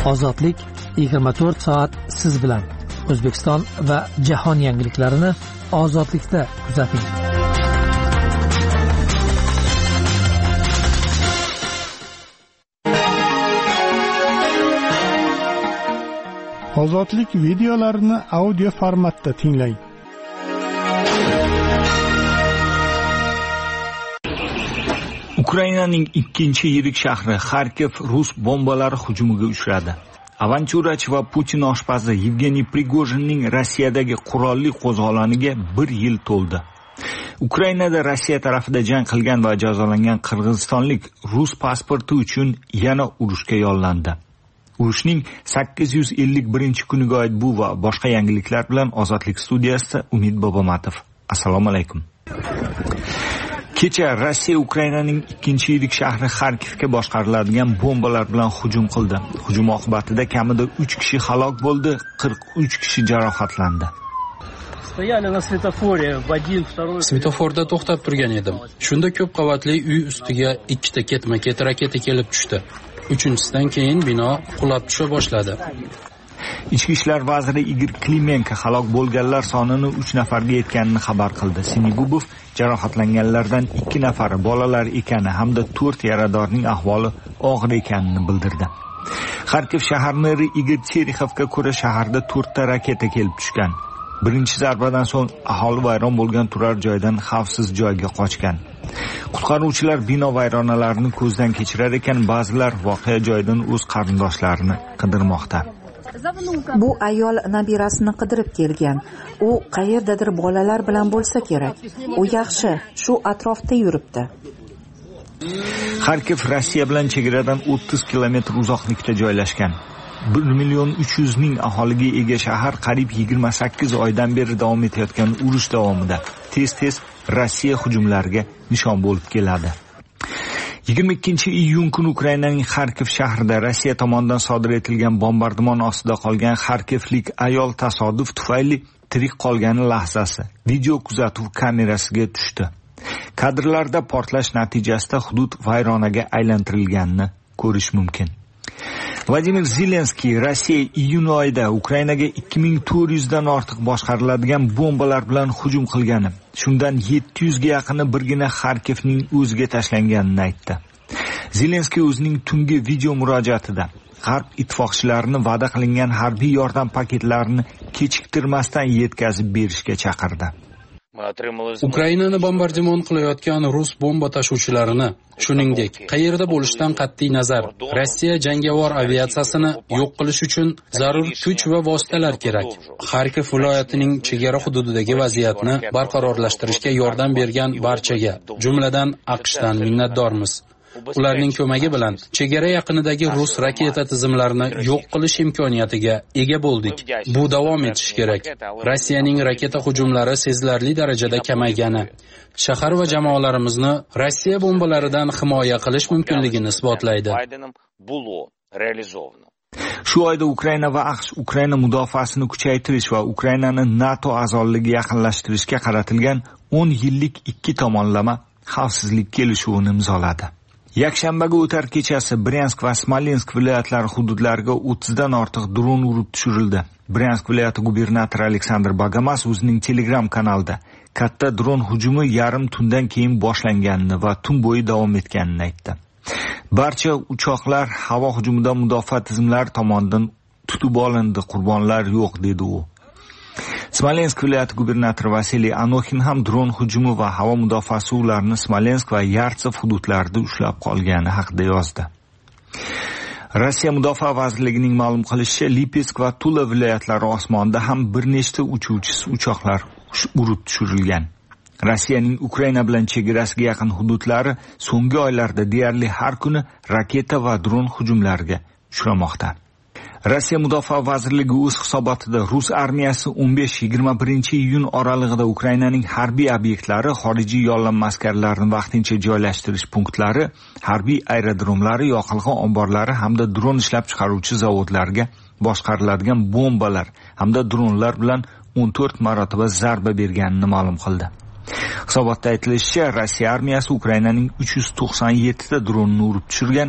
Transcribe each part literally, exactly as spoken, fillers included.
Ozodlik yigirma to'rt soat siz bilan. O'zbekiston va jahon yangiliklarini Ozodlikda kuzating. Ozodlik videolarini audio formatda tinglang. Ukrainaning ikkinchi yirik shahri Xarkov rus bombalari hujumiga uchradi. Avantyurachi va Putin oshpazi Yevgeniy Prigojinning Rossiyadagi qurolli qo'zg'oloniga bir yil to'ldi. Ukrainada Rossiya tarafida jang qilgan va jazolangan qirg'izistonlik rus pasporti uchun yana urushga yollandi. Urushning sakkiz yuz ellik birinchi kuniga oid bu va boshqa yangiliklar bilan Ozodlik studiyasida Umid Bobomatov. Assalomu alaykum. Kecha Rossiya Ukrainaning ikkinchi yirik shahri Xarkovga boshqariladigan bombalar bilan hujum qildi. Hujum oqibatida kamida uch kishi halok bo'ldi, qirq uch kishi jarohatlandi. Svetoforda to'xtab turgan edim. Shunda ko'p qavatli uy ustiga ikkita ketma-ket raketa kelib tushdi. Uchinchisidan keyin bino qulab tusha boshladi. Ichki ishlar vaziri Igor Klimenko halok bo'lganlar sonini uch nafarga yetganini xabar qildi. Sinigubov jarohatlanganlardan ikki nafari bolalar ekani hamda to'rt yaradorning ahvoli og'ir ekanini bildirdi. Xarkov shahar meri Igor Terexovga ko'ra shaharda to'rtta raketa kelib tushgan. Birinchi zarbadan so'ng aholi vayron bo'lgan turar joydan xavfsiz joyga qochgan. Qutqaruvchilar bino vayronalarini ko'zdan kechirar ekan, ba'zilar voqea joyidan o'z qarindoshlarini qidirmoqda. Bu ayol nabirasini qidirib kelgan. U qayerdadir bolalar bilan bo'lsa kerak. U yaxshi, shu atrofda yuribdi. Xarkov Rossiya bilan chegaradan o'ttiz kilometr uzoqlikda joylashgan. bir million uch yuz ming aholiga ega shahar qariyb yigirma sakkiz oydan beri davom etayotgan urush davomida tez-tez Rossiya hujumlariga nishon bo'lib keladi. yigirma ikkinchi iyun kuni Ukrainaning Xarkov shahrida Rossiya tomonidan sodir etilgan bombardimon ostida qolgan xarkovlik ayol tasodif tufayli tirik qolgani lahzasi video kuzatuv kamerasiga tushdi. Kadrlarda portlash natijasida hudud vayronaga aylantirilganini ko'rish mumkin. Vladimir Zelenskiy Rossiya iyun oyida Ukrainaga ikki ming to'rt yuz dan ortiq boshqariladigan bombalar bilan hujum qilgani, shundan yetti yuz ga yaqini birgina Xarkovning o'ziga tashlanganini aytdi. Zelenskiy o'zining tungi video murojaatida G'arb ittifoqchilarini va'da qilingan harbiy yordam paketlarini kechiktirmasdan yetkazib berishga chaqirdi. Ukrainani bombardimon qilayotgan rus bomba tashuvchilarini, shuningdek, qayerda bo'lishidan qat'iy nazar, Rossiya jangovar aviatsiyasini yo'q qilish uchun zarur kuch va vositalar kerak. Xarkov viloyatining chegara hududidagi vaziyatni barqarorlashtirishga yordam bergan barchaga, jumladan AQShdan minnatdormiz. Ularning ko'magi bilan chegara yaqinidagi rus raketa tizimlarini yo'q qilish imkoniyatiga ega bo'ldik. Bu davom etishi kerak. Rossiyaning raketa hujumlari sezilarli darajada kamaygani, shahar va jamoalarimizni Rossiya bombalaridan himoya qilish mumkinligini isbotlaydi. Shu oyda Ukraina va AQSh Ukraina mudofaasini kuchaytirish va Ukrainani NATO a'zoligiga yaqinlashtirishga qaratilgan o'n yillik ikki tomonlama xavfsizlik kelishuvini imzoladi. Yakshanbaga o'tar kechasi Bryansk va Smolensk viloyatlari hududlariga o'ttiz dan ortiq dron urib tushirildi. Bryansk viloyati gubernatori Aleksandr Bagamas o'zining Telegram kanalida katta dron hujumi yarim tundan keyin boshlanganini va tun bo'yi davom etganini aytdi. Barcha uchoqlar havo hujumidan mudofaa tizimlari tomonidan tutib olindi, qurbonlar yo'q dedi u. Smolensk viloyati gubernatori Vasiliy Anokhin ham dron hujumi va havo mudofaasi ularni Smolensk va Yartsev hududlarida ushlab qolgani haqida yozdi. Rossiya mudofaa vazirligining ma'lum qilishicha, Lipetsk va Tula viloyatlari osmonida ham bir nechta uchuvchisiz uchoqlar urib tushirilgan. Rossiyaning Ukraina bilan chegarasiga yaqin hududlari so'nggi oylarda deyarli har kuni raketa va dron hujumlariga uchramoqda. Rossiya Mudofaa vazirligi o'z hisobotida Rus armiyasi o'n besh yigirma birinchi iyun oralig'ida Ukrainaning harbiy obyektlari, xorijiy yollanma askarlarni vaqtincha joylashtirish punktlari, harbiy aerodromlari, yoqilg'i omborlari hamda dron ishlab chiqaruvchi zavodlarga boshqariladigan bombalar hamda dronlar bilan o'n to'rt marotaba zarba berganini ma'lum qildi. Hisobotda aytilishicha, Rossiya armiyasi Ukrainaning uch yuz to'qson yetti ta dronini urib tushirgan,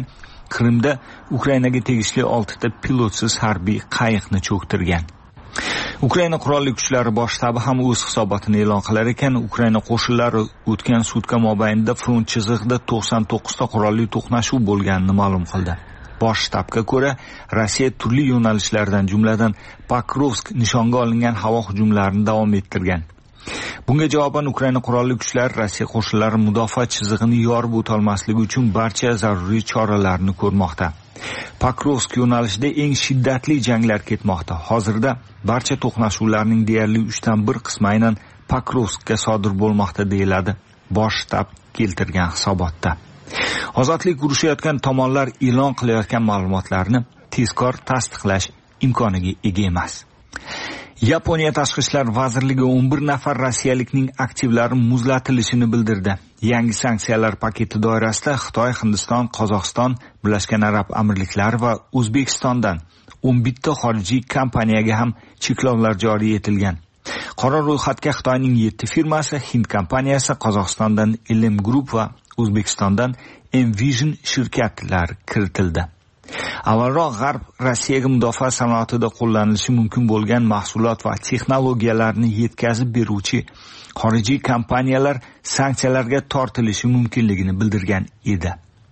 Qrimda Ukrainaga tegishli oltita pilotsiz harbiy qayiqni cho'ktirgan. Ukraina qurolli kuchlari bosh shtabi ham o'z hisobotini e'lon qilar ekan, Ukraina qo'shinlari o'tgan sutka mobaynida front chizig'ida to'qson to'qqiz ta qurolli to'qnashuv bo'lganini ma'lum qildi. Bosh shtabga ko'ra, Rossiya turli yo'nalishlardan, jumladan Pokrovsk nishonga olingan havo hujumlarini davom ettirgan. Bunga javoban Ukraina qurolli kuchlari Rossiya qo'shinlari mudofaa chizig'ini yorib o'tolmasligi uchun barcha zaruriy choralarni ko'rmoqda. Pokrovsk yo'nalishida eng shiddatli janglar ketmoqda. Hozirda barcha to'qnashuvlarning deyarli uchdan bir qismi aynan Pokrovskga sodir bo'lmoqda deyiladi bosh shtab keltirgan hisobotda. Ozodlik urushayotgan tomonlar e'lon qilayotgan ma'lumotlarni tezkor tasdiqlash imkoniga ega emas. Yaponiya tashqi ishlar vazirligi o'n bir nafar rossiyalikning aktivlari muzlatilishini bildirdi. Yangi sanksiyalar paketi doirasida Xitoy, Hindiston, Qozog'iston, Birlashgan Arab Amirliklari va O'zbekistondan o'n bitta xorijiy kompaniyaga ham cheklovlar joriy etilgan. Qora ro'yxatga Xitoyning yetti firmasi, Hind kompaniyasi, Qozog'istondan L M Group va O'zbekistondan Envision shirkatlari kiritildi. Avvalroq G'arb Rossiyaga mudofaa sanoatida qo'llanilishi mumkin bo'lgan mahsulot va texnologiyalarni yetkazib beruvchi xorijiy kompaniyalar sanksiyalarga tortilishi mumkinligini bildirgan edi.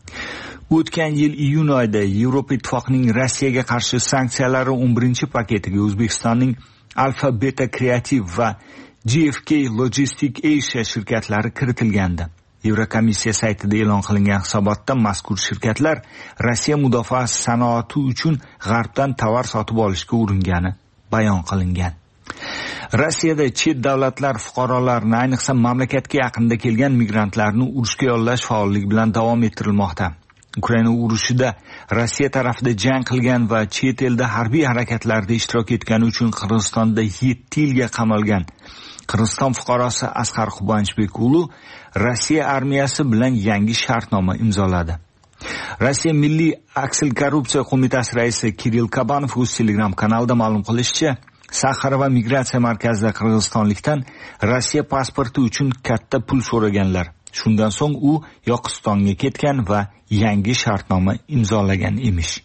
O'tgan yil iyun oyida Yevropa Ittifoqining Rossiyaga qarshi sanksiyalari o'n birinchi paketiga O'zbekistonning Alfa Beta Creative va G F K Logistic Asia shirkatlari kiritilgandi. Yevrokomissiya saytida e'lon qilingan hisobotda mazkur shirkatlar Rossiya mudofaa sanoati uchun G'arbdan tovar sotib olishga uringani bayon qilingan. Rossiyada chet davlatlar fuqarolarini, ayniqsa mamlakatga yaqinda kelgan migrantlarni urushga yollash faolligi bilan davom ettirilmoqda. Ukraina urushida Rossiya tarafida jang qilgan va chet elda harbiy harakatlarda ishtirok etgani uchun Qirg'izistonda yetti yilga qamalgan Qirg'iziston fuqarosi Asqar Qubanchbekulu Rossiya armiyasi bilan yangi shartnoma imzoladi. Rossiya Milliy aksil korrupsiya qo'mitasi raisi Kirill Kabanov o'z Telegram kanalida ma'lum qilishicha, Saxara va migratsiya markazida qirg'izistonlikdan Rossiya pasporti uchun katta pul so'raganlar. Shundan so'ng u Yoqutistonga ketgan va yangi shartnoma imzolagan emish.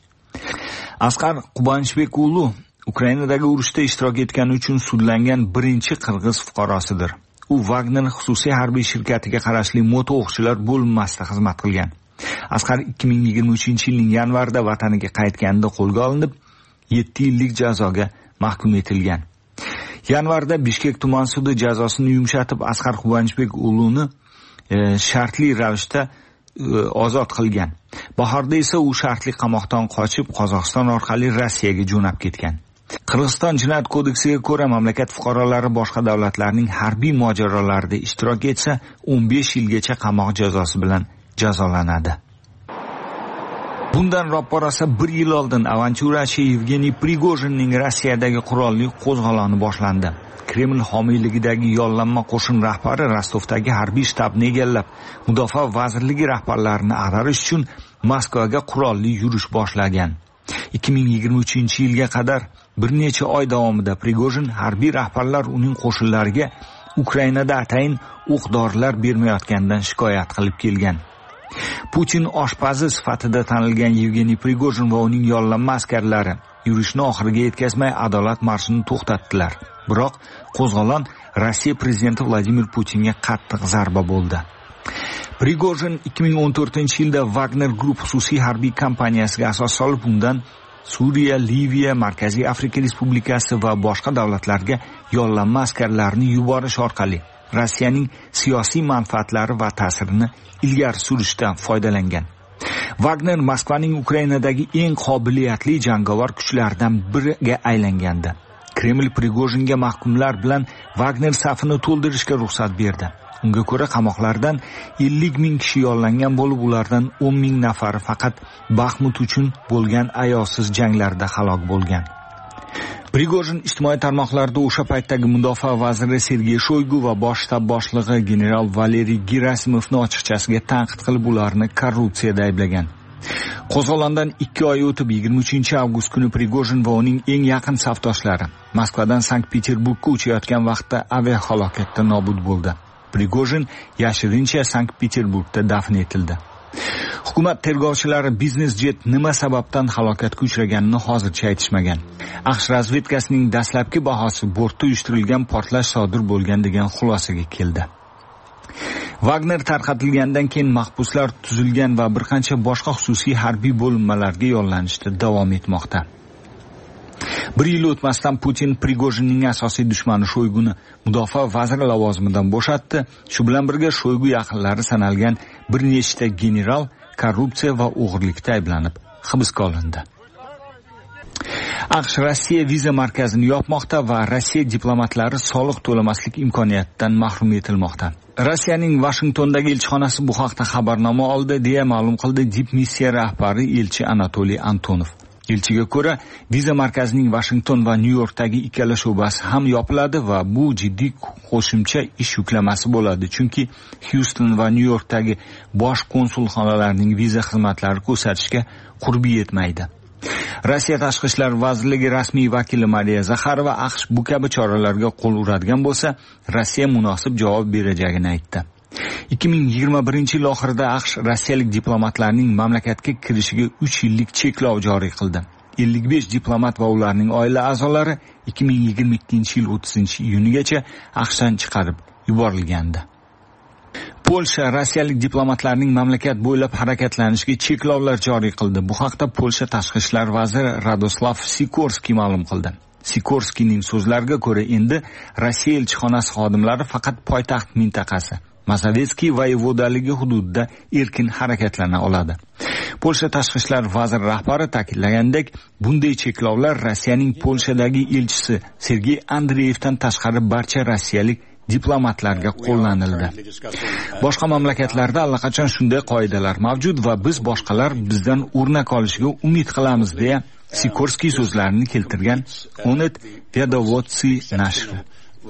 Asqar Qubanchbekulu Ukrainadagi urushda ishtirok etgani uchun sudlangan birinchi qirg'iz fuqarosidir. U Wagner xususiy harbiy shirkatiga qarashli moto o'qchilar bo'linmasida xizmat qilgan. Asqar ikki ming yigirma uchinchi yilning yanvarida vataniga qaytganida qo'lga olinib, yetti yillik jazoga mahkum etilgan. Yanvarda Bishkek tuman sudi jazosini yumshatib Asqar Qubanchbek uluni e, shartli ravishda e, ozod qilgan. Bahorda esa u shartli qamoqdan qochib Qozog'iston orqali Rossiyaga jo'nab ketgan. Qirg'iziston jinoyat kodeksiga ko'ra mamlakat fuqarolari boshqa davlatlarning harbiy mojarolarida ishtirok etsa, o'n besh yilgacha qamoq jazosi bilan jazolanadi. Bundan roppa rosa bir yil oldin avantyurachi Yevgeniy Prigojinning Rossiyadagi qurolli qo'zg'oloni boshlandi. Kreml homiyligidagi yollanma qo'shin rahbari Rostovdagi harbiy shtabni egallab, mudofaa vazirligi rahbarlarini ag'darish uchun Moskvaga qurolli yurish boshlagan. ikki ming yigirma uchinchi yilga qadar bir necha oy davomida Prigojin harbiy rahbarlar uning qo'shinlariga Ukrainada atayin o'q-dorilar bermayotganidan shikoyat qilib kelgan. Putin oshpazi sifatida tanilgan Yevgeniy Prigojin va uning yollanma askarlari yurishni oxiriga yetkazmay adolat marshini to'xtatdilar. Biroq qo'zg'olon Rossiya prezidenti Vladimir Putinga qattiq zarba bo'ldi. Prigojin ikki ming o'n to'rtinchi yilda Wagner Group xususiy harbiy kompaniyasiga asos solib, undan Suriya, Liviya, Markaziy Afrika Respublikasi va boshqa davlatlarga yollanma askarlarni yuborish orqali Rossiyaning siyosiy manfaatlari va ta'sirini ilgari surishdan foydalangan. Wagner Moskvaning Ukrainadagi eng qobiliyatli jangovar kuchlardan biriga aylangandi. Kreml Prigojinga mahkumlar bilan Wagner safini to'ldirishga ruxsat berdi. Unga ko'ra qamoqlardan ellik ming kishi yollangan bo'lib, ulardan o'n ming nafari faqat Baxmut uchun bo'lgan ayovsiz janglarda halok bo'lgan. Prigojin ijtimoiy tarmoqlarda o'sha paytdagi mudofaa vaziri Sergey Shoygu va bosh shtab boshlig'i general Valeriy Gerasimovni ochiqchasiga tanqid qilib, ularni korrupsiyada ayblagan. Qo'zg'olondan ikki oy o'tib yigirma uchinchi avgust kuni Prigojin va uning eng yaqin safdoshlari Moskvadan Sankt-Peterburgga uchayotgan vaqtda aviahalokatda nobud bo'ldi. Prigojin yashirincha Sankt-Peterburgda dafn etildi. Hukumat tergovchilari biznes jet nima sababdan halokatga uchraganini hozircha aytishmagan. AQSh razvedkasining dastlabki bahosi bortda uyushtirilgan portlash sodir bo'lgan degan xulosaga keldi. Wagner tarqatilgandan keyin mahbuslar tuzilgan va bir qancha boshqa xususiy harbiy bo'linmalarga yollanishda davom etmoqda. Bir yil o'tmasdan Putin Prigojinning asosiy dushmani Shoyguni mudofaa vaziri lavozimidan bo'shatdi. Shu bilan birga Shoygu yaqinlari sanalgan bir nechta general korrupsiya va o'g'irlikda ayblanib hibsga olindi. AQSh Rossiya viza markazini yopmoqda va Rossiya diplomatlari soliq to'lamaslik imkoniyatidan mahrum etilmoqda. Rossiyaning Washingtondagi elchixonasi bu haqda xabarnoma oldi, deya ma'lum qildi dipmissiya rahbari elchi Anatoliy Antonov. Elchiga ko'ra, viza markazining Washington va Nyu-Yorkdagi ikkala sho'basi ham yopiladi va bu jiddiy qo'shimcha ish yuklamasi bo'ladi, chunki Houston va Nyu-Yorkdagi bosh konsulxonalarning viza xizmatlari ko'rsatishga qurbi yetmaydi. Rossiya Tashqi ishlar vazirligi rasmiy vakili Mariya Zakharova AQSh bu kabi choralarga qo'l uradigan bo'lsa, Rossiya munosib javob berajagini aytdi. ikki ming yigirma birinchi yil oxirida AQSh rossiyalik diplomatlarning mamlakatga kirishiga uch yillik cheklov joriy qildi. ellik besh diplomat va ularning oila a'zolari ikki ming yigirma ikkinchi yil o'ttizinchi iyunigacha AQShdan chiqarib yuborilgandi. Polsha rossiyalik diplomatlarning mamlakat bo'ylab harakatlanishiga cheklovlar joriy qildi. Bu haqda Polsha tashqi ishlar vaziri Radoslav Sikorskiy ma'lum qildi. Sikorskiyning so'zlariga ko'ra, endi Rossiya elchixonasi xodimlari faqat poytaxt mintaqasi Mazovetskiy voyevodaligi hududida erkin harakatlana oladi. Polsha tashqi ishlar vaziri rahbari ta'kidlagandek, bunday cheklovlar Rossiyaning Polshadagi elchisi Sergey Andreyevdan tashqari barcha rossiyalik diplomatlarga qo'llanildi. Boshqa mamlakatlarda allaqachon shunday qoidalar mavjud va biz boshqalar bizdan o'rnak olishiga umid qilamiz, deya Sikorskiy so'zlarini keltirgan Onet Vedovodsi nashri.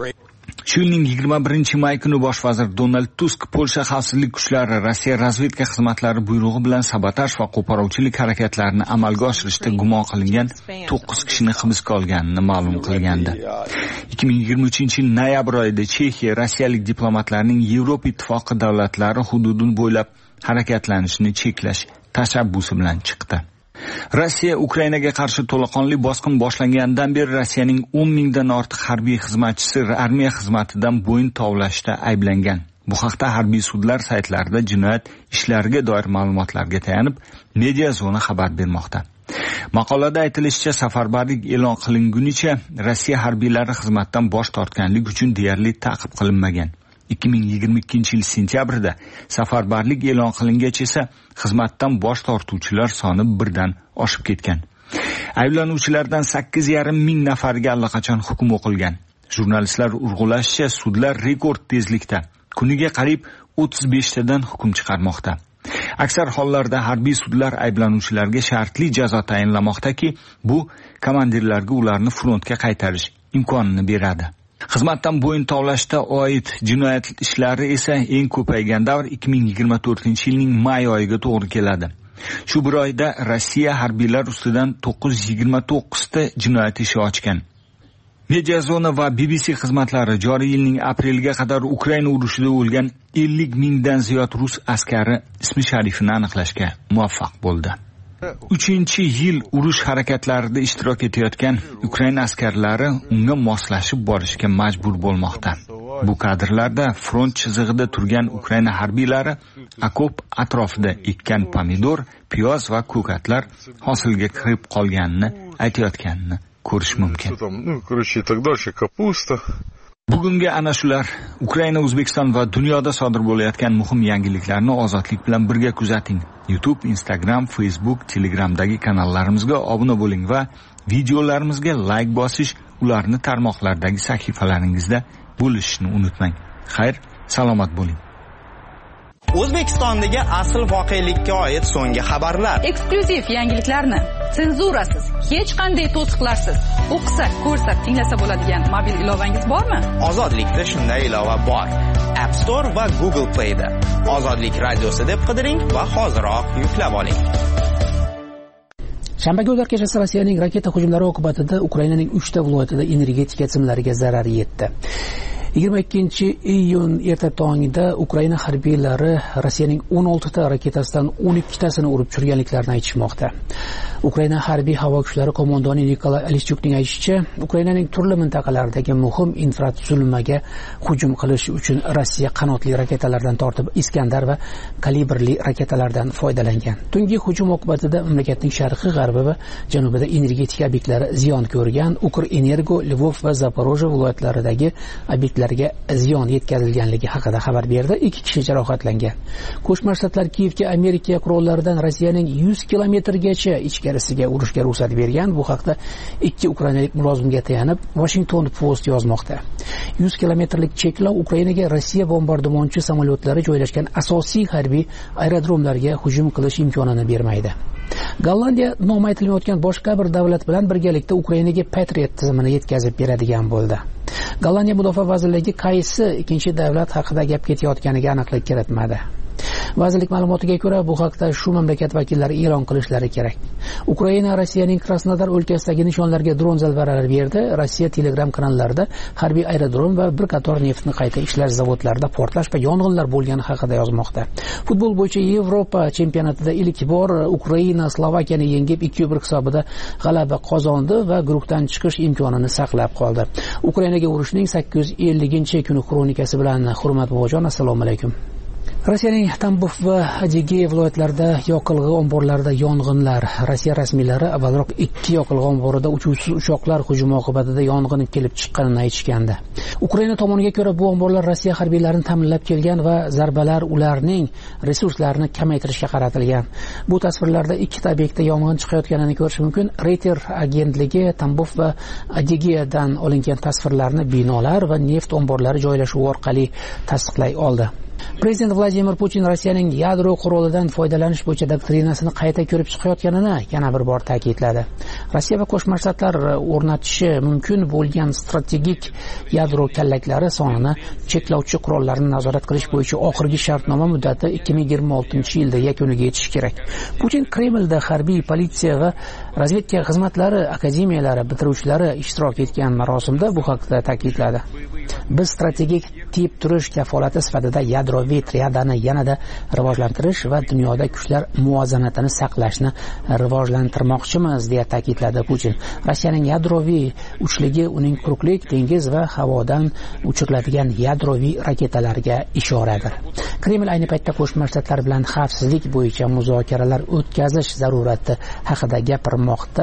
Shu yilning yigirma birinchi may kuni bosh vazir Donald Tusk Polsha xavfsizlik kuchlari Rossiya razvedka xizmatlari buyrug'i bilan sabotaj va qo'poruvchilik harakatlarini amalga oshirishda gumon qilingan to'qqiz kishini hibsga olganini ma'lum qilgandi. ikki ming yigirma uchinchi yil noyabr oyida Chexiya rossiyalik diplomatlarning Yevropa ittifoqi davlatlari hududini bo'ylab harakatlanishini cheklash tashabbusi bilan chiqdi. Rossiya Ukrainaga qarshi to'laqonli bosqin boshlangandan beri Rossiyaning o'n mingdan ortiq harbiy xizmatchisi armiya xizmatidan bo'yin tovlashda ayblangan. Bu haqda harbiy sudlar saytlarida jinoyat ishlariga doir ma'lumotlarga tayanib, Media Zona xabar bermoqda. Maqolada aytilishicha, safarbarlik e'lon qilingunicha Rossiya harbiylari xizmatdan bosh tortganlik uchun deyarli ta'qib qilinmagan. ikki ming yigirma ikkinchi yil sentyabrida safarbarlik e'lon qilingach esa xizmatdan bosh tortuvchilar soni birdan oshib ketgan. Ayblanuvchilardan sakkiz yarim ming nafarga allaqachon hukm o'qilgan. Jurnalistlar urg'ulashicha, sudlar rekord tezlikda kuniga qariyb o'ttiz besh tadan hukm chiqarmoqda. Aksar hollarda harbiy sudlar ayblanuvchilarga shartli jazo tayinlamoqdaki, bu komandirlarga ularni frontga qaytarish imkonini beradi. Xizmatdan bo'yin tovlashda oid jinoyat ishlari esa eng ko'paygan davr ikki ming yigirma to'rtinchi yilning may oyiga to'g'ri keladi. Shu bir oyda Rossiya harbiylar ustidan to'qqiz yuz yigirma to'qqiz ta jinoyat ishi ochgan. Media Zona va B B C xizmatlari joriy yilning apreliga qadar Ukraina urushida o'lgan ellik mingdan ziyod rus askari ismi sharifini aniqlashga muvaffaq bo'ldi. uchinchi yil urush harakatlarida ishtirok etayotgan Ukraina askarlari unga moslashib borishga majbur bo'lmoqda. Bu kadrlarda front chizig'ida turgan Ukraina harbiylari okop atrofida ekkan pomidor, piyoz va ko'katlar hosilga kirib qolganini aytayotganini ko'rish mumkin. Bugungi ana shular Ukraina, O'zbekiston va dunyoda sodir bo'layotgan muhim yangiliklarni ozodlik bilan birga kuzating. YouTube, Instagram, Facebook, Telegramdagi kanallarimizga obuna bo'ling va videolarimizga like bosish, ularni tarmoqlardagi sahifalaringizda bo'lishni unutmang. Xayr, salomat bo'ling. O'zbekistondagi asl voqelikka oid so'nggi xabarlar, eksklyuziv yangiliklarni senzurasiz, hech qanday to'siqlarsiz o'qisak, ko'rsak, tinglasa bo'ladigan mobil ilovangiz bormi? Ozodlikda shunday ilova bor. App Store va Google Play da. Ozodlik radiosi deb qidiring va hoziroq yuklab oling. Shanba kunlar kechasi Rossiyaning raketa hujumlari oqibatida Ukrainaning uchta viloyatida energetika tizimlariga zarar yetdi. yigirma ikkinchi iyun erta tongida Ukraina harbiylari Rossiyaning o'n oltita raketasidan o'n ikkitasini urib tushirganliklarini aytishmoqda. Ukraina harbiy havo kuchlari qo'mondoni Nikolay Alischukning aytishicha, Ukrainaning turli mintaqalaridagi muhim infratuzilmaga hujum qilish uchun Rossiya qanotli raketalardan tortib Iskandar va kalibrli raketalardan foydalangan. Tungi hujum oqibatida mamlakatning sharqiy, g'arbi va janubida energetika obyektlari ziyon ko'rgan. Ukrenergo, Lvov va Zaporojye viloyatlaridagi obyektlarga ziyon yetkazilganligi haqida xabar berdi. Ikki kishi jarohatlangan. Qo'shma Shtatlar Kiyevga Amerika qurollaridan Rossiyaning yuz kilometrgacha ichkarisiga urushga ruxsat bergan. Bu haqda ikki ukrainalik mulozimga tayanib Washington Post yozmoqda. yuz kilometrlik cheklov Ukrainaga Rossiya bombardimonchi samolyotlari joylashgan asosiy harbiy aerodromlarga hujum qilish imkonini bermaydi. Gollandiya nomi aytilmayotgan boshqa bir davlat bilan birgalikda Ukrainaga Patriot tizimini yetkazib beradigan bo'ldi. Gollandiya mudofaa vazirligi qaysi ikkinchi davlat haqida gap ketayotganiga aniqlik kiritmadi. Vazirlik ma'lumotiga ko'ra, bu haqda shu mamlakat vakillari e'lon qilishlari kerak. Ukraina Rossiyaning Krasnodar o'lkasidagi nishonlarga dron zarbalari berdi. Rossiya Telegram kanallarida harbiy aerodrom va bir qator neftni qayta ishlash zavodlarida portlash va yong'inlar bo'lgani haqida yozmoqda. Futbol bo'yicha Yevropa chempionatida ilk bor Ukraina Slovakiyani yengib ikki bir hisobida g'alaba qozondi va guruhdan chiqish imkonini saqlab qoldi. Ukrainaga urushning sakkiz yuz elliginchi kuni kronikasi bilan hurmat bobojon, assalomu alaykum. Rossiyaning Tambov va Adygea viloyatlarida yoqilg'i omborlarida yong'inlar. Rossiya rasmiylari avvalroq ikki yoqilg'i omborida uchuvchisiz uchoqlar hujumi oqibatida yong'in kelib chiqqanini aytishgandi. Ukraina tomoniga ko'ra, bu omborlar Rossiya harbiylarini ta'minlab kelgan va zarbalar ularning resurslarini kamaytirishga qaratilgan. Bu tasvirlarda ikkita obyektda yong'in chiqayotganini ko'rish mumkin. Reuters agentligi Tambov va Adygeadan olingan tasvirlarni binolar va neft omborlari joylashuvi orqali tasdiqlay oldi. Prezident Vladimir Putin Rossiyaning yadro qurolidan foydalanish bo'yicha doktrinasini qayta ko'rib chiqayotganini yana bir bor ta'kidladi. Rossiya va Qo'shma Shtatlar o'rnatishi mumkin bo'lgan strategik yadro kallaklari sonini cheklovchi qurollarni nazorat qilish bo'yicha oxirgi shartnoma muddati ikki ming yigirma oltinchi yilda yakuniga yetishi kerak. Putin Kremlda harbiy, politsiya va razvedka xizmatlari akademiyalari bitiruvchilari ishtirok etgan marosimda bu haqda ta'kidladi. Biz strategik tip turish kafolati sifatida yadroviy triadani yanada rivojlantirish va dunyoda kuchlar muvozanatini saqlashni rivojlantirmoqchimiz, deya ta'kidladi Putin. Rossiyaning yadroviy uchligi uning quruqlik, dengiz va havodan uchiriladigan yadroviy raketalarga ishoradir. Kreml ayni paytda Qo'shma Shtatlar bilan xavfsizlik bo'yicha muzokaralar o'tkazish zarurati haqida gapirmoqda.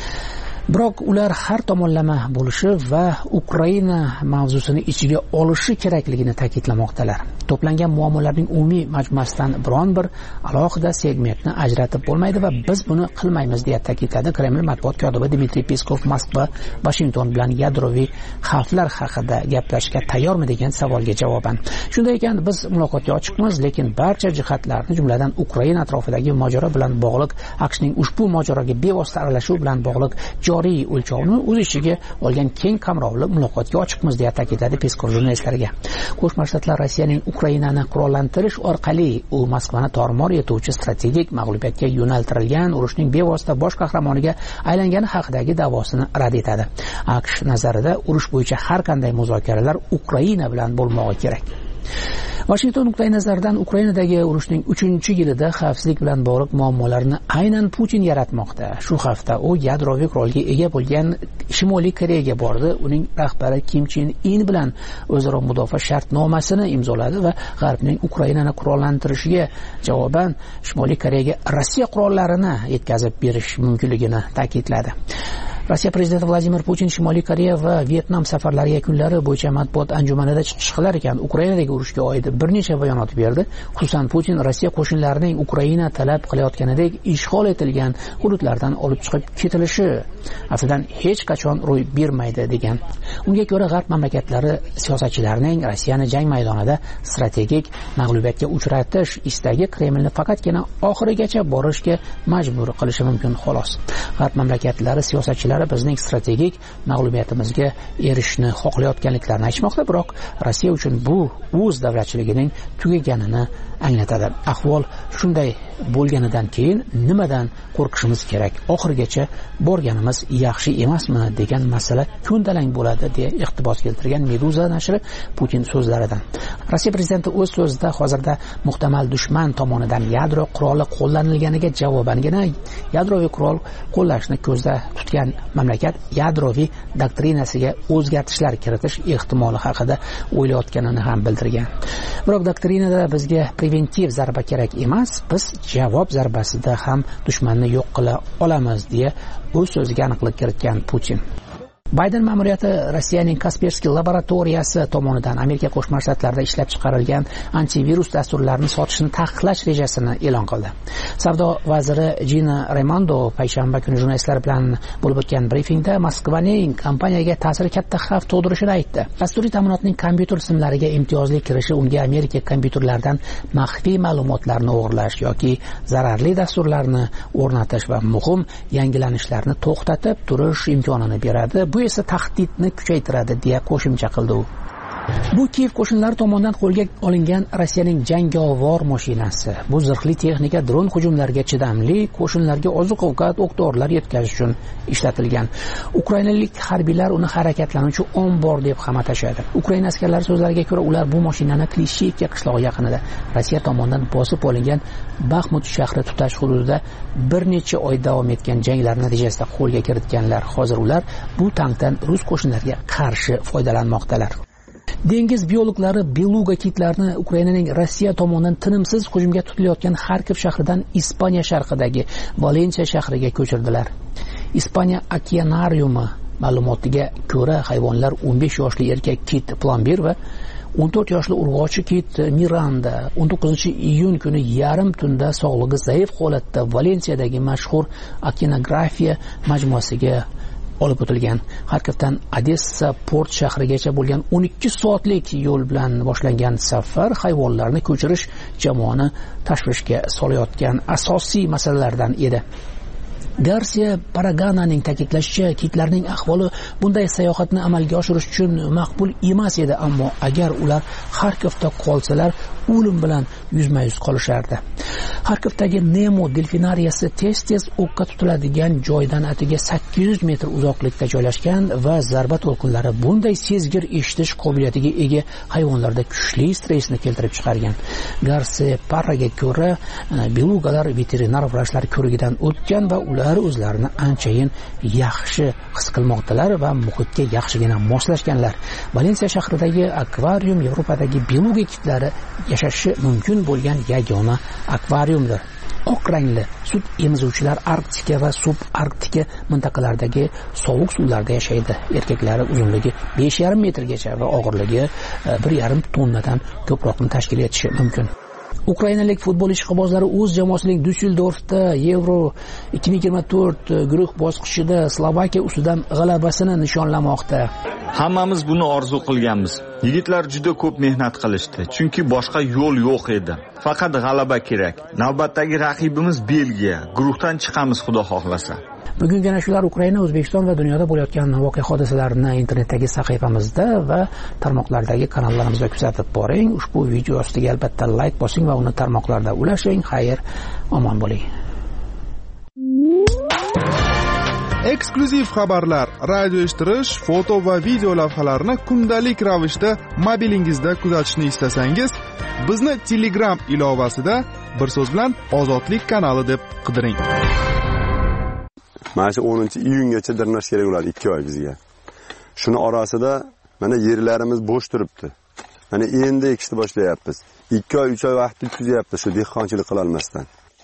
Biroq ular har tomonlama bo'lishi va Ukraina mavzusini ichiga olishi kerakligini ta'kidlamoqdalar. To'plangan muammolarning umumiy majmuasidan biron bir alohida segmentni ajratib bo'lmaydi va biz buni qilmaymiz, deya ta'kidladi Kreml matbuot kotibi Dmitriy Peskov Moskva, Washington bilan yadroviy xavflar haqida gaplashishga tayyormi degan savolga javoban. Shunday ekan, biz muloqotga ochiqmiz, lekin barcha jihatlarni, jumladan Ukraina atrofidagi mojaro bilan bog'liq, AQShning ushbu mojaroga bevosita aralashuvi bilan bog'liq joriy o'lchovni o'z ichiga olgan keng qamrovli muloqotga ochiqmiz, deya ta'kidladi Peskov jurnalistlarga. Qo'shma Shtatlar Rossiyaning Ukrainani qurollantirish orqali u Moskvani tormor etuvchi strategik mag'lubiyatga yo'naltirilgan urushning bevosita bosh qahramoniga aylangani haqidagi da'vosini rad etadi. AQSh nazarida urush bo'yicha har qanday muzokaralar Ukraina bilan bo'lmog'i kerak. Washington nuqtai nazaridan Ukrainadagi urushning uchinchi yilida xavfsizlik bilan bog'liq muammolarni aynan Putin yaratmoqda. Shu hafta u yadroviy qurolga ega bo'lgan Shimoliy Koreyaga bordi. Uning rahbari Kim Chen In bilan o'zaro mudofaa shartnomasini imzoladi va G'arbning Ukrainani qurollantirishiga javoban Shimoliy Koreyaga Rossiya qurollarini yetkazib berish mumkinligini ta'kidladi. Rossiya prezidenti Vladimir Putin Shimoliy Koreya va Vyetnam safarlari yakunlari bo'yicha matbuot anjumanida chiqish qilar ekan Ukrainadagi urushga oid bir necha bayonot berdi. Xususan, Putin Rossiya qo'shinlarining Ukraina talab qilayotganidek ishg'ol etilgan hududlardan olib chiqib ketilishi aftidan hech qachon ro'y bermaydi degan. Unga ko'ra, G'arb mamlakatlari siyosatchilarining Rossiyani jang maydonida strategik mag'lubiyatga uchratish istagi Kremlni faqatgina oxirigacha borishga majbur qilishi mumkin, xolos. G'arb mamlakatlari siyosatchilari kuchlari bizning strategik mag'lubiyatimizga erishishni xohlayotganliklarini aytmoqda, biroq Rossiya uchun bu o'z davlatchiligining tugaganini anglatadi. Ahvol shunday bo'lganidan keyin nimadan qo'rqishimiz kerak? Oxirigacha borganimiz yaxshi emasmi degan masala ko'ndalang bo'ladi deya iqtibos keltirgan Meduza nashri Putin so'zlaridan. Rossiya prezidenti o'z so'zida hozirda muhtamal dushman tomonidan yadro quroli qo'llanilganiga javobangina yadroviy qurol qo'llashni ko'zda tutgan mamlakat yadroviy doktrinasiga o'zgartishlar kiritish ehtimoli haqida o'ylayotganini ham bildirgan. Biroq doktrinada bizga preventiv zarba kerak emas, biz javob zarbasida ham dushmanni yo'q qila olamiz deya o'z so'ziga aniqlik kiritgan Putin. Bayden ma'muriyati Rossiyaning Kaspersky laboratoriyasi tomonidan Amerika Qo'shma Shtatlarida ishlab chiqarilgan antivirus dasturlarini sotishni taqiqlash rejasini e'lon qildi. Savdo vaziri Gina Raimondo payshanba kuni jurnalistlar bilan bo'lib o'tgan brifingda Moskvaning kompaniyaga ta'siri katta xavf tug'dirishini aytdi. Dasturiy ta'minotning kompyuter simlariga imtiyozli kirishi unga Amerika kompyuterlaridan maxfiy ma'lumotlarni o'g'irlash yoki zararli dasturlarni o'rnatish va muhim yangilanishlarni to'xtatib turish imkonini beradi. Bu esa tahdidni kuchaytiradi deya qo'shimcha qildi u. Bu Kiyev qo'shinlari tomonidan qo'lga olingan Rossiyaning jangovar mashinasi. Bu zirhli texnika dron hujumlariga chidamli, qo'shinlarga oziq-ovqat, o'q-dorilar yetkazish uchun ishlatilgan. Ukrainalik harbiylar uni harakatlanuvchi ombor deb ham atashadi. Ukraina askarlari so'zlariga ko'ra, ular bu mashinani Klishevka qishlog'i yaqinida Rossiya tomonidan bosib olingan Baxmut shahri tutash hududida bir necha oy davom etgan janglar natijasida qo'lga kiritganlar. Hozir ular bu tankdan rus qo'shinlariga qarshi foydalanmoqdalar. Dengiz biologlari beluga kitlarni Ukrainaning Rossiya tomonidan tinimsiz hujumga tutilayotgan Xarkov shahridan Ispaniya sharqidagi Valensiya shahriga ko'chirdilar. Ispaniya okeanariumi ma'lumotiga ko'ra, hayvonlar o'n besh yoshli erkak kit Plambir va o'n to'rt yoshli urg'ochi kit Miranda o'n to'qqizinchi iyun kuni yarim tunda sog'lig'i zaif holatda Valensiyadagi mashhur okeanografiya majmuasiga olib o'tilgan. Xarkovdan Odessa port shahrigacha bo'lgan o'n ikki soatlik yo'l bilan boshlangan safar hayvonlarni ko'chirish jamoani tashvishga solayotgan asosiy masalalardan edi. Garcia Paragananing ta'kidlashicha, kitlarning ahvoli bunday sayohatni amalga oshirish uchun maqbul emas edi, ammo agar ular Xarkovda qolsalar, o'lim bilan yuzma-yuz qolishardi. Xarkovdagi Nemo delfinariyasi tez-tez o'qqa tutiladigan joydan atiga sakkiz yuz metr uzoqlikda joylashgan va zarba to'lqinlari bunday sezgir eshitish qobiliyatiga ega hayvonlarda kuchli stressni keltirib chiqargan. Garcia Parraga ko'ra, belugalar veterinar vrachlar ko'rigidan o'tgan va ular o'zlarini anchayin yaxshi his qilmoqdalar va muhitga yaxshigina moslashganlar. Valensiya shahridagi akvarium Yevropadagi beluga kitlari yashashi mumkin bo'lgan yagona akvariumdir. Oq rangli sut emizuvchilar Arktika va subarktika mintaqalaridagi sovuq suvlarda yashaydi. Erkaklari uzunligi besh yarim metrgacha va og'irligi bir yarim tonnadan ko'proqni tashkil etishi mumkin. Ukrainalik futbol ishqibozlari o'z jamoasining Düsseldorfda Euro ikki ming yigirma to'rt guruh bosqichida Slovakiya ustidan g'alabasini nishonlamoqda. Hammamiz buni orzu qilganmiz. Yigitlar juda ko'p mehnat qilishdi, chunki boshqa yo'l yo'q edi. Faqat g'alaba kerak. Navbatdagi raqibimiz Belgiya. Guruhdan chiqamiz, xudo xohlasa. Bugungina shular Ukraina, O'zbekiston va dunyoda bo'layotgan voqea hodisalarini internetdagi sahifamizda va tarmoqlardagi kanallarimizda kuzatib boring. Ushbu video ostiga albatta like bosing va uni tarmoqlarda ulashing. Xayr, omon bo'ling. Eksklyuziv xabarlar, radio eshittirish, foto va video lavhalarni kundalik ravishda mobilingizda kuzatishni istasangiz, bizni Telegram ilovasida bir so'z bilan Ozodlik kanali deb qidiring. Mana shu o'ninchi iyungacha dirnash kerak bo'ladi, ikki oy bizga. Shuni orasida mana yerlarimiz bo'sh turibdi. Mana endi ekishni boshlayapmiz. ikki oy, uch oy vaqt o'tkazyapmiz shu dehqonchilik qila olmasdan.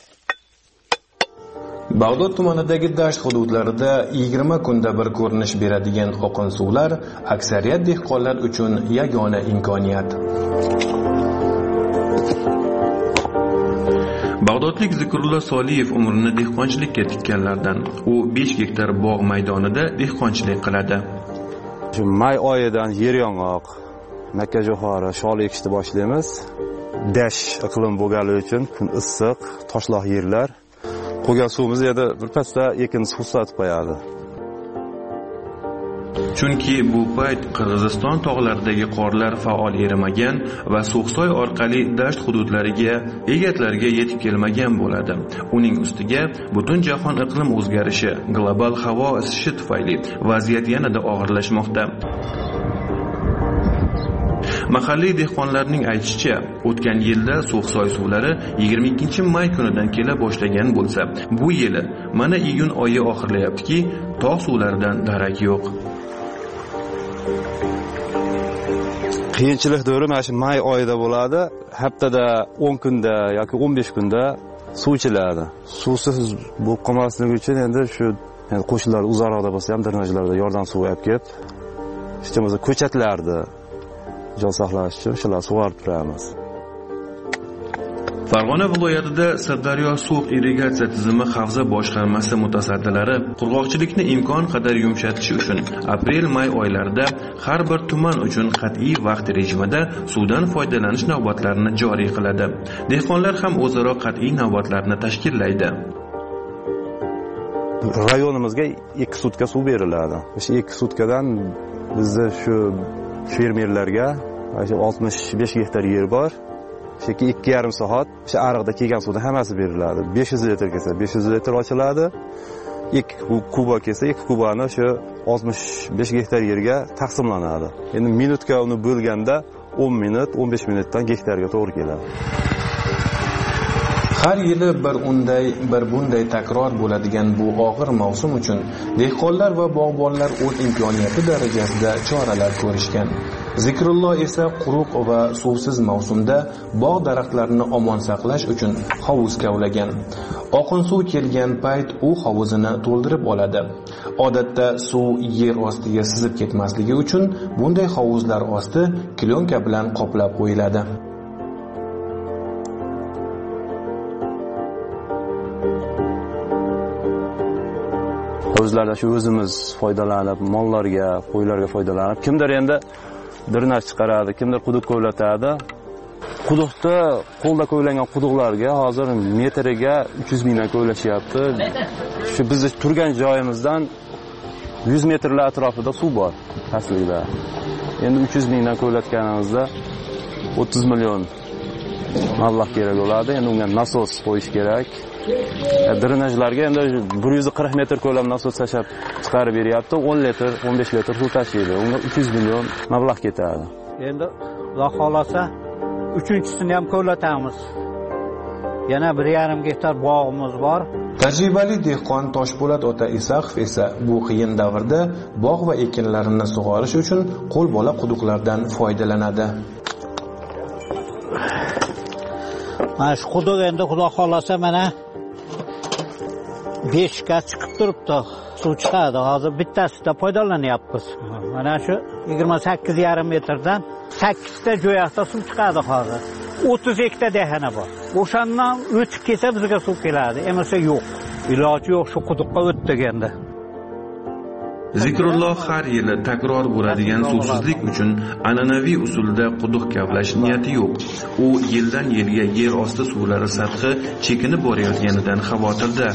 Bag'dod tumanidagi dasht hududlarida yigirma kunda bir ko'rinish beradigan oqin suvlar aksariyat dehqonlar uchun yagona imkoniyat. Bag'dodlik Zikrullo Soliyev umrini dehqonchilikka tikkanlardan. U besh gektar bog' maydonida dehqonchilik qiladi. Shu may oyidan yer yong'oq, makkajo'xori, shol ekishni boshlaymiz. Dash iqlim bo'lganligi uchun kun issiq, toshloq yerlar. Qo'ygan suvimiz yerda bir pasda ekin suv sotib qo'yadi. Chunki bu payt Qirg'iziston tog'laridagi qorlar faol erimagan va So'g'soy orqali dasht hududlariga, egatlarga yetib kelmagan bo'ladi. Uning ustiga butun jahon iqlim o'zgarishi, global havo isishi tufayli vaziyat yanada og'irlashmoqda. Mahalliy dehqonlarning aytishicha, o'tgan yilda So'g'soy suvlari yigirma ikkinchi may kunidan kela boshlagan bo'lsa, bu yili mana iyun oyi oxirlayaptiki, tog' suvlaridan darak yo'q. Qiyinchilik davri mana shu may oyida bo'ladi. Haftada o'n kunda yoki o'n besh kunda suv ichiladi. Suvsiz bo'lib qolmasligi uchun endi shu qo'shnilar uzoqroqda bo'lsa ham drenajlarda yordam suvi olib kelib, hech bo'lmasa ko'chatlarni jon saqlash uchun shular sug'orib turamiz. Farg'ona viloyatida Sirdaryo suv irrigatsiya tizimi havza boshqarmasi mutasaddilari qurg'oqchilikni imkon qadar yumshatish uchun aprel-may oylarida har bir tuman uchun qat'iy vaqt rejimida suvdan foydalanish navbatlarini joriy qiladi. Dehqonlar ham o'zaro qat'iy navbatlarni tashkillaydi. Rayonimizga ikki sutka suv beriladi. O'sha ikki sutkadan bizda shu fermerlarga oltmish besh gektar yer bor. Cheki ikki yarim soat o'sha ariqda kelgan suvda hammasi beriladi. besh yuz litr kelsa besh yuz litr ochiladi. ikki kuba kelsa ikki kubani o'sha oltmish besh gektar yerga taqsimlanadi. Endi minutga uni bo'lganda o'n minut, o'n besh minutdan gektarga to'g'ri keladi. Har yili bir unday, bir bunday takror bo'ladigan bu og'ir mavsum uchun dehqonlar va bog'bonlar o'z imkoniyati darajasida choralar ko'rishgan. Zikrullo esa quruq va suvsiz mavsumda bog' daraxtlarini omon saqlash uchun hovuz kavlagan. Oqin suv kelgan payt u hovuzini to'ldirib oladi. Odatda suv yer ostiga sizib ketmasligi uchun bunday hovuzlar osti klonka bilan qoplab qo'yiladi. Hovuzlardan shu o'zimiz foydalanib, mollarga, qo'ylarga foydalanib, kimdir endi drenaj chiqaradi, kimdir quduq ko'latadi. Quduqda qo'lda ko'ylangan quduqlarga hozir metriga uch yuz mingdan ko'ylashyapti. Shu biz turgan joyimizdan yuz metrlar atrofida suv bor aslida. Endi uch yuz mingdan ko'latganimizda o'ttiz million mablag' kerak bo'ladi. Endi unga nasos qo'yish kerak. Drenajlarga endi bir yuz qirq metr ko'lam nasos tashab chiqarib beryapti. o'n litr, o'n besh litr suv tashiydi. Unga uch yuz million mablag' ketadi. Endi Xudo xolasa uchinchisini ham ko'latamiz. Yana bir yarim gektar bog'imiz bor. Tajribali dehqon Toshpo'lat ota Isaqov esa bu qiyin davrda bog' va ekinlarini sug'orish uchun qo'lbola quduqlardan foydalanadi. Mana shu quduq endi Xudo xolasa mana besh ga chiqib turibdi. Suv chiqadi. Hozir bittasida foydalanyapmiz. Mana shu yigirma sakkiz yarim metrdan sakkiz ta jo'yaqda suv chiqadi hozir. o'ttiz hektar dehana bor. O'shandan o'tib kelsa bizga suv keladi. Emasga yo'q. Iloji yo'q, shu quduqqa o'tdik endi. Zikrulloh har yili takror bo'ladigan suvsizlik uchun an'anaviy usulda quduq kavlash niyati yo'q. U yildan yilga yer osti suvlari sathi chekinib borayotganidan xavotirda.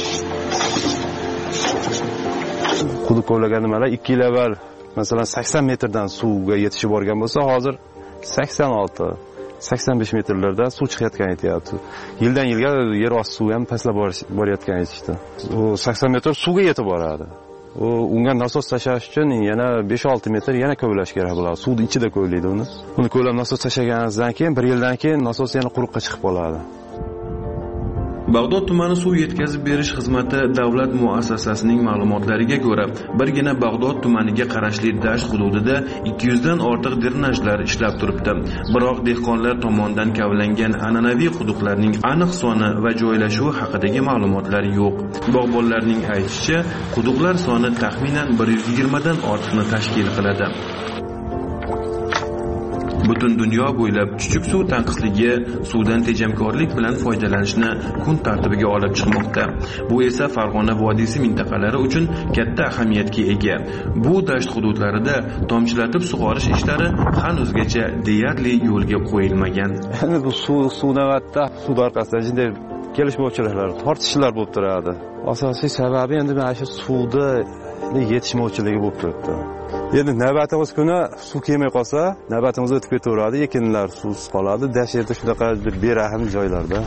Quduq kovlagan nimalar ikki yil avval masalan sakson metrdan suvga yetishib borgan bo'lsa, hozir sakson olti sakson besh metrlarda suv chiqayotgan aytyapti. Yildan yilga yer osti suvi ham pastlab borayotgan aytishdi. U sakson metr suvga yetib boradi. U unga nasos tashash uchun yana besh olti metr yana kovlash kerak bo'ladi. Suvni ichida kovlaydi uni. Uni kovlab nasos tashaganingizdan keyin bir yildan keyin nasos yana quruqqa chiqib qoladi. Bag'dod tumani suv yetkazib berish xizmati davlat muassasasining ma'lumotlariga ko'ra, birgina Bag'dod tumaniga qarashli dasht hududida ikki yuz dan ortiq drenajlar ishlab turibdi. Biroq dehqonlar tomonidan kavlangan an'anaviy quduqlarning aniq soni va joylashuvi haqidagi ma'lumotlar yo'q. Bog'bonlarning aytishicha, quduqlar soni taxminan bir yuz yigirma dan ortiqni tashkil qiladi. Butun dunyo bo'ylab chuchuk suv tanqisligi suvdan tejamkorlik bilan foydalanishni kun tartibiga olib chiqmoqda. Bu esa Farg'ona vodiysi mintaqalari uchun katta ahamiyatga ega. Bu dasht hududlarida tomchilatib sug'orish ishlari hanuzgacha deyarli yo'lga qo'yilmagan. Endi bu suv suv navbatda suv orqasidan jinday kelishmovchiliklar, tortishishlar bo'lib turadi. Asosiy sababi endi mana shu suvni yetishmovchiligi bo'lib turibdi. Endi navbatimiz kuni suv kelmay qolsa, navbatimiz o'tib ketaveradi, ekinlar suvsiz qoladi. Dash yerda shunaqa bir berahm joylarda.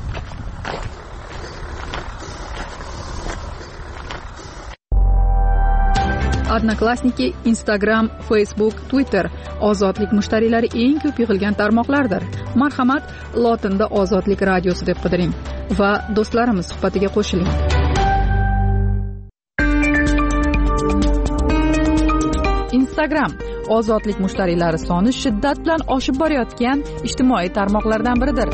Odnoklassniki, Instagram, Facebook, Twitter ozodlik mushtariylari eng ko'p yig'ilgan tarmoqlardir. Marhamat, lotinda Ozodlik radiosi deb qidiring va do'stlarimiz suhbatiga qo'shiling. Instagram ozodlik mushtariylari soni shiddat bilan oshib borayotgan ijtimoiy tarmoqlardan biridir.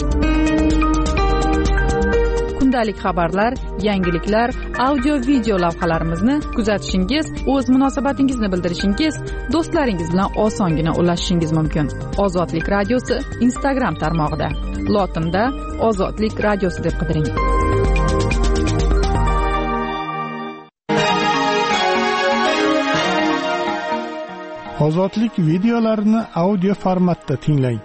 Kundalik xabarlar, yangiliklar, audio-video lavhalarimizni kuzatishingiz, o'z munosabatingizni bildirishingiz, do'stlaringiz bilan osongina ulashishingiz mumkin. Ozodlik radiosi Instagram tarmog'ida. Lotinda Ozodlik radiosi deb qidiring. Ozodlik videolarini audio formatda tinglang.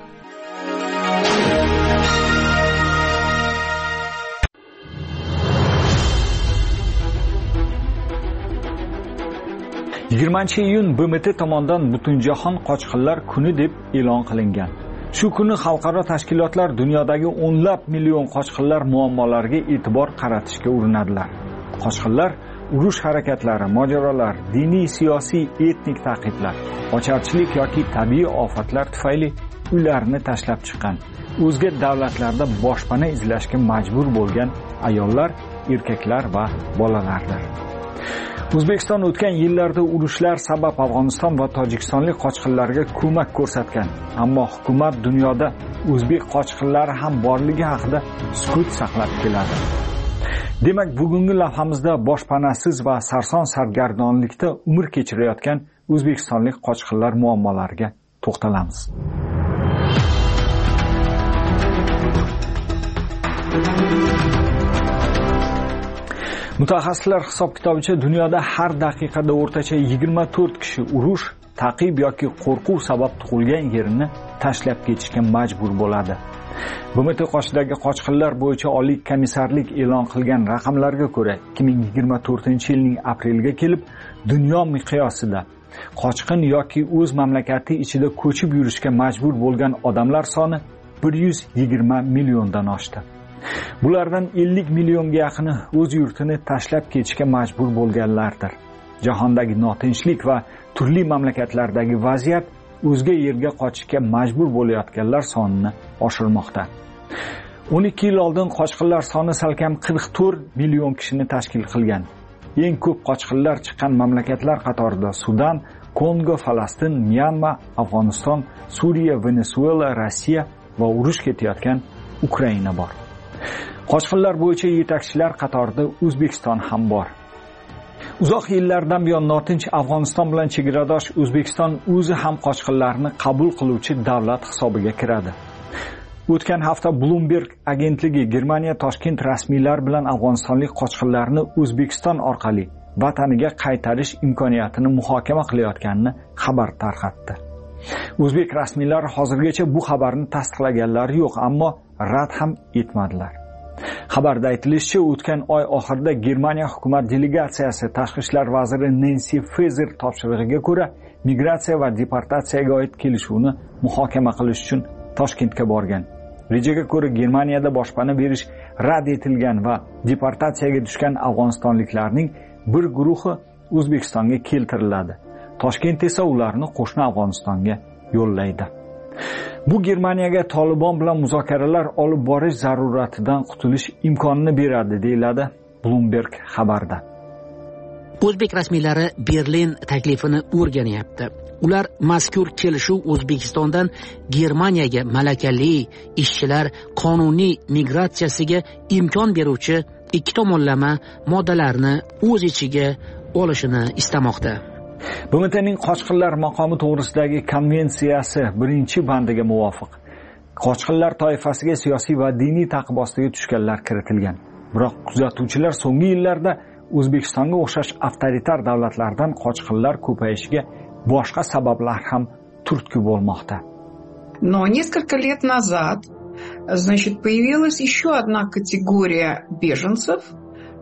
yigirmanchi iyun B M T tomonidan Butunjahon qochqinlar kuni deb e'lon qilingan. Shu kuni xalqaro tashkilotlar dunyodagi o'nlab million qochqinlar muammolariga e'tibor qaratishga urinadilar. Qochqinlar urush harakatlari, mojarolar, diniy, siyosiy, etnik ta'qiblar, ocharchilik yoki tabiiy ofatlar tufayli uylarini tashlab chiqqan, o'zga davlatlarda boshpana izlashga majbur bo'lgan ayollar, erkaklar va bolalardir. O'zbekiston o'tgan yillarda urushlar sabab Afg'oniston va Tojikistonlik qochqinlarga ko'mak ko'rsatgan, ammo hukumat dunyoda o'zbek qochqinlari ham borligi haqida sukut saqlab keladi. Demak, bugungi lavhamizda boshpanasiz va sarson sargardonlikda umr kechirayotgan o'zbekistonlik qochqinlar muammolariga to'xtalamiz. Mutaxassislar hisob-kitobicha dunyoda har daqiqada o'rtacha yigirma to'rt kishi urush, ta'qib yoki qo'rquv sabab tug'ilgan yerini tashlab ketishga majbur bo'ladi. B M T qoshidagi qochqinlar bo'yicha Oliy komissarlik e'lon qilgan raqamlarga ko'ra, ikki ming yigirma to'rtinchi yilning apreliga kelib, dunyo miqyosida qochqin yoki o'z mamlakati ichida ko'chib yurishga majbur bo'lgan odamlar soni bir yuz yigirma milliondan oshdi. Bulardan ellik millionga yaqini o'z yurtini tashlab ketishga majbur bo'lganlardir. Jahondagi notinchlik va turli mamlakatlardagi vaziyat o'zga yerga qochishga majbur bo'layotganlar sonini oshirmoqda. o'n ikki yil oldin qochqinlar soni salkam qirq to'rt million kishini tashkil qilgan. Eng ko'p qochqinlar chiqqan mamlakatlar qatorida Sudan, Kongo, Falastin, Myanma, Afg'oniston, Suriya, Venesuela, Rossiya va urush ketayotgan Ukraina bor. Qochqinlar bo'yicha yetakchilar qatorida O'zbekiston ham bor. Uzoq yillardan buyon notinch Afg'oniston bilan chegaradosh O'zbekiston o'zi ham qochqinlarni qabul qiluvchi davlat hisobiga kiradi. O'tgan hafta Bloomberg agentligi Germaniya Toshkent rasmiylar bilan afg'onistonlik qochqinlarni O'zbekiston orqali vataniga qaytarish imkoniyatini muhokama qilayotganini xabar tarqatdi. O'zbek rasmiylari hozirgacha bu xabarni tasdiqlaganlari yo'q, ammo rad ham etmadilar. Xabarda aytilishicha, o'tgan oy oxirida Germaniya hukumat delegatsiyasi tashqi ishlar vaziri Nancy Faeser topshirig'iga ko'ra migratsiya va deportatsiyaga oid kelishuvni muhokama qilish uchun Toshkentga borgan. Rejaga ko'ra Germaniyada boshpana berish rad etilgan va deportatsiyaga tushgan afg'onistonliklarning bir guruhi O'zbekistonga keltiriladi. Toshkent esa ularni qo'shni Afg'onistonga yo'llaydi. Bu Germaniyaga Tolibon bilan muzokaralar olib borish zaruratidan qutulish imkonini beradi, deyiladi Bloomberg xabarda. O'zbek rasmiylari Berlin taklifini o'rganyapti. Ular mazkur kelishuv O'zbekistondan Germaniyaga malakali ishchilar qonuniy migratsiyasiga imkon beruvchi ikki tomonlama moddalarni o'z ichiga olishini istamoqda. B M T'ning qochqinlar maqomi to'g'risidagi konvensiyasi birinchi bandiga muvofiq qochqinlar toifasiga siyosiy va diniy ta'qib ostiga tushganlar kiritilgan. Biroq kuzatuvchilar so'nggi yillarda O'zbekistonga o'xshash avtoritar davlatlardan qochqinlar ko'payishiga boshqa sabablar ham turtki bo'lmoqda. Но несколько лет назад, значит, появилась еще одна категория беженцев.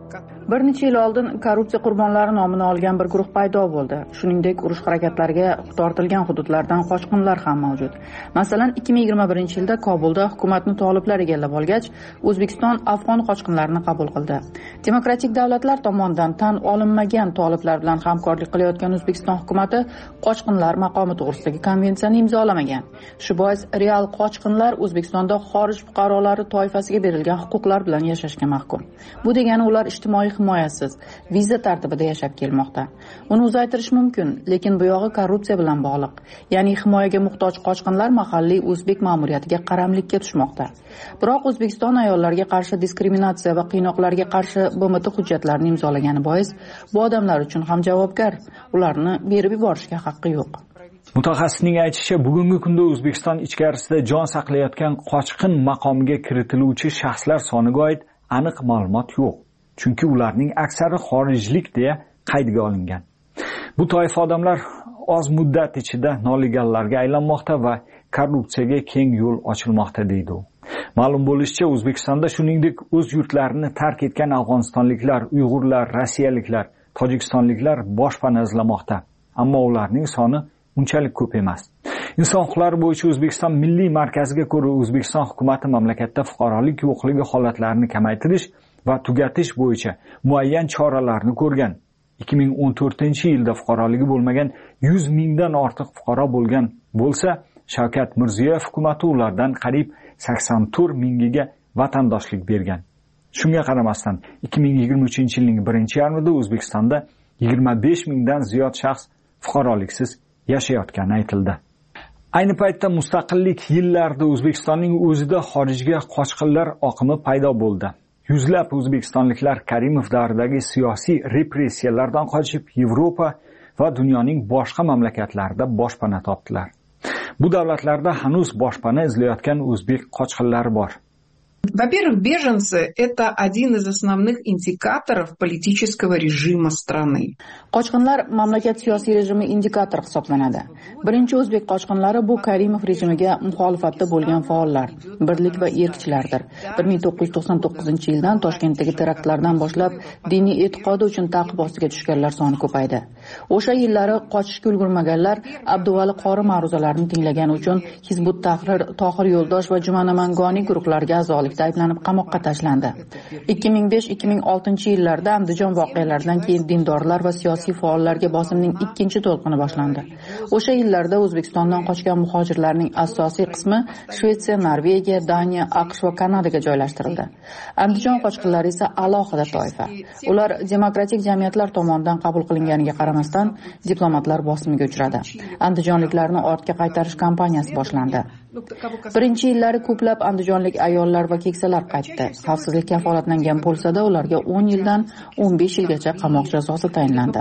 Bir necha yil oldin korrupsiya qurbonlari nomini olgan bir guruh paydo bo'ldi. Shuningdek, urush harakatlariga tortilgan hududlardan qochqinlar ham mavjud. Masalan, ikki ming yigirma birinchi yilda Kobulda hukumatni toliblar egallab olgach, O'zbekiston afg'on qochqinlarini qabul qildi. Demokratik davlatlar tomonidan tan olinmagan toliblar bilan hamkorlik qilayotgan O'zbekiston hukumatı qochqinlar maqomi to'g'risidagi konvensiyani imzolamagan. Shu bois real qochqinlar O'zbekistonda xorij fuqarolari toifasiga berilgan huquqlar bilan yashashga mahkum. Bu degani ular ijtimoiy himoyasiz, viza tartibida yashab kelmoqda. Uni uzaytirish mumkin, lekin bu yog'i korrupsiya bilan bog'liq. Ya'ni himoyaga muhtoj qochqinlar mahalliy o'zbek ma'muriyatiga qaramlikka tushmoqda. Biroq O'zbekiston ayollarga qarshi diskriminatsiya va qiynoqlarga qarshi B M T hujjatlarini imzolagani bois, bu odamlar uchun ham javobgar. Ularni berib yuborishga haqqi yo'q. Mutaxassisning aytishicha, bugungi kunda O'zbekiston ichkarisida jon saqlayotgan qochqin maqomiga kiritiluvchi shaxslar soniga oid aniq ma'lumot yo'q. Chunki ularning aksari xorijlik deya qaydga olingan. Bu toifa odamlar oz muddat ichida noliganlarga aylanmoqda va korrupsiyaga keng yo'l ochilmoqda deydi u. Ma'lum bo'lishicha, O'zbekistonda shuningdek o'z yurtlarini tark etgan afg'onistonliklar, uyg'urlar, rossiyaliklar, tojikistonliklar boshpana izlamoqda. Ammo ularning soni unchalik ko'p emas. Inson huquqlari bo'yicha O'zbekiston milliy markaziga ko'ra, O'zbekiston hukumatı mamlakatda fuqarolik yo'qligi holatlarini kamaytirish va tugatish bo'yicha muayyan choralarni ko'rgan. ikki ming o'n to'rtinchi yilda fuqaroligi bo'lmagan yuz mingdan ortiq fuqaro bo'lgan bo'lsa, Shavkat Mirziyoyev hukumatı ulardan qariyb sakson to'rt mingiga vatandoshlik bergan. Shunga qaramasdan, ikki ming yigirma uchinchi yilning birinchi yarmida O'zbekistonda yigirma besh mingdan ziyod shaxs fuqaroliksiz yashayotgani aytildi. Ayni paytda mustaqillik yillarida O'zbekistonning o'zida xorijga qochqinlar oqimi paydo bo'ldi. Yuzlab o'zbekistonliklar Karimov davridagi siyosiy repressiyalardan qochib Yevropa va dunyoning boshqa mamlakatlarida boshpana topdilar. Bu davlatlarda hanuz boshpana izlayotgan o'zbek qochqinlari bor. Во-первых, беженцы – это один из основных индикаторов политического режима страны. Qochqinlar mamlakat siyosiy rejimi indikatori hisoblanadi. Birinchi o'zbek qochqinlari bu Karimov rejimiga muxolifatda bo'lgan faollar, birlik va erkchilardir. bir ming to'qqiz yuz to'qson to'qqizinchi yildan Toshkentdagi teraktlardan boshlab diniy e'tiqodi uchun ta'qib ostiga tushganlar soni ko'paydi. O'sha yillari qochishga ulgurmaganlar Abduvali Qori ma'ruzalarini tinglagani uchun Hizbut Tahrir, Tohir Yo'ldosh va Jumana Mangoni guruhlariga a'zolik ayblanib qamoqqa tashlandi. ikki ming besh ikki ming oltinchi yillarda Andijon voqealaridan keyin dindorlar va siyosiy faollarga bosimning ikkinchi to'lqini boshlandi. O'sha yillarda O'zbekistondan qochgan muhojirlarning asosiy qismi Shvetsiya, Norvegiya, Daniya, AQSh va Kanadaga joylashtirildi. Andijon qochqinlari esa alohida toifa. Ular demokratik jamiyatlar tomonidan qabul qilinganiga qaramasdan diplomatlar bosimiga uchradi. Andijonliklarni ortga qaytarish kampaniyasi boshlandi. Birinchi yillari ko'plab andijonlik ayollar va keksalar qaytdi. Xavfsizlik kafolatlangan bo'lsa-da, ularga o'n yildan o'n besh yilgacha qamoq jazosi tayinlandi.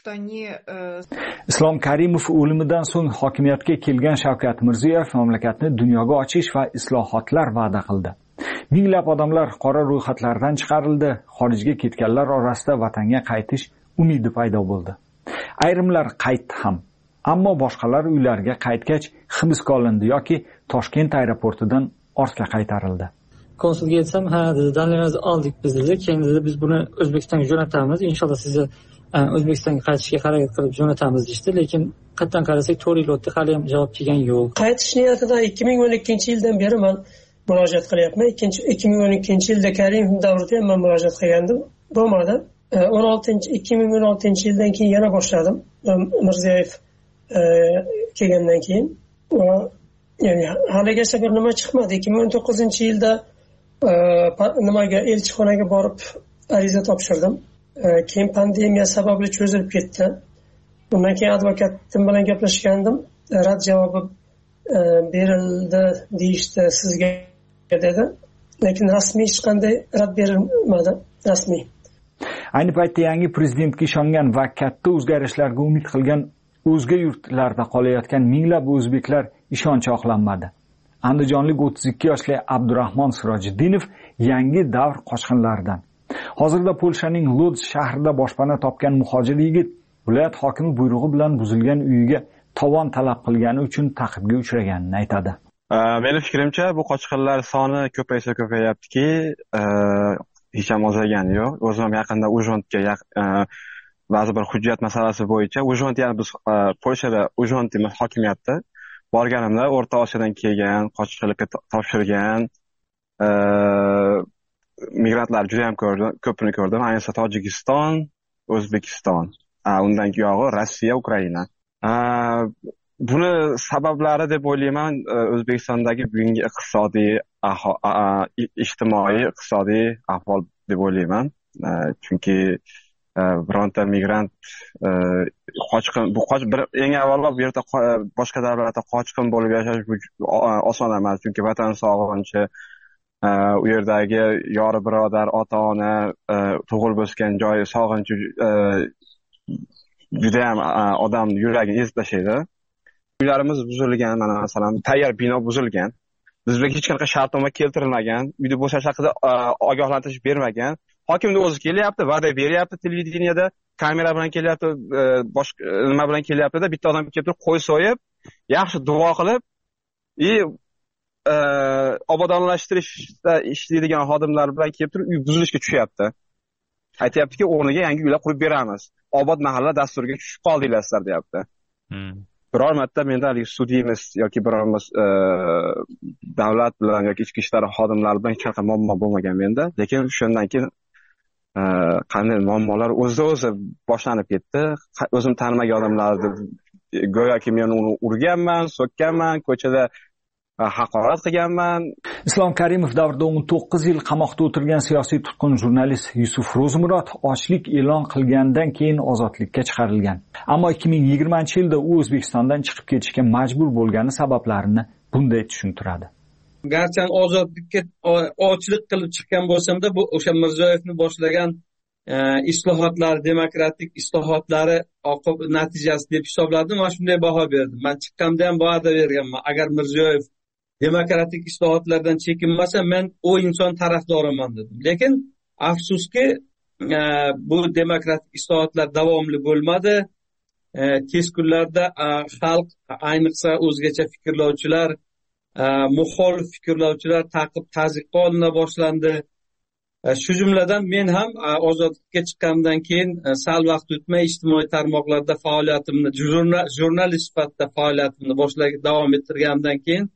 Islom Karimov o'limidan so'ng hokimiyatga kelgan Shavkat Mirziyoyev mamlakatni dunyoga ochish va islohotlar va'da qildi. Minglab odamlar qora ro'yxatlardan chiqarildi, xorijga ketganlar orasida vatanga qaytish umidi paydo bo'ldi. Ayrimlar qaytdi ham, ammo boshqalar uylariga qaytgach hibsga olindi yoki Toshkent aeroportidan ortga qaytarildi. Konsulga aytsam, ha, dedi, dalillarimizni oldik biz dedi. Keyin dedi, biz buni O'zbekistonga jo'natamiz. Inshaalloh sizni O'zbekistonga qaytishga harakat qilib jo'natamiz deydi, lekin qatdan qarasak to'rt yil o'tdi, hali ham javob kelgan yo'q. Qaytish niyatida ikki ming o'n ikkinchi yildan beri men murojaat qilyapman. ikki ming o'n ikkinchi yilda Karimov davrida ham men murojaat qilgandim. Bo'lmadi. o'n oltinchi ikki ming o'n oltinchi yildan keyin yana boshladim. Mirziyoyev kelgandan keyin va ya'ni haligacha bir nima chiqmadi. ikki ming o'n to'qqizinchi yilda nimaga elchixonaga borib ariza topshirdim. Keyin pandemiya sababli cho'zilib ketdi. Undan keyin advokatim bilan gaplashgandim. Rad javobi berildi deyishdi sizga dedi. Lekin rasmiy hech qanday rad berilmadi, rasmiy. Ayni paytda yangi prezidentga ishongan va katta o'zgarishlarga umid qilgan o'zga yurtlarda qolayotgan minglab o'zbeklar ishonchi oqlanmadi. Andijonlik o'ttiz ikki yoshli Abdurahmon Sirojiddinov yangi davr qochqinlaridan. Hozirda Polshaning Lodz shahrida boshpana topgan muhojir yigit viloyat hokimi buyrug'i bilan buzilgan uyiga tovon talab qilgani uchun ta'qibga uchraganini aytadi. Mening fikrimcha, bu qochqinlar soni ko'paysa ko'payaptiki, hech ham ozagani yo'q. O'zim ham yaqinda Ujondga ba'zi bir hujjat masalasi bo'yicha Ujond, ya'ni biz Polshada Ujond deymiz hokimiyatda borganimda O'rta Osiyodan kelgan, qochqinlikka topshirgan migrantlar juda ham ko'rdim, ko'pini ko'rdim. Ayniqsa Tojikiston, O'zbekiston, undan keyog'i Rossiya, Ukraina. Buni sabablari deb o'ylayman, O'zbekistondagi bugungi iqtisodiy, ijtimoiy, iqtisodiy ahvol deb o'ylayman. Chunki bironta migrant qochqin, bu qoch bir eng avvalo bu yerda boshqa davlatda qochqin bo'lib yashash bu oson emas, chunki vatan sog'inchi, u yerdagi yori birodar, ota-ona, tug'ilib o'sgan joyi sog'inchi juda ham odam yuragini ezib tashlaydi. Uylarimiz buzilgan, mana masalan, tayyor bino buzilgan. Bizga hech qanaqa shartnoma keltirilmagan, uyni bo'shash haqida ogohlantirish bermagan. Hokimning o'zi kelyapti, va'da beryapti televideniyada, kamera bilan kelyapti, boshqa nima bilan kelyapti-da, bitta odam kelib turib qo'y so'yib, yaxshi duo qilib, и obodonlashtirishda ishlaydigan xodimlar bilan kelib turib uy buzilishga tushyapti. Aytayaptiki, o'rniga yangi uylar qurib beramiz. Obod mahalla dasturiga tushib qoldinglar sizlar, deyapti. Biror marta menda hali sudimiz yoki birorimiz davlat bilan yoki ichki ishlar xodimlari bilan hech qanaqa muammo bo'lmagan menda, lekin shundan keyin qanday muammolar o'zi-o'zi boshlanib ketdi. O'zim tanimagan odamlarni go'yoki men uni urganman, so'kkanman, ko'chada haqorat qilganman. Islom Karimov davrida o'n to'qqiz yil qamoqda o'tirgan siyosiy tutqun jurnalist Yusuf Ro'zmurod ochlik e'lon qilgandan keyin ozodlikka chiqarilgan. Ammo ikki ming yigirmanchi yilda u O'zbekistondan chiqib ketishga majbur bo'lgani sabablarini bunday tushuntiradi. Garchi ozodlikka ochlik qilib chiqqan bo'lsam-da, bu o'sha Mirziyoyevni boshlagan islohotlar, demokratik islohotlari oqib natijasi deb hisobladim. Men shunday baho berdim. Men chiqqanda ham va'da berganman. Agar Mirziyoyev demokratik islohotlardan chekinmasa, men o inson tarafdoriman dedim. Lekin afsuski, bu demokratik islohotlar davomli bo'lmadi. Tez kunlarda xalq, ayniqsa o'zgacha fikrlovchilar, muxolif fikrlovchilar ta'qib tazyiqqa olina boshlandi. Shu jumladan men ham ozodlikka chiqqandan keyin sal vaqt o'tmay ijtimoiy tarmoqlarda faoliyatimni, jurnalist sifatida faoliyatimni boshlab davom ettirgandan keyin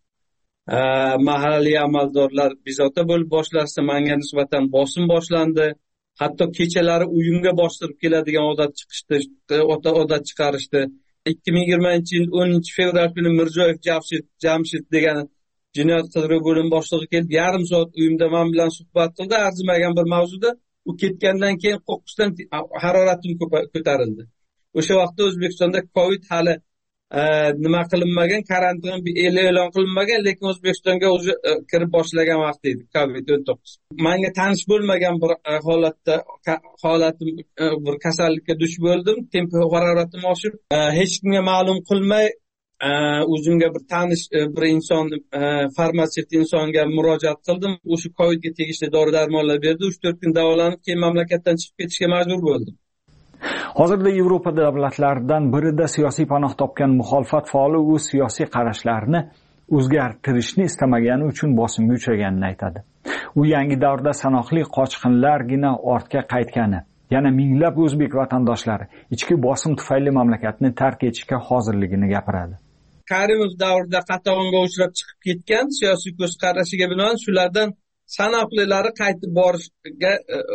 mahalliy amaldorlar bezovta bo'lib boshlashdi, menga nisbatan bosim boshlandi. Hatto kechalari uyimga bostirib keladigan odat chiqishdi, odat chiqarishdi. ikki ming yigirmanchi yil o'ninchi fevral kuni Mirziyoyev Jamshid degan jinoyat qidiruv bo'limi boshlig'i kelib, yarim soat uyimda men bilan suhbat qildi, arzimagan bir mavzuda. U ketgandan keyin qo'qqisdan haroratim ko'tarildi. O'sha vaqtda O'zbekistonda Covid hali nima qilinmagan, karantin e'lon qilinmagan, lekin O'zbekistonga o'zi kirib boshlagan vaqt edi Covid o'n to'qqiz. Menga tanish bo'lmagan bir holatda holatim bir kasallikka duch bo'ldim. Temperatur haroratim oshib, hech kimga ma'lum qilmay o'zimga bir tanish bir inson, farmatsevt insonga murojaat qildim. O'sha Covidga tegishli dori-darmonlar berdi. uch to'rt kun davolanib, keyin mamlakatdan chiqib ketishga majbur bo'ldim. Hozirda Yevropa davlatlaridan birida siyosiy panoh topgan muxolifat faoli o'z siyosiy qarashlarini o'zgartirishni istamagani uchun bosimga uchraganini aytadi. U yangi davrda sanoqli qochqinlargina ortga qaytgani, yana minglab o'zbek vatandoshlari ichki bosim tufayli mamlakatni tark etishga hozirligini gapiradi. Karimov davrida qatag'onga uchrab chiqib ketgan siyosiy ko'z qarashiga binoan shulardan sanoqlilari qaytib borishga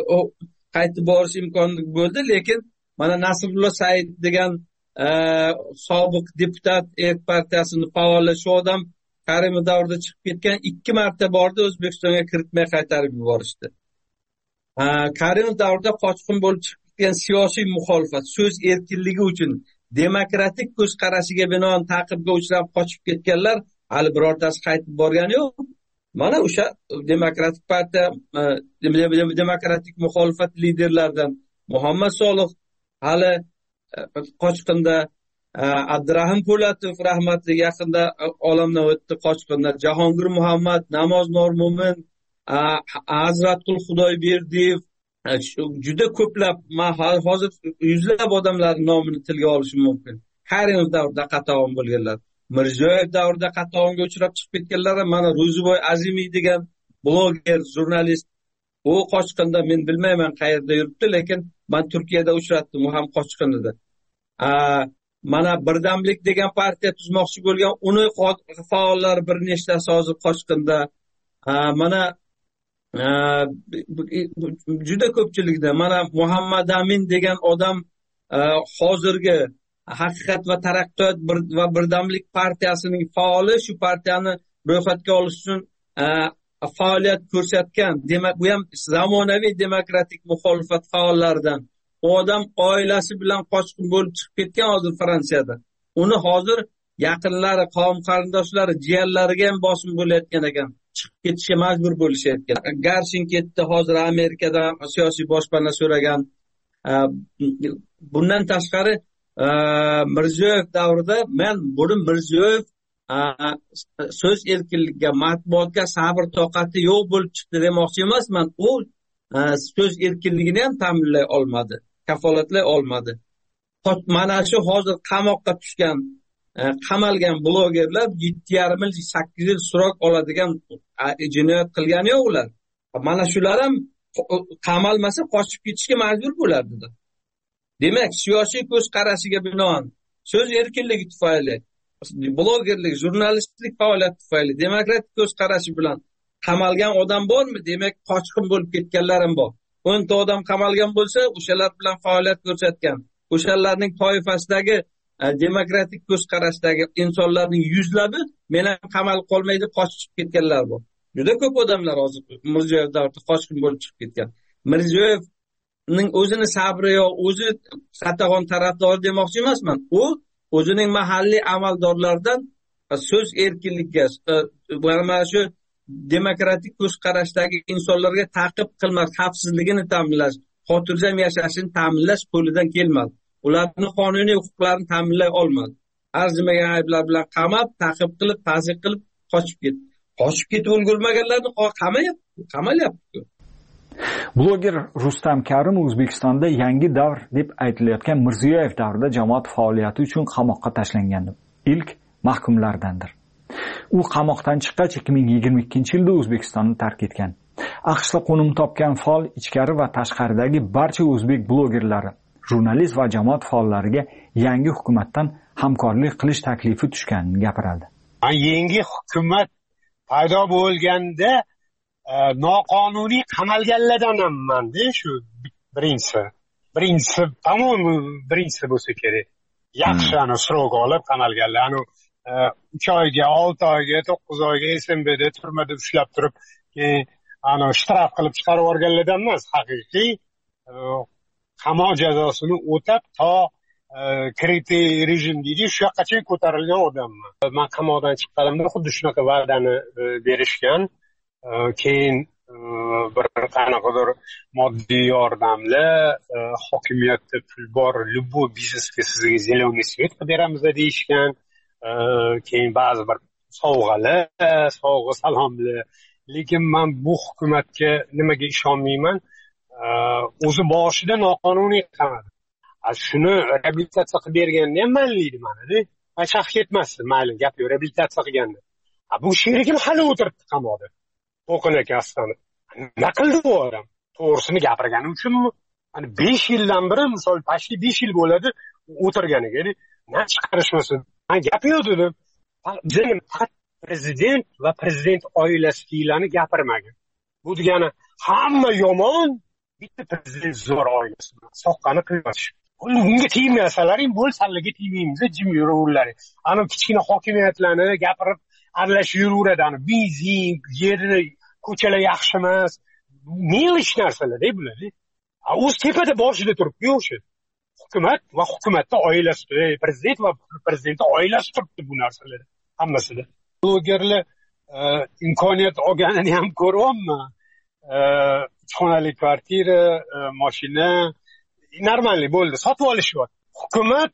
qaytib borish imkoni bo'ldi, lekin mana Nasrullo Said degan sobiq deputat, Erk partiyasining faoli, shu odam Karimov davrida chiqib ketgan, ikki marta bordi, O'zbekistonga kiritmay qaytarib yuborishdi. Karimov davrida qochqin bo'lib chiqib ketgan siyosiy muxolifat so'z erkinligi uchun demokratik ko'z qarashiga binoan ta'qibga uchrab qochib ketganlar hali birortasi qaytib borgani yo'q. Mana o'sha demokratik partiya, demokratik muxolifat liderlaridan Muhammad Solih hali qochqinda, Abdurahim Po'latov rahmatli yaqinda olamdan o'tdi qochqinda, Jahongir Muhammad, Namoz Normo'min, Hazratqul Xudoyberdiyev, juda ko'plab, men hozir yuzlab odamlarning nomini tilga olishim mumkin. Karimov davrida qatag'on bo'lganlar, Mirziyoyev davrida qatag'onga uchrab chiqib ketganlar, mana Ro'ziboy Azimiy degan bloger, jurnalist, u qochqinda men bilmayman qayerda yuribdi, lekin men Turkiyada uchratdim, u ham qochqin edi. Mana Birdamlik degan partiya tuzmoqchi bo'lgan, uni faollari bir nechtasi hozir qochqinda. Mana juda ko'pchilikda, mana Muhammad Amin degan odam hozirgi Haqiqat va taraqqiyot va Birdamlik partiyasining faoli, shu partiyani ro'yxatga olish uchun faoliyat ko'rsatgan. Demak, bu ham zamonaviy demokratik muxolifat faollaridan. U odam oilasi bilan qochqin bo'lib chiqib ketgan hozir Fransiyada. Uni hozir yaqinlari, qavm qarindoshlari, jiyanlariga ham bosim bo'layotgan ekan. Chiqib ketishga majbur bo'lishayotgan. Garshin ketdi, hozir Amerikada siyosiy boshpana so'ragan. Bundan tashqari Mirziyoyev davrida men buni Mirziyoyev so'z erkinligiga, matbuotga sabr toqati yo'q bo'lib chiqdi demoqchi emasman. U so'z erkinligini ham ta'minlay olmadi, kafolatlay olmadi. Mana shu hozir qamoqqa tushgan, qamalgan blogerlar yetti yarim yil, sakkiz yil surok oladigan jinoyat qilgani yo'q ular. Mana shular ham qamalmasa qochib ketishga majbur bo'lardi. Demak, siyosiy ko'z qarashiga binoan so'z erkinligi tufayli, blogerlik, jurnalistlik faoliyati tufayli demokratik ko'z qarashi bilan qamalgan odam bormi? Demak, qochqin bo'lib ketganlar ham bor. o'nta odam qamalgan bo'lsa, o'shalar bilan faoliyat ko'rsatgan, o'shalarning toifasidagi demokratik ko'z qarashdagi insonlarning yuzlabi men ham qamalib qolmaydi, qochib ketganlar bor. Juda ko'p odamlar hozir Mirziyoyev davrida qochqin bo'lib chiqib ketgan. Mirziyoyevning o'zini sabri yo'q, o'zi Qatag'on tarafdori demoqchi emasman. U o'zining mahalliy amaldorlaridan so'z erkinligiga, mana shu demokratik ko'z qarashdagi insonlarga ta'qib qilmas, xavfsizligini ta'minlash, xotirjam yashashini ta'minlash qo'lidan kelmadi. Ularning qonuniy huquqlarini ta'minlay olmadi. Arzimagan ayblar bilan qamab, ta'qib qilib, ta'zir qilib qochib ketdi. Qochib ketib ulgurmaganlarni qamayapti, qamalyapti. Bloger Rustam Karim O'zbekistonda yangi davr deb aytilayotgan Mirziyoyev davrida jamoat faoliyati uchun qamoqqa tashlangan ilk mahkumlardandir. U qamoqdan chiqqach ikki ming yigirma ikkinchi yilda O'zbekistonni tark etgan. AQShda qo'nim topgan faol ichkari va tashqaridagi barcha o'zbek blogerlari, jurnalist va jamoat faollariga yangi hukumatdan hamkorlik qilish taklifi tushganini gapiradi. Yangi hukumat paydo bo'lganda noqonuniy qamalganlardanman-da, shu birinchisi. Birinchisi, tamom birinchisi bo'lsa kerak. Yaxshi ana srok olib qamalganlar, ana uch oyga, olti oyga, to'qqiz oyga S M B'da turmada ushlab turib, keyin ana shtraf qilib chiqarib yuborganlardan emas, haqiqiy qamoq jazosini o'tab to kritiy rejim deydi, shu yoqqacha ko'tarilgan odamman. Men qamoqdan chiqqanimda xuddi shunaqa va'dani berishgan. Keyin bir qanaqadir moddiy yordamlar, hokimiyatda pul bor, любой biznesga sizga zeleный svet qilib beramiz deyishgan. Keyin ba'zi bir sovg'alar, sovg'a salomlar. Lekin men bu hukumatga nimaga ishonmayman? O'zi boshida noqonuniy qamadi. Shuni reabilitatsiya qilib berganda ham manliydi mana-da. Achaq ketmasdi, mayli, gap yo'q, reabilitatsiya qilganda. Bu sherigim hali o'tiribdi qamoqda. To'qin akasidan. Nima qildi bu odam? To'g'risini gapirgani uchunmi? Hani besh yildan beri, misol, pashli besh yil bo'ladi o'tirganiga, na chiqarishmasin. Men gap yo'q dedim. Bizning prezident va prezident oilasidagilarni gapirmagan. Bu degani hamma yomon, bitta prezident zo'r oilasi bilan soqqani qilish. Unga tegmasalaring bo'lsanlarga tegmaymiz, jim yuraverlaring. Ana kichkina hokimiyatlarni gapirib aralashib yuraveradi. Ana benzin, yer, ko'chalar yaxshi emas. Melish narsalar-da bular. O'z tepada boshida turibdi o'sha. Hukumat va hukumatda oilasi, prezident va prezidentning oilasi turibdi bu narsalar hammasida. Blogerlar imkoniyat olganini ham ko'ryapman. Xonali kvartira, mashina normalniy bo'ldi, sotib olishyapti. Hukumat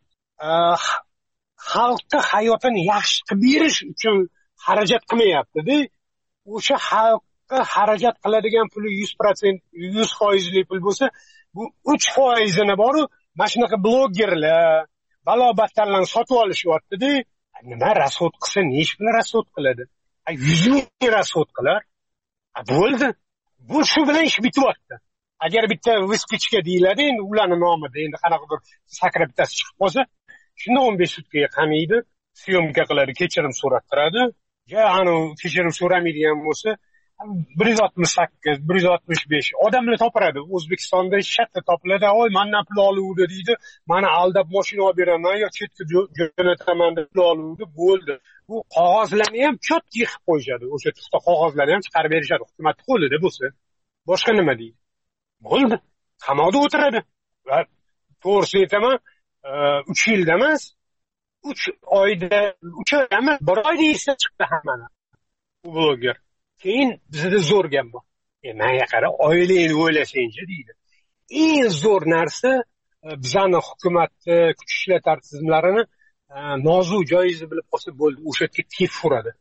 xalqqa hayotini yaxshi qilib berish uchun xarajat qilmayapti-da. O'sha xalqqa xarajat qiladigan puli yuz foiz, yuz foizli pul bo'lsa, bu uch foizini boru mana shunaqa blogerlar balo-battarlarni sotib olishyapti-da. Nima rasod qilsa, nesh bilan rasod qiladi? yuz ming rasod qilar. Bo'ldi. bu shu bilan ish bityapti. Agar bitta viskichka deyiladi, endi ularni nomida endi qanaqadir sakra bittasi chiqib qolsa, shunda o'n besh sutkaga qamaydi, syomka qiladi, kechirim so'rattiradi. Ya ana kechirim so'ramaydigan bo'lsa, bir yuz oltmish sakkiz, bir yuz oltmish besh odamlar topiladi. O'zbekistonda shatda topiladi. Oy, mendan pul oluvdi deydi. Meni aldab mashina olib beraman yo chetga jo'nataman deb pul oluvdi, bo'ldi. Bu qog'ozlarni ham cho'tki qilib qo'yishadi. O'sha tuxta qog'ozlarni ham chiqarib berishadi hukumat qo'lida bo'lsa. Boshqa nima deydi? Bo'ldi. Qamoqda o'tiradi. Va to'g'risini aytaman, uch yilda emas, uch oyda, uch oy emas, bir oyda esda chiqdi hammani. Bu bloger. Keyin bizda zo'r gap bor. E, menga qara, oilangni o'ylasangchi deydi. Eng zo'r narsa bizani hukumatni, kuch ishlatma tizimlarini nozu joizni bilib qolsa bo'ldi, o'sha yerga tep uradi.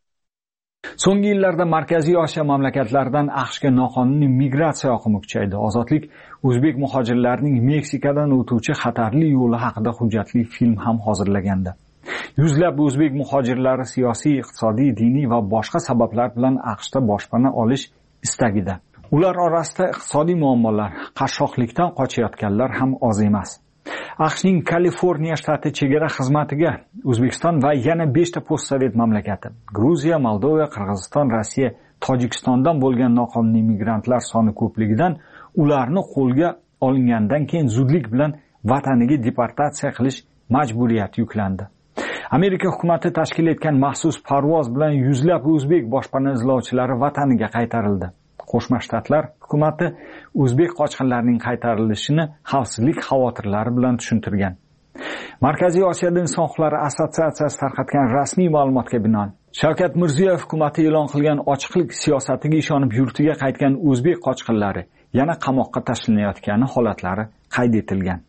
So'nggi yillarda Markaziy Osiyo mamlakatlaridan AQShga noqonuniy migratsiya oqimi kuchaydi. Ozodlik o'zbek muhojirlarining Meksikadan o'tuvchi xatarli yo'li haqida hujjatli film ham hozirlagandi. Yuzlab o'zbek muhojirlari siyosiy, iqtisodiy, diniy va boshqa sabablar bilan AQShda boshpana olish istagida. Ular orasida iqtisodiy muammolar, qashshoqlikdan qochayotganlar ham oz emas. AQShning Kaliforniya shtati chegara xizmatiga O'zbekiston va yana besh ta postsovet mamlakati, Gruziya, Moldova, Qirg'iziston, Rossiya, Tojikistondan bo'lgan noqonuniy migrantlar soni ko'pligidan ularni qo'lga olingandan keyin zudlik bilan vataniga deportatsiya qilish majburiyati yuklandi. Amerika hukumati tashkil etgan maxsus parvoz bilan yuzlab o'zbek boshpana izlovchilari vataniga qaytarildi. Qo'shma Shtatlar hukumati o'zbek qochqinlarining qaytarilishini xavfsizlik xavotirlari bilan tushuntirgan. Markaziy Osiyoda inson huquqlari assotsiatsiyasi tarqatgan rasmiy ma'lumotga binoan Shavkat Mirziyoyev hukumati e'lon qilgan ochiqlik siyosatiga ishonib yurtiga qaytgan o'zbek qochqinlari yana qamoqqa tashlanayotgani holatlari qayd etilgan.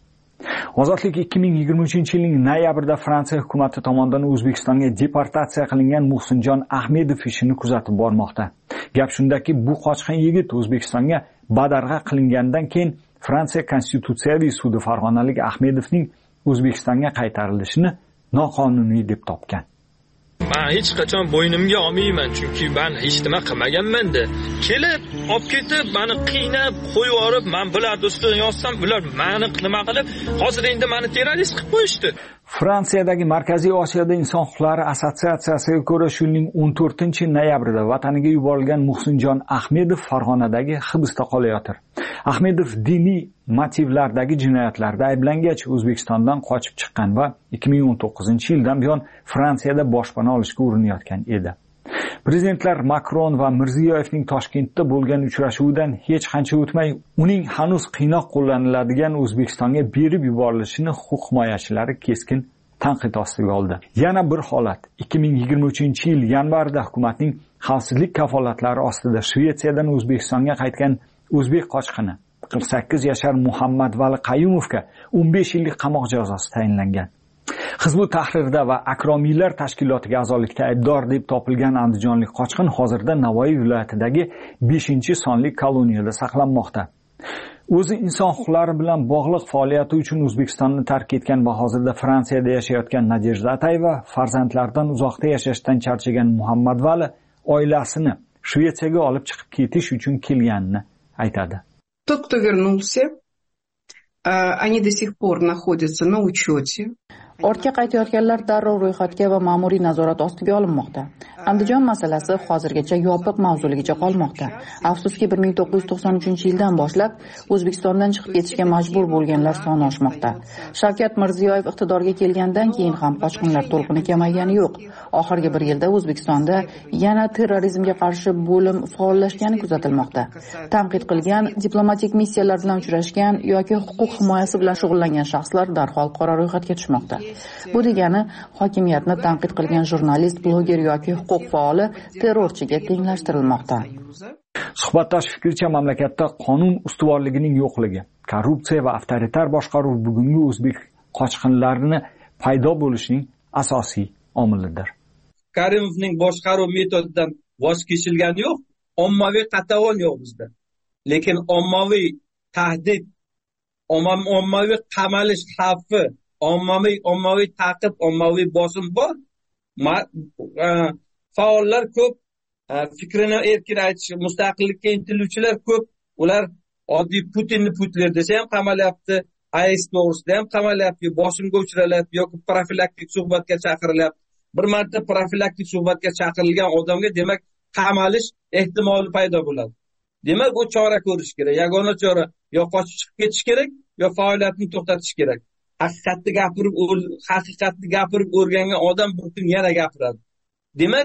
Ozodlik ikki ming yigirma uchinchi yilning noyabrida Fransiya hukumati tomonidan O'zbekistonga deportatsiya qilingan Muhsinjon Ahmedov ishini kuzatib bormoqda. Gap shundaki, bu qochqin yigit O'zbekistonga badarg'a qilingandan keyin Fransiya Konstitutsiyaviy sudi farg'onalik Ahmedovning O'zbekistonga qaytarilishini noqonuniy deb topgan. Men hech qachon bo'ynimga olmayman, chunki men hech nima qilmaganman-da. Kelib, olib ketib, meni qiynab, qo'yib yorib, men bularni ustidan yozsam, ular meni nima qilib, hozir endi meni terrorist qilib qo'yishdi. Fransiyadagi Markaziy Osiyoda inson huquqlari assotsiatsiyasiga ko'ra, shu yilning o'n to'rtinchi noyabrida vataniga yuborilgan Muhsinjon Ahmedov Farg'onadagi hibsda qolayotir. Ahmedov diniy motivlardagi jinoyatlarda ayblangach O'zbekistondan qochib chiqqan va ikki ming o'n to'qqizinchi yildan buyon Fransiyada boshpana olishga urinayotgan edi. Prezidentlar Makron va Mirziyoyevning Toshkentda bo'lgan uchrashuvidan hech qancha o'tmay uning hanuz qiynoq qo'llaniladigan O'zbekistonga berib yuborilishini huquq himoyachilari keskin tanqid ostiga oldi. Yana bir holat ikki ming yigirma uchinchi yil yanvarida hukumatning xavfsizlik kafolatlari ostida Shvetsiyadan O'zbekistonga qaytgan o'zbek qochqini qirq sakkiz yashar Muhammadvali Qayumovga o'n besh yillik qamoq jazosi tayinlangan. Hizbut Tahrirda va Akromiylar tashkilotiga a'zolikda aybdor deb topilgan andijonlik qochqin hozirda Navoiy viloyatidagi beshinchi sonli koloniyada saqlanmoqda. O'zi inson huquqlari bilan bog'liq faoliyati uchun O'zbekistonni tark etgan va hozirda Fransiyada yashayotgan Nadejda Atayeva farzandlaridan uzoqda yashashdan charchagan Muhammadvali oilasini Shvetsiyaga olib chiqib ketish uchun kelganini aytadi. Тот, кто вернулся, они до сих пор находятся на учете. Ortga qaytayotganlar darrov ro'yxatga va ma'muriy nazorat ostiga olinmoqda. Andijon masalasi hozirgacha yopiq mavzuligicha qolmoqda. Afsuski bir ming to'qqiz yuz to'qson uchinchi yildan boshlab O'zbekistondan chiqib ketishga majbur bo'lganlar soni oshmoqda. Shavkat Mirziyoyev iqtidorga kelgandan keyin ham qochqinlar to'lqini kamaygani yo'q. Oxirgi bir yilda O'zbekistonda yana terrorizmga qarshi bo'lim faollashgani kuzatilmoqda. Tanqid qilgan, diplomatik missiyalar bilan uchrashgan yoki huquq himoyasi bilan shug'ullangan shaxslar darhol qora ro'yxatga tushmoqda. Bu degani hokimiyatni tanqid qilgan jurnalist, bloger yoki huquq faoli terrorchiga tenglashtirilmoqda. Suhbatdosh fikricha, mamlakatda qonun ustuvorligining yo'qligi, korrupsiya va avtoritar boshqaruv bugungi o'zbek qochqinlarini paydo bo'lishining asosiy omilidir. Karimovning boshqaruv metodidan voz kechilgani yo'q, ommaviy qatag'on yo'q bizda. Lekin ommaviy tahdid, ommaviy qamalish xavfi, ommaviy ommaviy ta'qib, ommaviy bosim bor. Faollar ko'p, fikrini erkin aytish, mustaqillikka intiluvchilar ko'p. Ular oddiy Putinni putler desa ham qamalyapti, A E S to'g'risida ham qamalyapti, bosimga uchralyapti yoki profilaktik suhbatga chaqirilyapti. Bir marta profilaktik suhbatga chaqirilgan odamga demak qamalish ehtimoli paydo bo'ladi. Demak, u chora ko'rish kerak. Yagona chora yo qochib chiqib ketish kerak, yo faoliyatni to'xtatish kerak. Haqiqatni gapirib, haqiqatni gapirib o'rgangan odam bir kun yana gapiradi. Demak,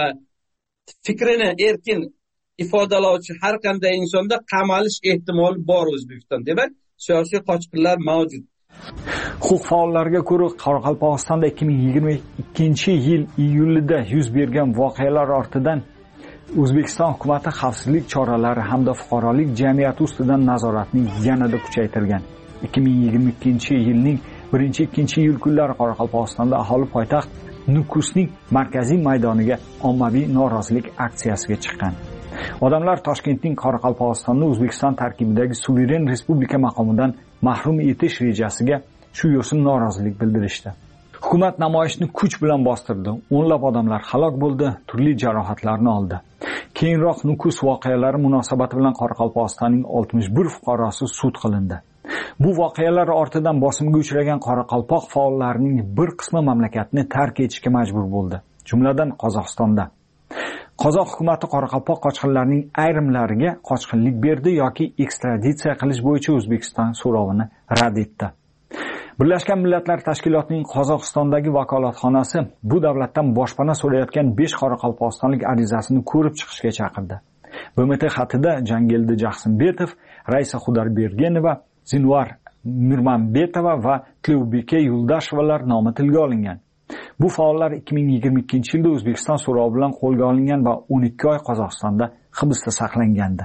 fikrini erkin ifodalovchi har qanday insonda qamalish ehtimoli bor O'zbekiston. Demak, siyosiy qochqinlar mavjud. Huquq faollariga ko'ra, Qoraqalpog'istonda ikki ming yigirma ikkinchi yil iyulida yuz bergan voqealar ortidan O'zbekiston hukumati xavfsizlik choralari hamda fuqarolik jamiyati ustidan nazoratni yanada kuchaytirgan. ikki ming yigirma ikkinchi yilning birinchi ikkinchi iyul kunlari Qoraqalpog'istonda aholi poytaxt Nukusning markaziy maydoniga ommaviy norozilik aksiyasiga chiqqan. Odamlar Toshkentning Qoraqalpog'istonni O'zbekiston tarkibidagi suveren respublika maqomidan mahrum etish rejasiga shu yo'sin norozilik bildirishdi. Hukumat namoyishni kuch bilan bostirdi. O'nlab odamlar halok bo'ldi, turli jarohatlarni oldi. Keyinroq Nukus voqealari munosabati bilan Qoraqalpog'istonning oltmish bir fuqarosi sud qilindi. Bu voqealar ortidan bosimga uchragan Qoraqalpoq faollarining bir qismi mamlakatni tark etishga majbur bo'ldi, jumladan Qozog'istonda. Qozoq hukumati Qoraqalpoq qochqinlarining ayrimlariga qochqinlik berdi yoki ekstraditsiya qilish bo'yicha O'zbekiston so'rovini rad etdi. Birlashgan Millatlar Tashkilotining Qozog'istondagi vakolatxonasi bu davlatdan boshpana so'rayotgan besh qoraqalpog'istonlik arizasini ko'rib chiqishga chaqirdi. B M T xatida Jangildi Jaxsimbetov, Raisa Xudarbergenova, Zinvar Mirmanbetova va Tlevbeke Yuldashovalar nomi tilga olingan. Bu faollar ikki ming yigirma ikkinchi yilda O'zbekiston so'rovi bilan qo'lga olingan va o'n ikki oy Qozog'istonda hibsda saqlangandi.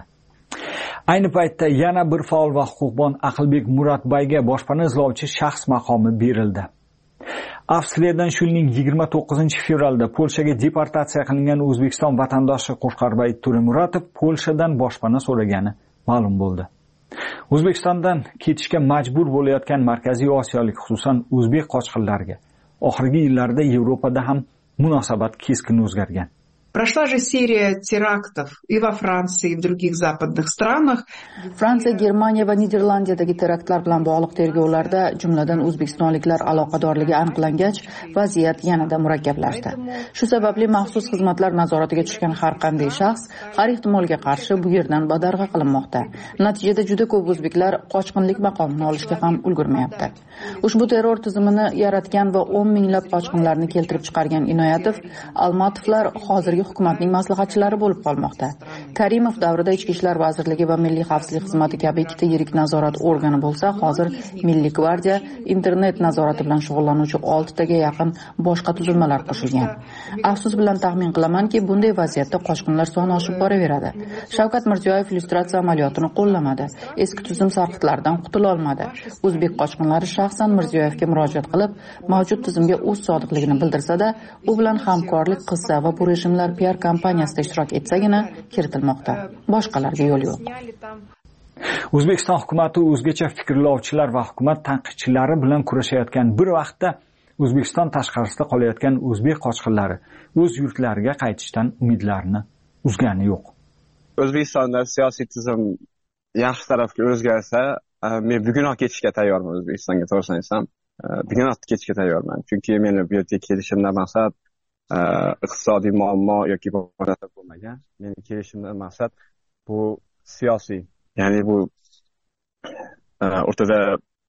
Ayni paytda yana bir faol va huquqbon Aqlbek Muratbayga boshpana izlovchi shaxs maqomi berildi. Avstriyadan shu yilning yigirma to'qqizinchi fevralda Polshaga deportatsiya qilingan O'zbekiston vatandoshi Qo'shqarbay To'remuratov Polshadan boshpana so'ragani ma'lum bo'ldi. O'zbekistondan ketishga majbur bo'layotgan Markaziy Osiyolik, xususan o'zbek qochqinlariga oxirgi yillarda Yevropada ham munosabat keskin o'zgargan. Прошла же серия терактов и во Франции, и в других западных странах. Fransiya, Germaniya va Niderlandiyadagi teraktlar bilan bog'liq tergovlarda, jumladan o'zbekistonliklar aloqadorligi aniqlangach, vaziyat yanada murakkablashdi. Shu sababli maxsus xizmatlar nazoratiga tushgan har qanday shaxs har ehtimolga qarshi bu yerdan badarg'a qilinmoqda. Natijada juda ko'p o'zbeklar qochqinlik maqomini olishga ham ulgurmayapti. Ushbu terror tizimini yaratgan va o'n minglab qochqinlarni keltirib chiqargan Inoyatov, Almatovlar hozirgi hukumatning maslahatchilari bo'lib qolmoqda. Karimov davrida Ichki ishlar vazirligi va Milliy xavfsizlik xizmati kabi ikkita yirik nazorat organi bo'lsa, hozir Milliy gvardiya, internet nazorati bilan shug'ullanuvchi oltitaga yaqin boshqa tuzilmalar qo'shilgan. Afsus bilan taxmin qilamanki, bunday vaziyatda qochqinlar soni oshib boraveradi. Shavkat Mirziyoyev illyustratsiya amaliyotini qo'llamadi. Eski tuzum sarqitlaridan qutula olmadi. O'zbek qochqinlari shaxsan Mirziyoyevga murojaat qilib, mavjud tizimga o'z sodiqligini bildirsa-da, u bilan hamkorlik qilsa va bu rejimlar P R kampaniyasida ishtirok etsagina kiritilmoqda. Boshqalarga yo'l yo'q. O'zbekiston hukumati o'zgacha fikrlovchilar va hukumat tanqidchilari bilan kurashayotgan bir vaqtda O'zbekiston tashqarisida qolayotgan o'zbek qochqinlari o'z yurtlariga qaytishdan umidlarini uzgani yo'q. O'zbekistonda siyosiy tizim yaxshi tarafga o'zgarsa, men bugunoq ketishga tayyorman O'zbekistonga, to'g'risini aytsam. Bugunoq ketishga tayyorman. Chunki meni bu yerga kelishimdan maqsad iqtisodiy muammo yoki boshqa bo'lmagan. Mening kelishimdan maqsad bu siyosiy. Ya'ni bu o'rtada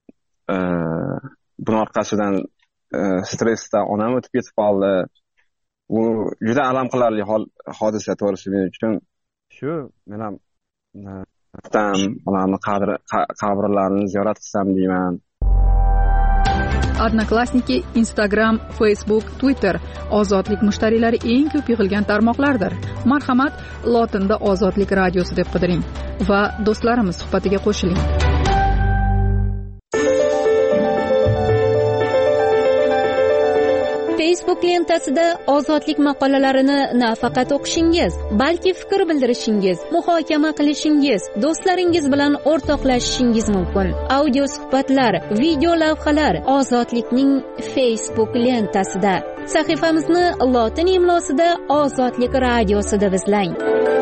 buni orqasidan stressdan onam o'tib ketib qoldi. Bu juda alam qilarli hodisa, to'g'risi men uchun. Shu men ham ularni qabrlarini ziyorat qilsam deyman. Odnoklassniki, Instagram, Facebook, Twitter ozodlik mushtariylari eng ko'p yig'ilgan tarmoqlardir. Marhamat, lotinda Ozodlik radiosi deb qidiring va do'stlarimiz suhbatiga qo'shiling. Facebook lentasida ozodlik maqolalarini nafaqat o'qishingiz, balki fikr bildirishingiz, muhokama qilishingiz, do'stlaringiz bilan o'rtoqlashishingiz mumkin. Audio suhbatlar, video lavhalar ozodlikning Facebook lentasida. Sahifamizni lotin imlosida Ozodlik radiosida izlang.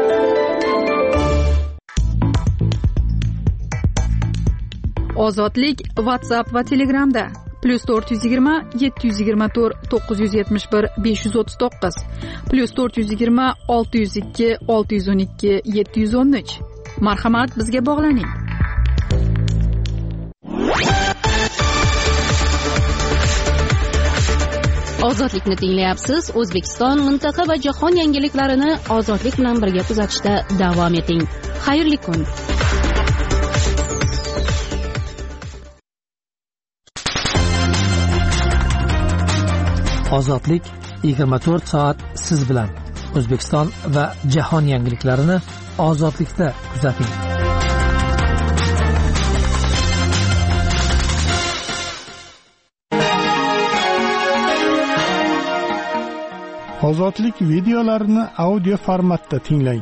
Ozodlik WhatsApp va Telegramda plus to'rt yuz yigirma yetti yuz yigirma to'rt to'qqiz yuz yetmish bir besh yuz o'ttiz to'qqiz plus to'rt yuz yigirma olti yuz ikki olti yuz o'n ikki yetti yuz o'n uch. Marhamat, bizga bog'laning. Ozodlikni tinglayapsiz. O'zbekiston, mintaqa va jahon yangiliklarini ozodlik bilan birga kuzatishda davom eting. Xayrli kun. Ozodlik yigirma to'rt soat siz bilan. O'zbekiston va jahon yangiliklarini ozodlikda kuzating. Ozodlik videolarini audio formatda tinglang.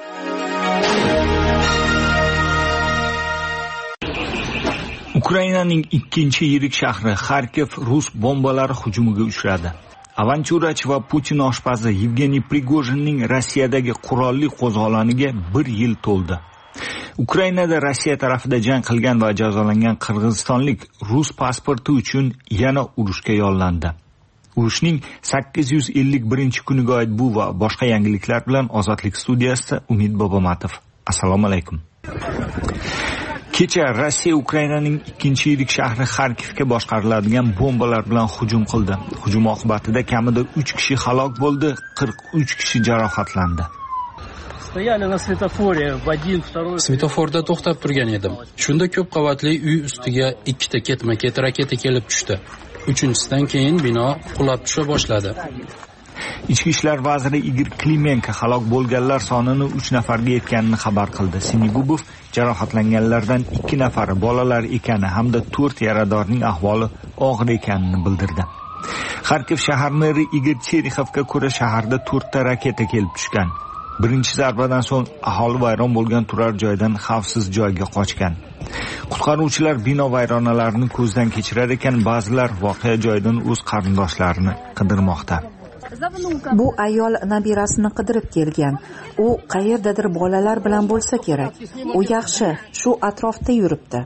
Ukrainaning ikkinchi yirik shahri Xarkov rus bombalari hujumiga uchradi. Avantyurachi va Putin oshpazi Yevgeniy Prigojinning Rossiyadagi qurolli qo'zg'oloniga bir yil to'ldi. Ukrainada Rossiya tarafida jang qilgan va jazolangan qirg'izistonlik rus pasporti uchun yana urushga yollandi. Urushning sakkiz yuz ellik birinchi kuniga oid bu va boshqa yangiliklar bilan Ozodlik studiyasida Umid Bobomatov. Assalomu alaykum. Kecha Rossiya Ukrainaning ikkinchi yirik shahri Xarkovga boshqariladigan bombalar bilan hujum qildi. Hujum oqibatida kamida uch kishi halok bo'ldi, qirq uch kishi jarohatlandi. Svetoforda to'xtab turgan edim. Shunda ko'p qavatli uy ustiga ikkita ketma-ket raketa kelib tushdi. Uchinchisidan keyin bino qulab tusha boshladi. Ichki ishlar vaziri Igor Klimenko halok bo'lganlar sonini uch nafarga yetganini xabar qildi. Sinigubov jarohatlanganlardan ikki nafari bolalar ekani hamda to'rt yaradorning ahvoli og'ir ekanini bildirdi. Xarkov shahar meri Igor Cherixovga ko'ra shaharda to'rtta raketa kelib tushgan. Birinchi zarbadan so'ng aholi vayron bo'lgan turar joydan xavfsiz joyga qochgan. Qutqaruvchilar bino vayronalarini ko'zdan kechirar ekan, ba'zilar voqea joyidan o'z qarindoshlarini qidirmoqda. Bu ayol nabirasini qidirib kelgan. U qayerdadir bolalar bilan bo'lsa kerak. U yaxshi, shu atrofda yuribdi.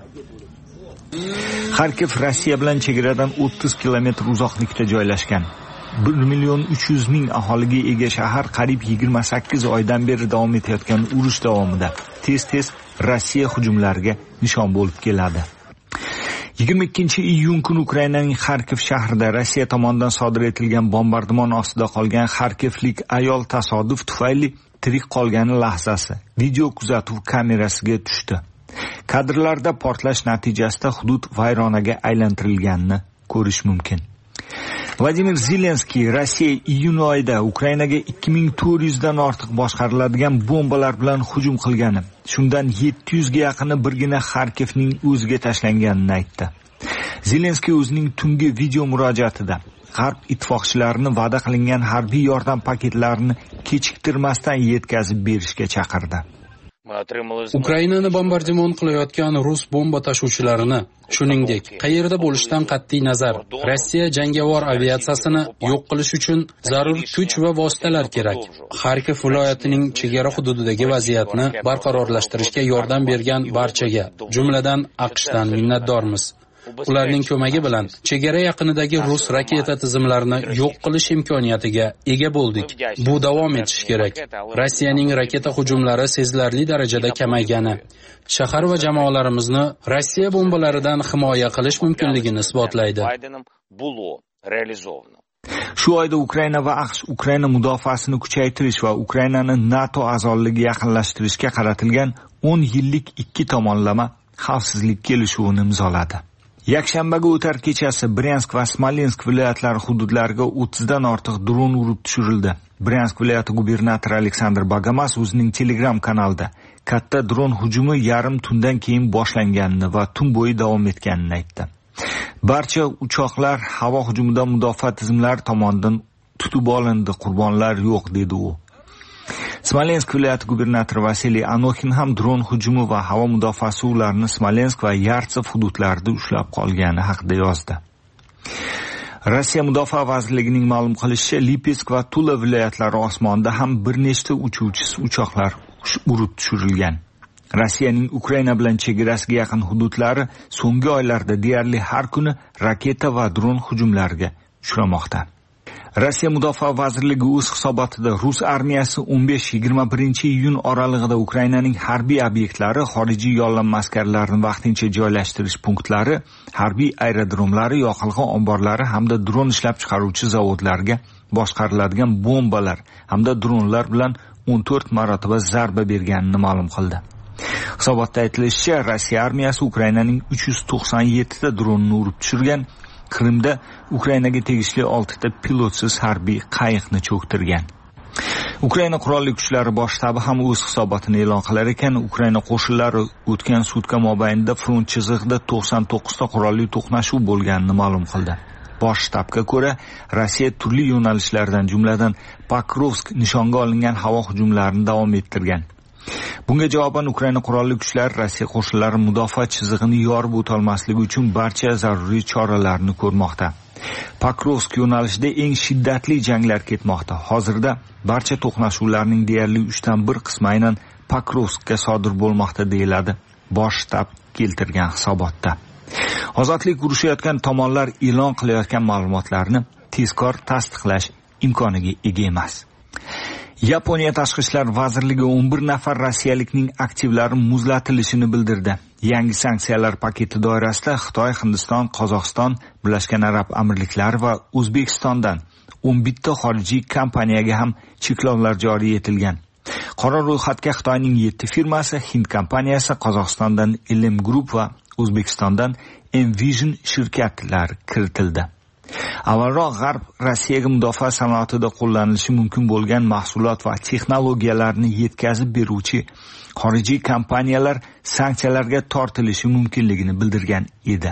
Xarkov Rossiya bilan chegaradan o'ttiz kilometr uzoqlikda joylashgan. bir million uch yuz ming aholiga ega shahar qariyb yigirma sakkiz oydan beri davom etayotgan urush davomida tez-tez Rossiya hujumlariga nishon bo'lib keladi. yigirma ikkinchi iyun kuni Ukrainaning Xarkov shahrida Rossiya tomonidan sodir etilgan bombardimon ostida qolgan xarkovlik ayol tasodif tufayli tirik qolgani lahzasi video kuzatuv kamerasiga tushdi. Kadrlarda portlash natijasida hudud vayronaga aylantirilganini ko'rish mumkin. Vladimir Zelenskiy Rossiya iyun oyida Ukrainaga ikki ming to'rt yuz dan ortiq boshqariladigan bombalar bilan hujum qilgani, shundan yetti yuz ga yaqini birgina Xarkovning o'ziga tashlanganini aytdi. Zelenskiy o'zining tungi video murojaatida G'arb ittifoqchilarini va'da qilingan harbiy yordam paketlarini kechiktirmasdan yetkazib berishga chaqirdi. Ukrainani bombardimon qilayotgan rus bomba tashuvchilarini, shuningdek, qayerda bo'lishidan qat'iy nazar, Rossiya jangovar aviatsiyasini yo'q qilish uchun zarur kuch va vositalar kerak. Xarkov viloyatining chegara hududidagi vaziyatni barqarorlashtirishga yordam bergan barchaga, jumladan AQShdan minnatdormiz. Ularning ko'magi bilan chegara yaqinidagi rus raketa tizimlarini yo'q qilish imkoniyatiga ega bo'ldik. Bu davom etishi kerak. Rossiyaning raketa hujumlari sezilarli darajada kamaygani, shahar va jamoalarimizni Rossiya bombalaridan himoya qilish mumkinligini isbotlaydi. Shu oyda Ukraina va AQSh Ukraina mudofaasini kuchaytirish va Ukrainani NATO a'zoligiga yaqinlashtirishga qaratilgan o'n yillik ikki tomonlama xavfsizlik kelishuvini imzoladi. Yakshanbaga o'tar kechasi Bryansk va Smolensk viloyatlari hududlariga o'ttiz dan ortiq dron urib tushirildi. Bryansk viloyati gubernatori Aleksandr Bagamas o'zining Telegram kanalida katta dron hujumi yarim tundan keyin boshlanganini va tun bo'yi davom etganini aytdi. Barcha uchoqlar havo hujumidan mudofaa tizimlari tomonidan tutib olindi, qurbonlar yo'q, dedi u. Smolensk viloyati gubernatori Vasiliy Anokhin ham dron hujumi va havo mudofaasi ularni Smolensk va Yartsev hududlarida ushlab qolgani haqida yozdi. Rossiya Mudofaa vazirligining ma'lum qilishicha, Lipetsk va Tula viloyatlari osmonida ham bir nechta uchuvchisiz uchoqlar urib tushirilgan. Rossiyaning Ukraina bilan chegarasiga yaqin hududlari so'nggi oylarda deyarli har kuni raketa va dron hujumlariga uchramoqda. Rossiya Mudofaa vazirligi o'z hisobotida Rus armiyasi o'n besh yigirma birinchi iyun oralig'ida Ukrainaning harbiy obyektlari, xorijiy yollanma askarlarini vaqtincha joylashtirish punktlari, harbiy aerodromlari, yoqilg'i omborlari hamda dron ishlab chiqaruvchi zavodlarga boshqariladigan bombalar hamda dronlar bilan o'n to'rt marotaba zarba berganini ma'lum qildi. Hisobotda aytilishicha, Rossiya armiyasi Ukrainaning uch yuz to'qson yetti ta dronini urib tushirgan. Qrimda Ukrainaga tegishli olti ta pilotsiz harbiy qayiqni cho'ktirgan. Ukraina qurolli kuchlari bosh shtabi ham o'z hisobotini e'lon qilar ekan, Ukraina qo'shinlari o'tgan sutka mobaynida front chizig'ida to'qson to'qqiz ta qurolli to'qnashuv bo'lganini ma'lum qildi. Bosh shtabga ko'ra, Rossiya turli yo'nalishlardan, jumladan Pokrovsk nishonga olingan havo hujumlarini davom ettirgan. Bunga javoban Ukraina qurolli kuchlari Rossiya qo'shinlari mudofaa chizig'ini yorib o'tolmasligi uchun barcha zaruriy choralarni ko'rmoqda. Pokrovsk yo'nalishida eng shiddatli janglar ketmoqda. Hozirda barcha to'qnashuvlarning deyarli uchdan bir qismi aynan Pokrovskka sodir bo'lmoqda, deyiladi bosh shtab keltirgan hisobotda. Ozodlik urushayotgan tomonlar e'lon qilayotgan ma'lumotlarni tezkor tasdiqlash imkoniga ega emas. Yaponiya tashqi ishlar vazirligi o'n bir nafar rossiyalikning aktivlari muzlatilishini bildirdi. Yangi sanksiyalar paketi doirasida Xitoy, Hindiston, Qozog'iston, Birlashgan Arab Amirliklari va O'zbekistondan o'n bitta xorijiy kompaniyaga ham cheklovlar joriy etilgan. Qora ro'yxatga Xitoyning yetti firmasi, Hind kompaniyasi, Qozog'istondan L M Group va O'zbekistondan Envision shirkatlari kiritildi. Avvalroq G'arb Rossiyaga mudofaa sanoatida qo'llanilishi mumkin bo'lgan mahsulot va texnologiyalarni yetkazib beruvchi xorijiy kompaniyalar sanksiyalarga tortilishi mumkinligini bildirgan edi.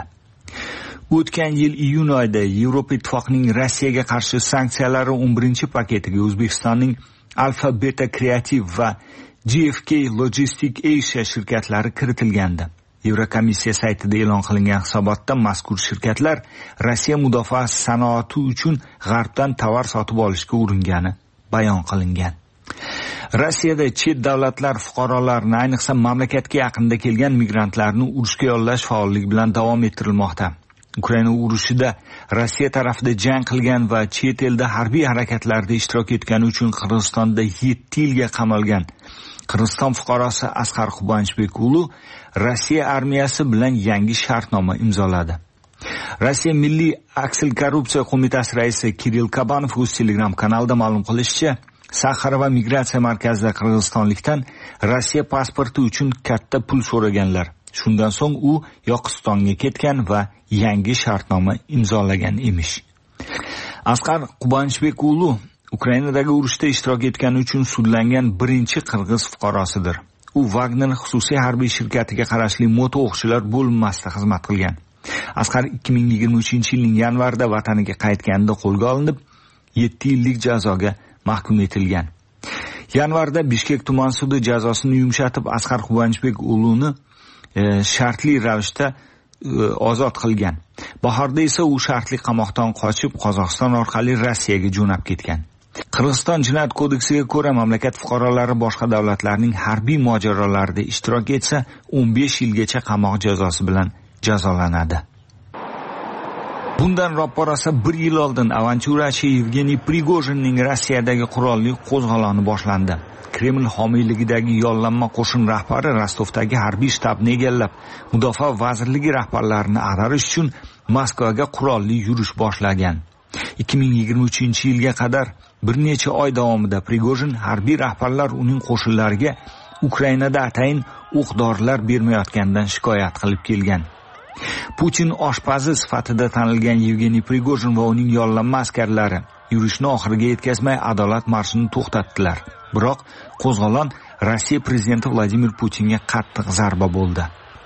O'tgan yil iyun oyida Yevropa Ittifoqining Rossiyaga qarshi sanksiyalari o'n birinchi paketiga O'zbekistonning Alfa Beta Creative va G F K Logistic Asia shirkatlari kiritilgandi. Yevrokomissiya saytida e'lon qilingan hisobotda mazkur shirkatlar Rossiya mudofaa sanoati uchun G'arbdan tovar sotib olishga uringani bayon qilingan. Rossiyada chet davlatlar fuqarolarini, ayniqsa mamlakatga yaqinda kelgan migrantlarni urushga yollash faolligi bilan davom ettirilmoqda. Ukraina urushida Rossiya tarafida jang qilgan va chet elda harbiy harakatlarda ishtirok etgani uchun Qirg'izistonda yetti yilga qamalgan Qirg'iziston fuqarosi Asqar Qubanchbekulu Rossiya armiyasi bilan yangi shartnoma imzoladi. Rossiya Milliy aksil korrupsiya qo'mitasi raisi Kirill Kabanov o'z Telegram kanalida ma'lum qilishicha, Saxarova migratsiya markazida qirg'izistonlikdan Rossiya pasporti uchun katta pul so'raganlar. Shundan so'ng u Yoqutistonga ketgan va yangi shartnoma imzolagan emish. Asqar Qubanchbekulu Ukrainadagi urushda ishtirok etgani uchun sudlangan birinchi qirg'iz fuqarosidir. U Wagner xususiy harbiy shirkatiga qarashli moto o'qchilar bo'linmasida xizmat qilgan. Asqar ikki ming yigirma uchinchi yilning yanvarida vataniga qaytganida qo'lga olinib, yetti yillik jazoga mahkum etilgan. Yanvarda Bishkek tuman sudi jazosini yumshatib, Asqar Qubanchbek uluni e, shartli ravishda e, ozod qilgan. Bahorda esa u shartli qamoqdan qochib, Qozog'iston orqali Rossiyaga jo'nab ketgan. Qirg'iziston jinoyat kodeksiga ko'ra mamlakat fuqarolari boshqa davlatlarning harbiy mojarolarida ishtirok etsa, o'n besh yilgacha qamoq jazosi bilan jazolanadi. Bundan ro'parasi bir yil oldin avantyurachi Yevgeniy Prigojinning Rossiyadagi qurolli qo'zg'oloni boshlandi. Kreml homiyligidagi yollanma qo'shin rahbari Rostovdagi harbiy shtabni egallab, mudofaa vazirligi rahbarlarini ag'darish uchun Moskvaga qurolli yurish boshlagan. ikki ming yigirma uchinchi yilga qadar bir necha oy davomida Prigojin harbiy rahbarlar uning qo'shinlariga Ukrainada atayin o'q-dorilar bermayotganidan shikoyat qilib kelgan. Putin oshpazi sifatida tanilgan Yevgeniy Prigojin va uning yollanma askarlari yurishni oxiriga yetkazmay adolat marshini to'xtatdilar. Biroq qo'zg'olon Rossiya prezidenti Vladimir Putinga qattiq zarba bo'ldi.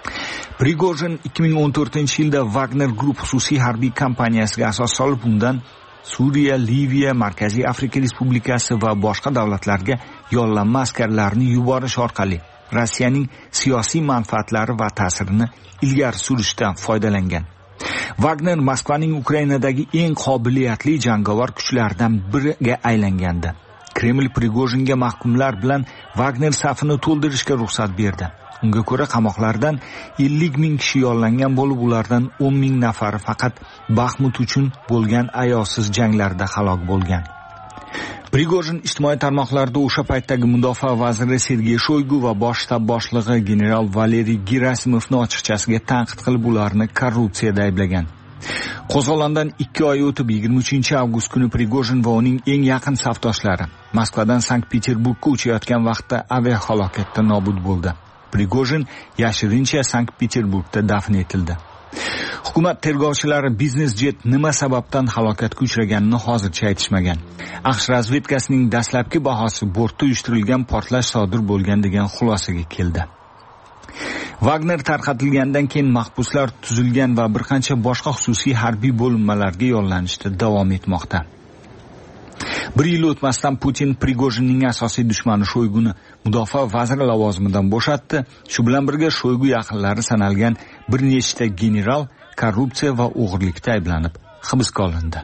Prigozhin ikki ming o'n to'rtinchi yilda Wagner Group xususiy harbiy kompaniyasiga asos solib, undan Suriya, Liviya, Markaziy Afrika Respublikasi va boshqa davlatlarga yollanma askarlarni yuborish orqali Rossiyaning siyosiy manfaatlari va ta'sirini ilgari surishdan foydalangan. Wagner Moskvaning Ukrainadagi eng qobiliyatli jangovar kuchlardan biriga aylangandi. Kreml Prigozhinga mahkumlar bilan Wagner safini to'ldirishga ruxsat berdi. Unga ko'ra, qamoqlardan ellik ming kishi yollangan bo'lib, ulardan o'n ming nafari faqat Baxmut uchun bo'lgan ayovsiz janglarda halok bo'lgan. Prigozhin ijtimoiy tarmoqlarda o'sha paytdagi mudofaa vaziri Sergey Shoygu va bosh shtab boshlig'i general Valeriy Gerasimovni ochiqchasiga tanqid qilib, ularni korrupsiyada ayblagan. Qo'zg'olondan ikki oy o'tib, yigirma uchinchi avgust kuni Prigozhin va uning eng yaqin safdoshlari Moskvadan Sankt-Peterburgga uchayotgan vaqtda aviahalokatda nobud bo'ldi. Prigozhin yashirincha Sankt-Peterburgda dafn etildi. Hukumat tergovchilari biznes jet nima sababdan halokatga uchraganini hozircha aytishmagan. AQSh razvedkasining dastlabki bahosi bortda uyushtirilgan portlash sodir bo'lgan degan xulosaga keldi. Wagner tarqatilgandan keyin mahbuslar tuzilgan va bir qancha boshqa xususiy harbiy bo'linmalarga yollanishda davom etmoqda. Bir yil o'tmasdan Putin Prigozhinning asosiy dushmani Shoyguni mudofaa vaziri lavozimidan bo'shatdi. Shu bilan birga Shoygu yaqinlari sanalgan bir nechta general korrupsiya va o'g'irlikda ayblanib hibsga olindi.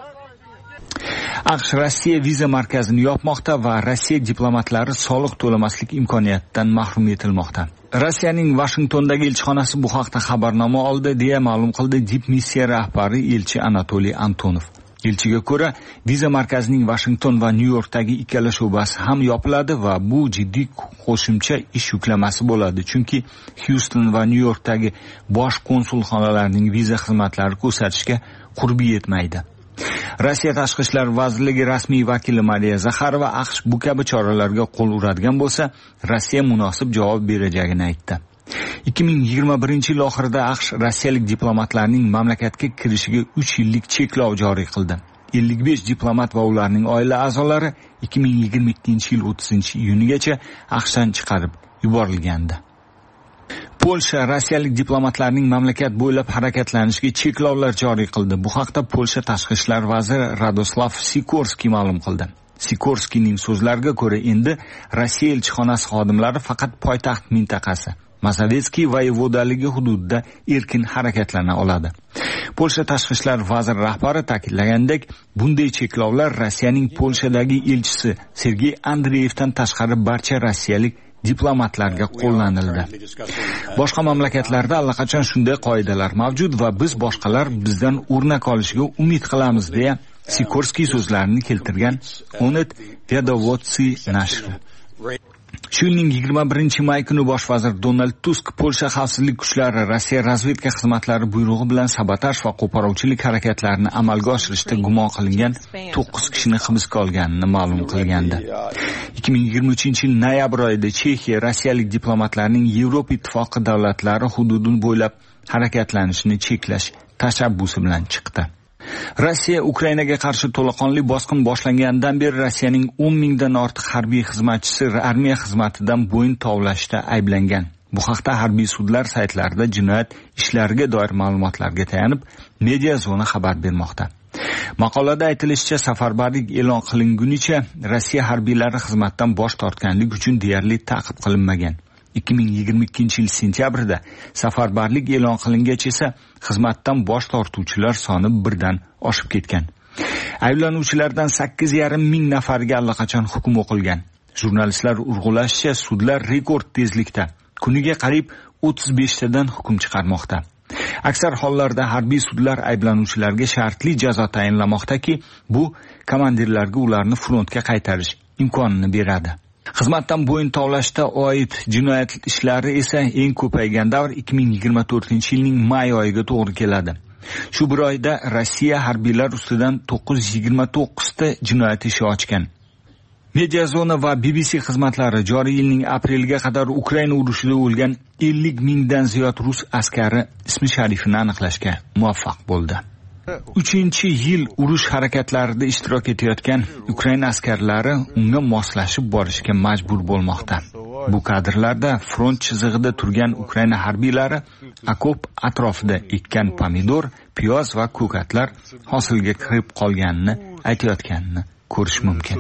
AQSh Rossiya viza markazini yopmoqda va Rossiya diplomatlari soliq to'lamaslik imkoniyatidan mahrum etilmoqda. Rossiyaning Washingtondagi elchixonasi bu haqda xabarnoma oldi, deya ma'lum qildi dipmissiya rahbari elchi Anatoliy Antonov. Elchiga ko'ra, viza markazining Washington va Nyu-Yorkdagi ikkala sho'basi ham yopiladi va bu jiddiy qo'shimcha ish yuklamasi bo'ladi, chunki Houston va Nyu-Yorkdagi bosh konsulxonalarning viza xizmatlari ko'rsatishga qurbi yetmaydi. Rossiya Tashqi ishlar vazirligi rasmiy vakili Mariya Zakharova AQSh bu kabi choralarga qo'l uradigan bo'lsa, Rossiya munosib javob berajagini aytdi. ikki ming yigirma birinchi yil oxirida AQSh rossiyalik diplomatlarning mamlakatga kirishiga uch yillik cheklov joriy qildi. ellik besh diplomat va ularning oila a'zolari ikki ming yigirma ikkinchi yil o'ttizinchi iyunigacha AQShdan chiqarib yuborilgandi. Polsha rossiyalik diplomatlarning mamlakat bo'ylab harakatlanishiga cheklovlar joriy qildi. Bu haqda Polsha tashqi ishlar vaziri Radoslav Sikorskiy ma'lum qildi. Sikorskiyning so'zlariga ko'ra, endi Rossiya elchixonasi xodimlari faqat poytaxt mintaqasi Mazovetskiy voyevodaligi hududida erkin harakatlana oladi. Polsha tashqi ishlar vaziri rahbari ta'kidlagandek, bunday cheklovlar Rossiyaning Polshadagi elchisi Sergey Andreyevdan tashqari barcha rossiyalik diplomatlarga qo'llanildi. Boshqa mamlakatlarda allaqachon shunday qoidalar mavjud va biz boshqalar bizdan o'rnak olishiga umid qilamiz, deya Sikorskiy so'zlarini keltirgan Onet Vedovodsi nashri. Shu yilning yigirma birinchi may kuni bosh vazir Donald Tusk Polsha xavfsizlik kuchlari Rossiya razvedka xizmatlari buyrug'i bilan sabotaj va qo'poruvchilik harakatlarini amalga oshirishda gumon qilingan to'qqiz kishini hibsga olganini ma'lum qilgandi. ikki ming yigirma uchinchi yil noyabr oyida Chexiya rossiyalik diplomatlarning Yevropa ittifoqi davlatlari hududini bo'ylab harakatlanishini cheklash tashabbusi bilan chiqdi. Rossiya Ukrainaga qarshi to'laqonli bosqin boshlangandan beri Rossiyaning o'n mingdan ortiq harbiy xizmatchisi armiya xizmatidan bo'yin tovlashda ayblangan. Bu haqda harbiy sudlar saytlarida jinoyat ishlariga doir ma'lumotlarga tayanib, Media Zona xabar bermoqda. Maqolada aytilishicha, safarbarlik e'lon qilingunicha Rossiya harbiylari xizmatdan bosh tortganlik uchun deyarli ta'qib qilinmagan. ikki ming yigirma ikkinchi yil sentyabrida safarbarlik e'lon qilingach esa xizmatdan bosh tortuvchilar soni birdan oshib ketgan. Ayblanuvchilardan sakkiz yarim ming nafariga allaqachon hukm o'qilgan. Jurnalistlar urg'ulashicha, sudlar rekord tezlikda kuniga qariyb o'ttiz besh tadan hukm chiqarmoqda. Aksar hollarda harbiy sudlar ayblanuvchilarga shartli jazo tayinlamoqdaki, bu komandirlarga ularni frontga qaytarish imkonini beradi. Xizmatdan bo'yin tovlashda oid jinoyat ishlari esa eng ko'paygan davr ikki ming yigirma to'rtinchi yilning may oyiga to'g'ri keladi. Shu bir oyda Rossiya harbiylar ustidan to'qqiz yuz yigirma to'qqiz ta jinoyat ishi ochgan. Media Zona va B B C xizmatlari joriy yilning apreliga qadar Ukraina urushida o'lgan ellik mingdan ziyod rus askari ismi sharifini aniqlashga muvaffaq bo'ldi. uchinchi yil urush harakatlarida ishtirok etayotgan Ukraina askarlari unga moslashib borishga majbur bo'lmoqda. Bu kadrlarda front chizig'ida turgan Ukraina harbiylari okop atrofida ekkan pomidor, piyoz va ko'katlar hosilga kirib qolganini aytayotganini ko'rish mumkin.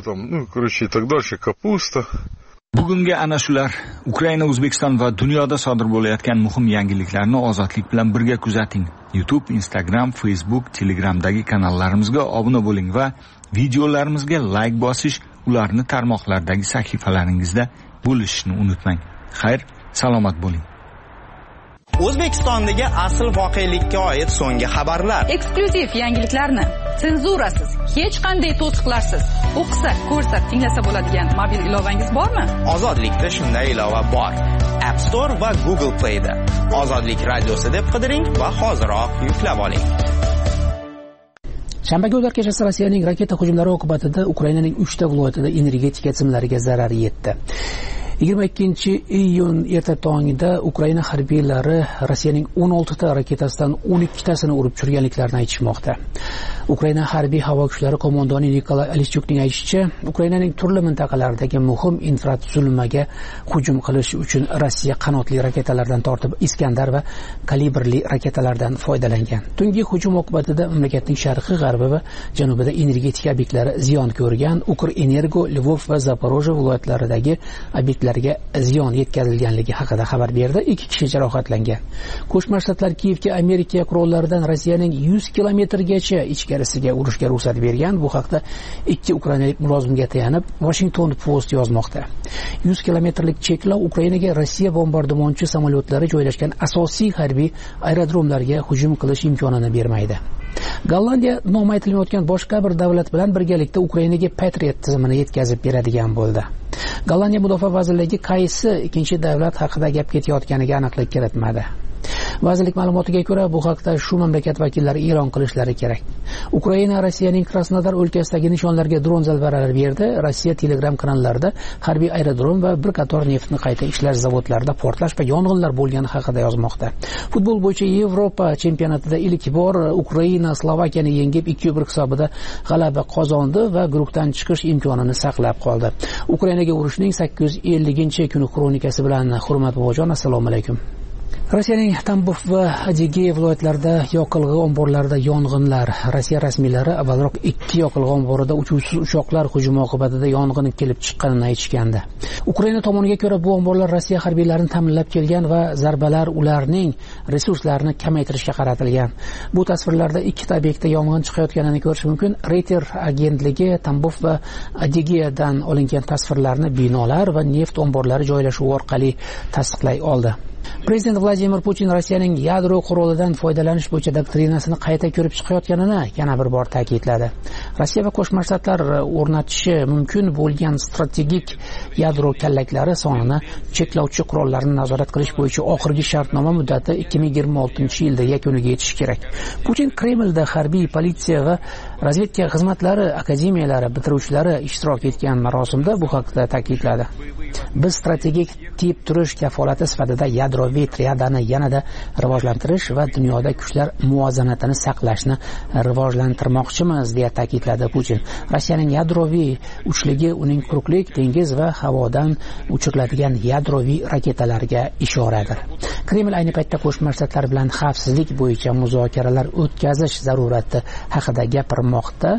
Bugungi ana shular Ukraina, O'zbekiston va dunyoda sodir bo'layotgan muhim yangiliklarni ozodlik bilan birga kuzating. YouTube, Instagram, Facebook, Telegramdagi kanallarimizga obuna bo'ling va videolarimizga like bosish, ularni tarmoqlardagi sahifalaringizda bo'lishni unutmang. Xayr, salomat bo'ling. O'zbekistondagi asl voqelikka oid so'nggi xabarlar, eksklyuziv yangiliklarni senzurasiz, hech qanday to'siqlarsiz o'qisa, ko'rsa, tinglasa bo'ladigan mobil ilovangiz bormi? Ozodlikda shunday ilova bor. App Store va Google Play da Ozodlik radiosi deb qidiring va hoziroq yuklab oling. Shanba kunlar kechasi Rossiyaning raketa hujumlari oqibatida Ukrainaning uchta viloyatida energetika tizimlariga zarar yetdi. yigirma ikkinchi iyun erta tongida Ukraina harbiylari Rossiyaning o'n oltita raketasidan o'n ikkitasini urib tushirganliklarini aytishmoqda. Ukraina harbiy havo kuchlari qo'mondoni Nikolay Alischukning aytishicha, Ukrainaning turli mintaqalaridagi muhim infratuzilmaga hujum qilish uchun Rossiya qanotli raketalardan tortib Iskandar va kalibrli raketalardan foydalangan. Tungi hujum oqibatida mamlakatning sharqiy, g'arbi va janubida energetika obyektlari ziyon ko'rgan. Ukrenergo, Lvov va Zaporojye viloyatlaridagi obyektlar ziyon yetkazilganligi haqida xabar berdi. Ikki kishi jarohatlangan. Qo'shma Shtatlar Kiyevga Amerika qurollaridan Rossiyaning yuz kilometrgacha ichkarisiga urushga ruxsat bergan. Bu haqda ikki ukrainalik mulozimga tayanib Washington Post yozmoqda. yuz kilometrlik cheklov Ukrainaga Rossiya bombardimonchi samolyotlari joylashgan asosiy harbiy aerodromlarga hujum qilish imkonini bermaydi. Gollandiya nomi aytilmayotgan boshqa bir davlat bilan birgalikda Ukrainaga Patriot tizimini yetkazib beradigan bo'ldi. Gollandiya mudofaa vazirligi qaysi ikkinchi davlat haqida gap ketayotganiga aniqlik kiritmadi. Vazirlik ma'lumotiga ko'ra, bu haqda shu mamlakat vakillari e'lon qilishlari kerak. Ukraina Rossiyaning Krasnodar o'lkasidagi nishonlarga dron zarbalari berdi. Rossiya Telegram kanallarida harbiy aerodrom va bir qator neftni qayta ishlash zavodlarida portlash va yong'inlar bo'lgani haqida yozmoqda. Futbol bo'yicha Yevropa chempionatida ilk bor Ukraina Slovakiyani yengib ikki bir hisobida g'alaba qozondi va guruhdan chiqish imkonini saqlab qoldi. Ukrainaga urushning sakkiz yuz ellinchi kuni kronikasi bilan Hurmat bobojon, assalomu alaykum. Rossiyaning Tambov va Adygea viloyatlarida yoqilg'i omborlarida yong'inlar. Rossiya rasmiylari avvalroq ikki yoqilg'i omborida uchuvchisiz uchoqlar hujumi oqibatida yong'in kelib chiqqanini aytishgandi. Ukraina tomoniga ko'ra, bu omborlar Rossiya harbiylarini ta'minlab kelgan va zarbalar ularning resurslarini kamaytirishga qaratilgan. Bu tasvirlarda ikkita obyektda yong'in chiqayotganini ko'rish mumkin. Reuters agentligi Tambov va Adygeadan olingan tasvirlarni binolar va neft omborlari joylashuvi orqali tasdiqlay oldi. Prezident Vladimir Putin Rossiyaning yadro qurolidan foydalanish bo'yicha doktrinasini qayta ko'rib chiqayotganini yana bir bor ta'kidladi. Rossiya va Qo'shma Shtatlar o'rnatishi mumkin bo'lgan strategik yadro kallaklari sonini cheklovchi qurollarni nazorat qilish bo'yicha oxirgi shartnoma muddati ikki ming yigirma oltinchi yilda yakuniga yetishi kerak. Putin Kremlda harbiy, politsiya va razvedka xizmatlari akademiyalari bitiruvchilari ishtirok etgan marosimda bu haqda ta'kidladi. Biz strategik tip turish kafolati sifatida yadroviy triadani yanada rivojlantirish va dunyoda kuchlar muvozanatini saqlashni rivojlantirmoqchimiz, deya ta'kidladi Putin. Rossiyaning yadroviy uchligi uning quruqlik, dengiz va havodan uchiriladigan yadroviy raketalarga ishoradir. Kreml ayni paytda Qo'shma Shtatlar bilan xavfsizlik bo'yicha muzokaralar o'tkazish zarurati haqida gapirmoqda.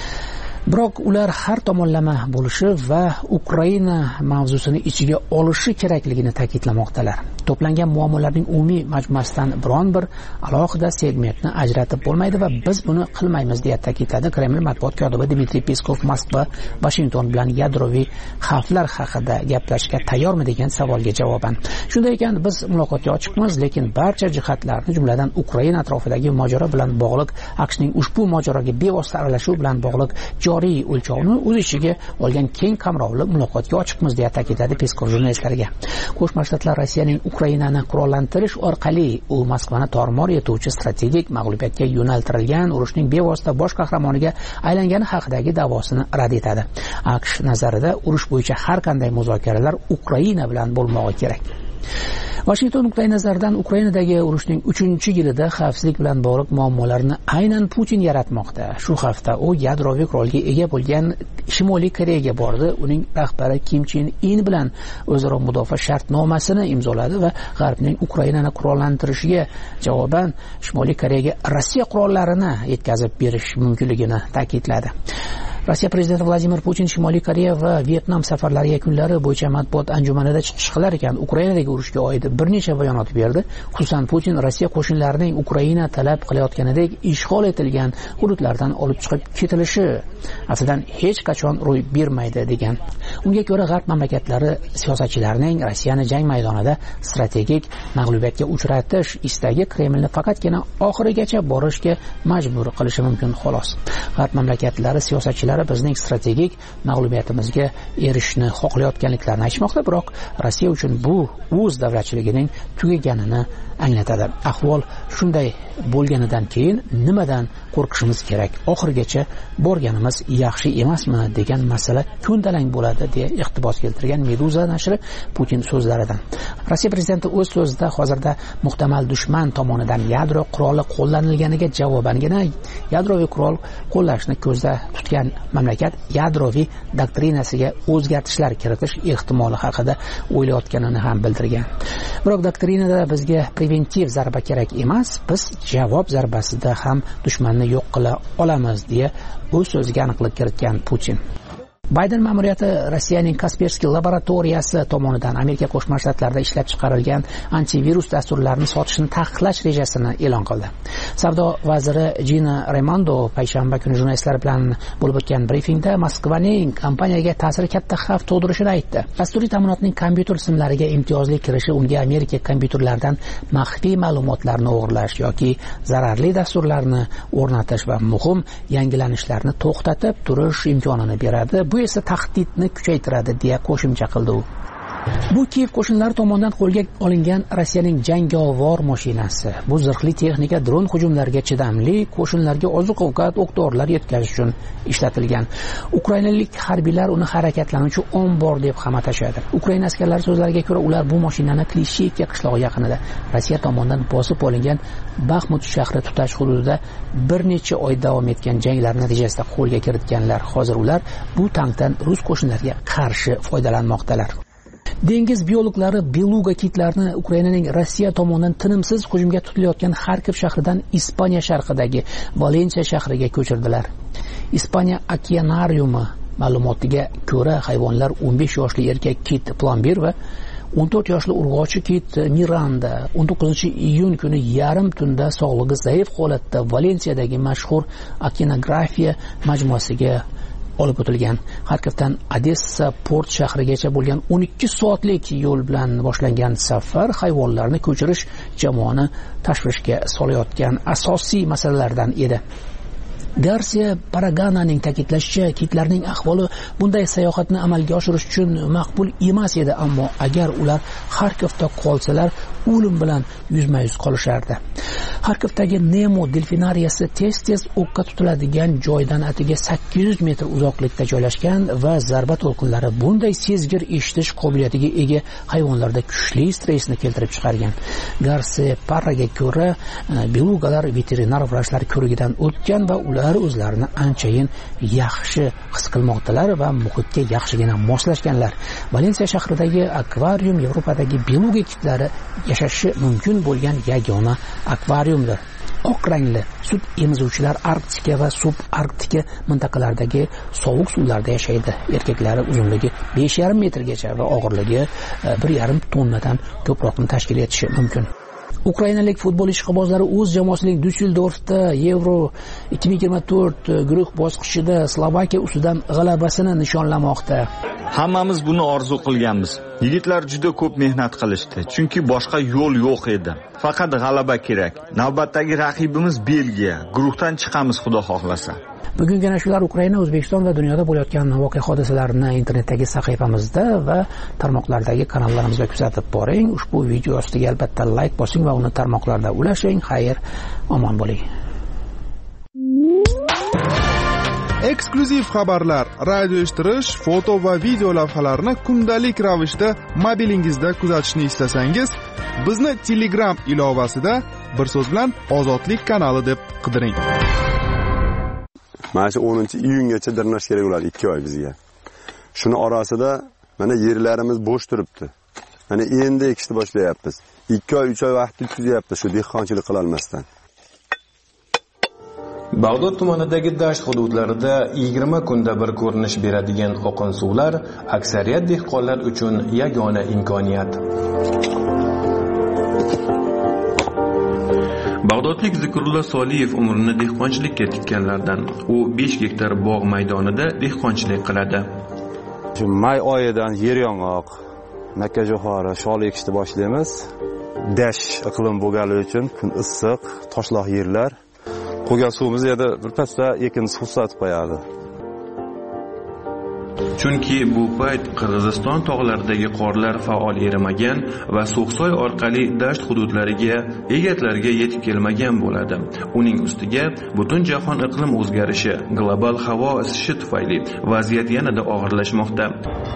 Biroq ular har tomonlama bo'lishi va Ukraina mavzusini ichiga olishi kerakligini ta'kidlamoqdalar. To'plangan muammolarning umumiy majmuasidan biron bir alohida segmentni ajratib bo'lmaydi va biz buni qilmaymiz, deya ta'kidladi Kreml matbuot kotibi Dmitriy Peskov. Moskva Washington bilan yadroviy xavflar haqida gaplashishga tayyormi degan savolga javoban. Shunday ekan, biz muloqotga ochiqmiz, lekin barcha jihatlarni, jumladan Ukraina atrofidagi mojaro bilan bog'liq, AQShning ushbu mojaroga bevosita aralashuvi bilan bog'liq joriy o'lchovni o'z ichiga olgan keng qamrovli muloqotga ochiqmiz, deya ta'kidladi Peskov jurnalistlarga. Qo'shma Shtatlar Rossiyaning Ukrainani qurollantirish orqali u Moskvani tor-mor etuvchi strategik mag'lubiyatga yo'naltirilgan urushning bevosita bosh qahramoniga aylangani haqidagi da'vosini rad etadi. AQSh nazarida urush bo'yicha har qanday muzokaralar Ukraina bilan bo'lmog'i kerak. Washington nuqtai nazaridan Ukrainadagi urushning uchinchi yilida xavfsizlik bilan bog'liq muammolarni aynan Putin yaratmoqda. Shu hafta u yadroviy qurolga ega bo'lgan Shimoliy Koreyaga bordi. Uning rahbari Kim Chen In bilan o'zaro mudofaa shartnomasini imzoladi va G'arbning Ukrainani qurollantirishiga javoban Shimoliy Koreyaga Rossiya qurollarini yetkazib berish mumkinligini ta'kidladi. Rossiya prezidenti Vladimir Putin Shimoliy Koreya va Vyetnam safarlari yakunlari bo'yicha matbuot anjumanida chiqish qilar ekan Ukrainadagi urushga oid bir necha bayonot berdi. Xususan Putin Rossiya qo'shinlarining Ukraina talab qilayotganidek ishg'ol etilgan hududlardan olib chiqib ketilishi aftidan hech qachon ro'y bermaydi degan. Unga ko'ra G'arb mamlakatlari siyosatchilarining Rossiyani jang maydonida strategik mag'lubiyatga uchratish istagi Kremlni faqatgina oxirigacha borishga majbur qilishi mumkin xolos. G'arb mamlakatlari siyosatchilari bizning strategik mag'lubiyatimizga erishishni xohlayotganliklarini aytmoqda, biroq Rossiya uchun bu o'z davlatchiligining tugaganini anglatadi. Ahvol shunday bo'lganidan keyin nimadan qo'rqishimiz kerak? Oxirigacha borganimiz yaxshi emasmi degan masala ko'ndalang bo'ladi deya iqtibos keltirgan Meduza nashri Putin so'zlaridan. Rossiya prezidenti o'z so'zida hozirda muhtamal dushman tomonidan yadro quroli qo'llanilganiga javobangina yadroviy qurol qo'llashni ko'zda tutgan mamlakat yadroviy doktrinasiga o'zgartishlar kiritish ehtimoli haqida o'ylayotganini ham bildirgan. Biroq doktrinada bizga preventiv zarba kerak emas, biz javob zarbasida ham dushmanni yo'q qila olamiz deya o'z so'ziga aniqlik kiritgan Putin. Bayden ma'muriyati Rossiyaning Kaspersky laboratoriyasi tomonidan Amerika Qo'shma Shtatlarida ishlab chiqarilgan antivirus dasturlarini sotishni taqiqlash rejasini e'lon qildi. Savdo vaziri Gina Raimondo payshanba kuni jurnalistlar bilan bo'lib o'tgan brifingda Moskvaning kompaniyaga ta'siri katta xavf tug'dirishini aytdi. Dasturiy ta'minotning kompyuter simlariga imtiyozli kirishi unga Amerika kompyuterlaridan maxfiy ma'lumotlarni o'g'irlash yoki zararli dasturlarni o'rnatish va muhim yangilanishlarni to'xtatib turish imkonini beradi. Bu esa tahdidni kuchaytiradi deya qo'shimcha qildi u. Bu Kiyev qo'shinlari tomonidan qo'lga olingan Rossiyaning jangovar mashinasi. Bu zirhli texnika dron hujumlariga chidamli, qo'shinlarga oziq-ovqat, o'q-dorilar yetkazish uchun ishlatilgan. Ukrainalik harbiylar uni harakatlanuvchi ombor deb ham atashadi. Ukraina askarlari so'zlariga ko'ra, ular bu mashinani Klishevka qishlog'i yaqinida Rossiya tomonidan bosib olingan Baxmut shahri tutash hududida bir necha oy davom etgan janglar natijasida qo'lga kiritganlar. Hozir ular bu tankdan rus qo'shinlariga qarshi foydalanmoqdalar. Dengiz biologlari beluga kitlarni Ukrainaning Rossiya tomonidan tinimsiz hujumga tutilayotgan Xarkov shahridan Ispaniya sharqidagi Valensiya shahriga ko'chirdilar. Ispaniya okeanariumi ma'lumotiga ko'ra, hayvonlar o'n besh yoshli erkak kit Plambir va o'n to'rt yoshli urg'ochi kit Miranda o'n to'qqizinchi iyun kuni yarim tunda sog'lig'i zaif holatda Valensiyadagi mashhur okeanografiya majmuasiga olib o'tilgan. Xarkovdan Odessa port shahrigacha bo'lgan o'n ikki soatlik yo'l bilan boshlangan safar hayvonlarni ko'chirish jamoani tashvishga solayotgan asosiy masalalardan edi. Garcia Paragananing ta'kidlashicha, kitlarning ahvoli bunday sayohatni amalga oshirish uchun maqbul emas edi, ammo agar ular Xarkovda qolsalar, o'lim bilan yuzma-yuz qolishardi. Xarkovdagi Nemo delfinariyasi tez-tez o'qqa tutiladigan joydan atiga sakkiz yuz metr uzoqlikda joylashgan va zarba to'lqinlari bunday sezgir eshitish qobiliyatiga ega hayvonlarda kuchli stressni keltirib chiqargan. Garcia Parraga ko'ra, belugalar veterinar vrachlar ko'rigidan o'tgan va ular o'zlarini anchayin yaxshi his qilmoqdalar va muhitga yaxshigina moslashganlar. Valensiya shahridagi akvarium Yevropadagi beluga kitlari yashashi mumkin bo'lgan yagona akvariumdir. Oq rangli sut emizuvchilar Arktika va subarktika mintaqalardagi sovuq suvlarda yashaydi. Erkaklari uzunligi besh yarim metrgacha va og'irligi bir yarim tonnadan ko'proqni tashkil etishi mumkin. Ukrainalik futbol ishqibozlari o'z jamoasining Düsseldorfda Euro ikki ming yigirma to'rt guruh bosqichida Slovakiya ustidan g'alabasini nishonlamoqda. Hammamiz buni orzu qilganmiz. Yigitlar juda ko'p mehnat qilishdi, chunki boshqa yo'l yo'q edi. Faqat g'alaba kerak. Navbatdagi raqibimiz Belgiya. Guruhdan chiqamiz, Xudo xohlasa. Bugungina shular Ukraina, O'zbekiston va dunyoda bo'layotgan voqea hodisalarini internetdagi sahifamizda va tarmoqlardagi kanallarimizda kuzatib boring. Ushbu video ostiga albatta like bosing va uni tarmoqlarda ulashing. Xayr, omon bo'ling. eksklyuziv xabarlar, radio eshittirish, foto va video lavhalarni kundalik ravishda mobilingizda kuzatishni istasangiz, bizni Telegram ilovasida bir so'z bilan Ozodlik kanali deb qidiring. Mana shu o'ninchi iyungacha dirnash kerak bo'ladi, ikki oy bizga. Shuni orasida mana yerlarimiz bo'sh turibdi. Mana endi ekishni boshlayapmiz. ikki oy, uch oy vaqt o'tkazyapti shu dehqonchilik qila olmasdan. Bag'dod tumanidagi dasht hududlarida yigirma kunda bir ko'rinish beradigan oqin suvlar aksariyat dehqonlar uchun yagona imkoniyat. Bag'dodlik Zikrullo Soliyev umrini dehqonchilikka tikkanlardan. U besh gektar bog' maydonida dehqonchilik qiladi. Shu may oyidan yer yong'oq, makkajo'xori, shol ekishni boshlaymiz. Dash iqlim bo'lgani uchun kun issiq, toshloq yerlar. Qo'ygan suvimiz yerda birpasda ekin suv sotib qo'yadi. Chunki bu payt Qirg'iziston tog'laridagi qorlar faol erimagan va So'qsoy orqali dasht hududlariga, egatlarga yetib kelmagan bo'ladi. Uning ustiga butun jahon iqlim o'zgarishi, global havo isishi tufayli vaziyat yanada og'irlashmoqda.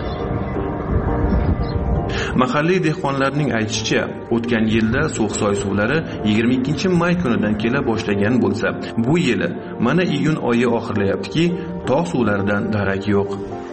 Mahalliy dehqonlarning aytishicha, o'tgan yilda So'qsoy suvlari yigirma ikkinchi may kunidan kela boshlagan bo'lsa, bu yili mana iyun oyi oxirlayaptiki, tog' suvlaridan darak yo'q.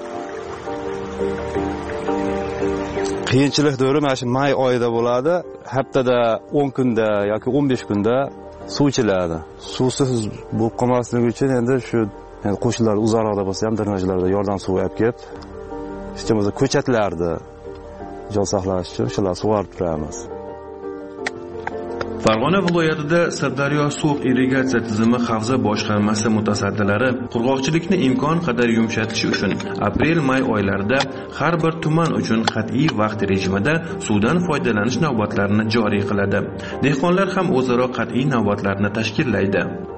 Qiyinchilik davri mana shu may oyida bo'ladi. Haftada o'n kunda yoki o'n besh kunda suv ichiladi. Suvsiz bu qolmasligi uchun endi shu yani qo'shnilar uzoqroqda bo'lsa ham drenajlarda yordam suvi olib kelib, hech bo'lmasa ko'chatlarni jon saqlash uchun shular sug'orib turamiz. Farg'ona viloyatida Sirdaryo suv irrigatsiya tizimi havza boshqarmasi mutasaddilari qurg'oqchilikni imkon qadar yumshatish uchun aprel-may oylarida har bir tuman uchun qat'iy vaqt rejimida suvdan foydalanish navbatlarini joriy qiladi. Dehqonlar ham o'zaro qat'iy navbatlarni tashkillaydi.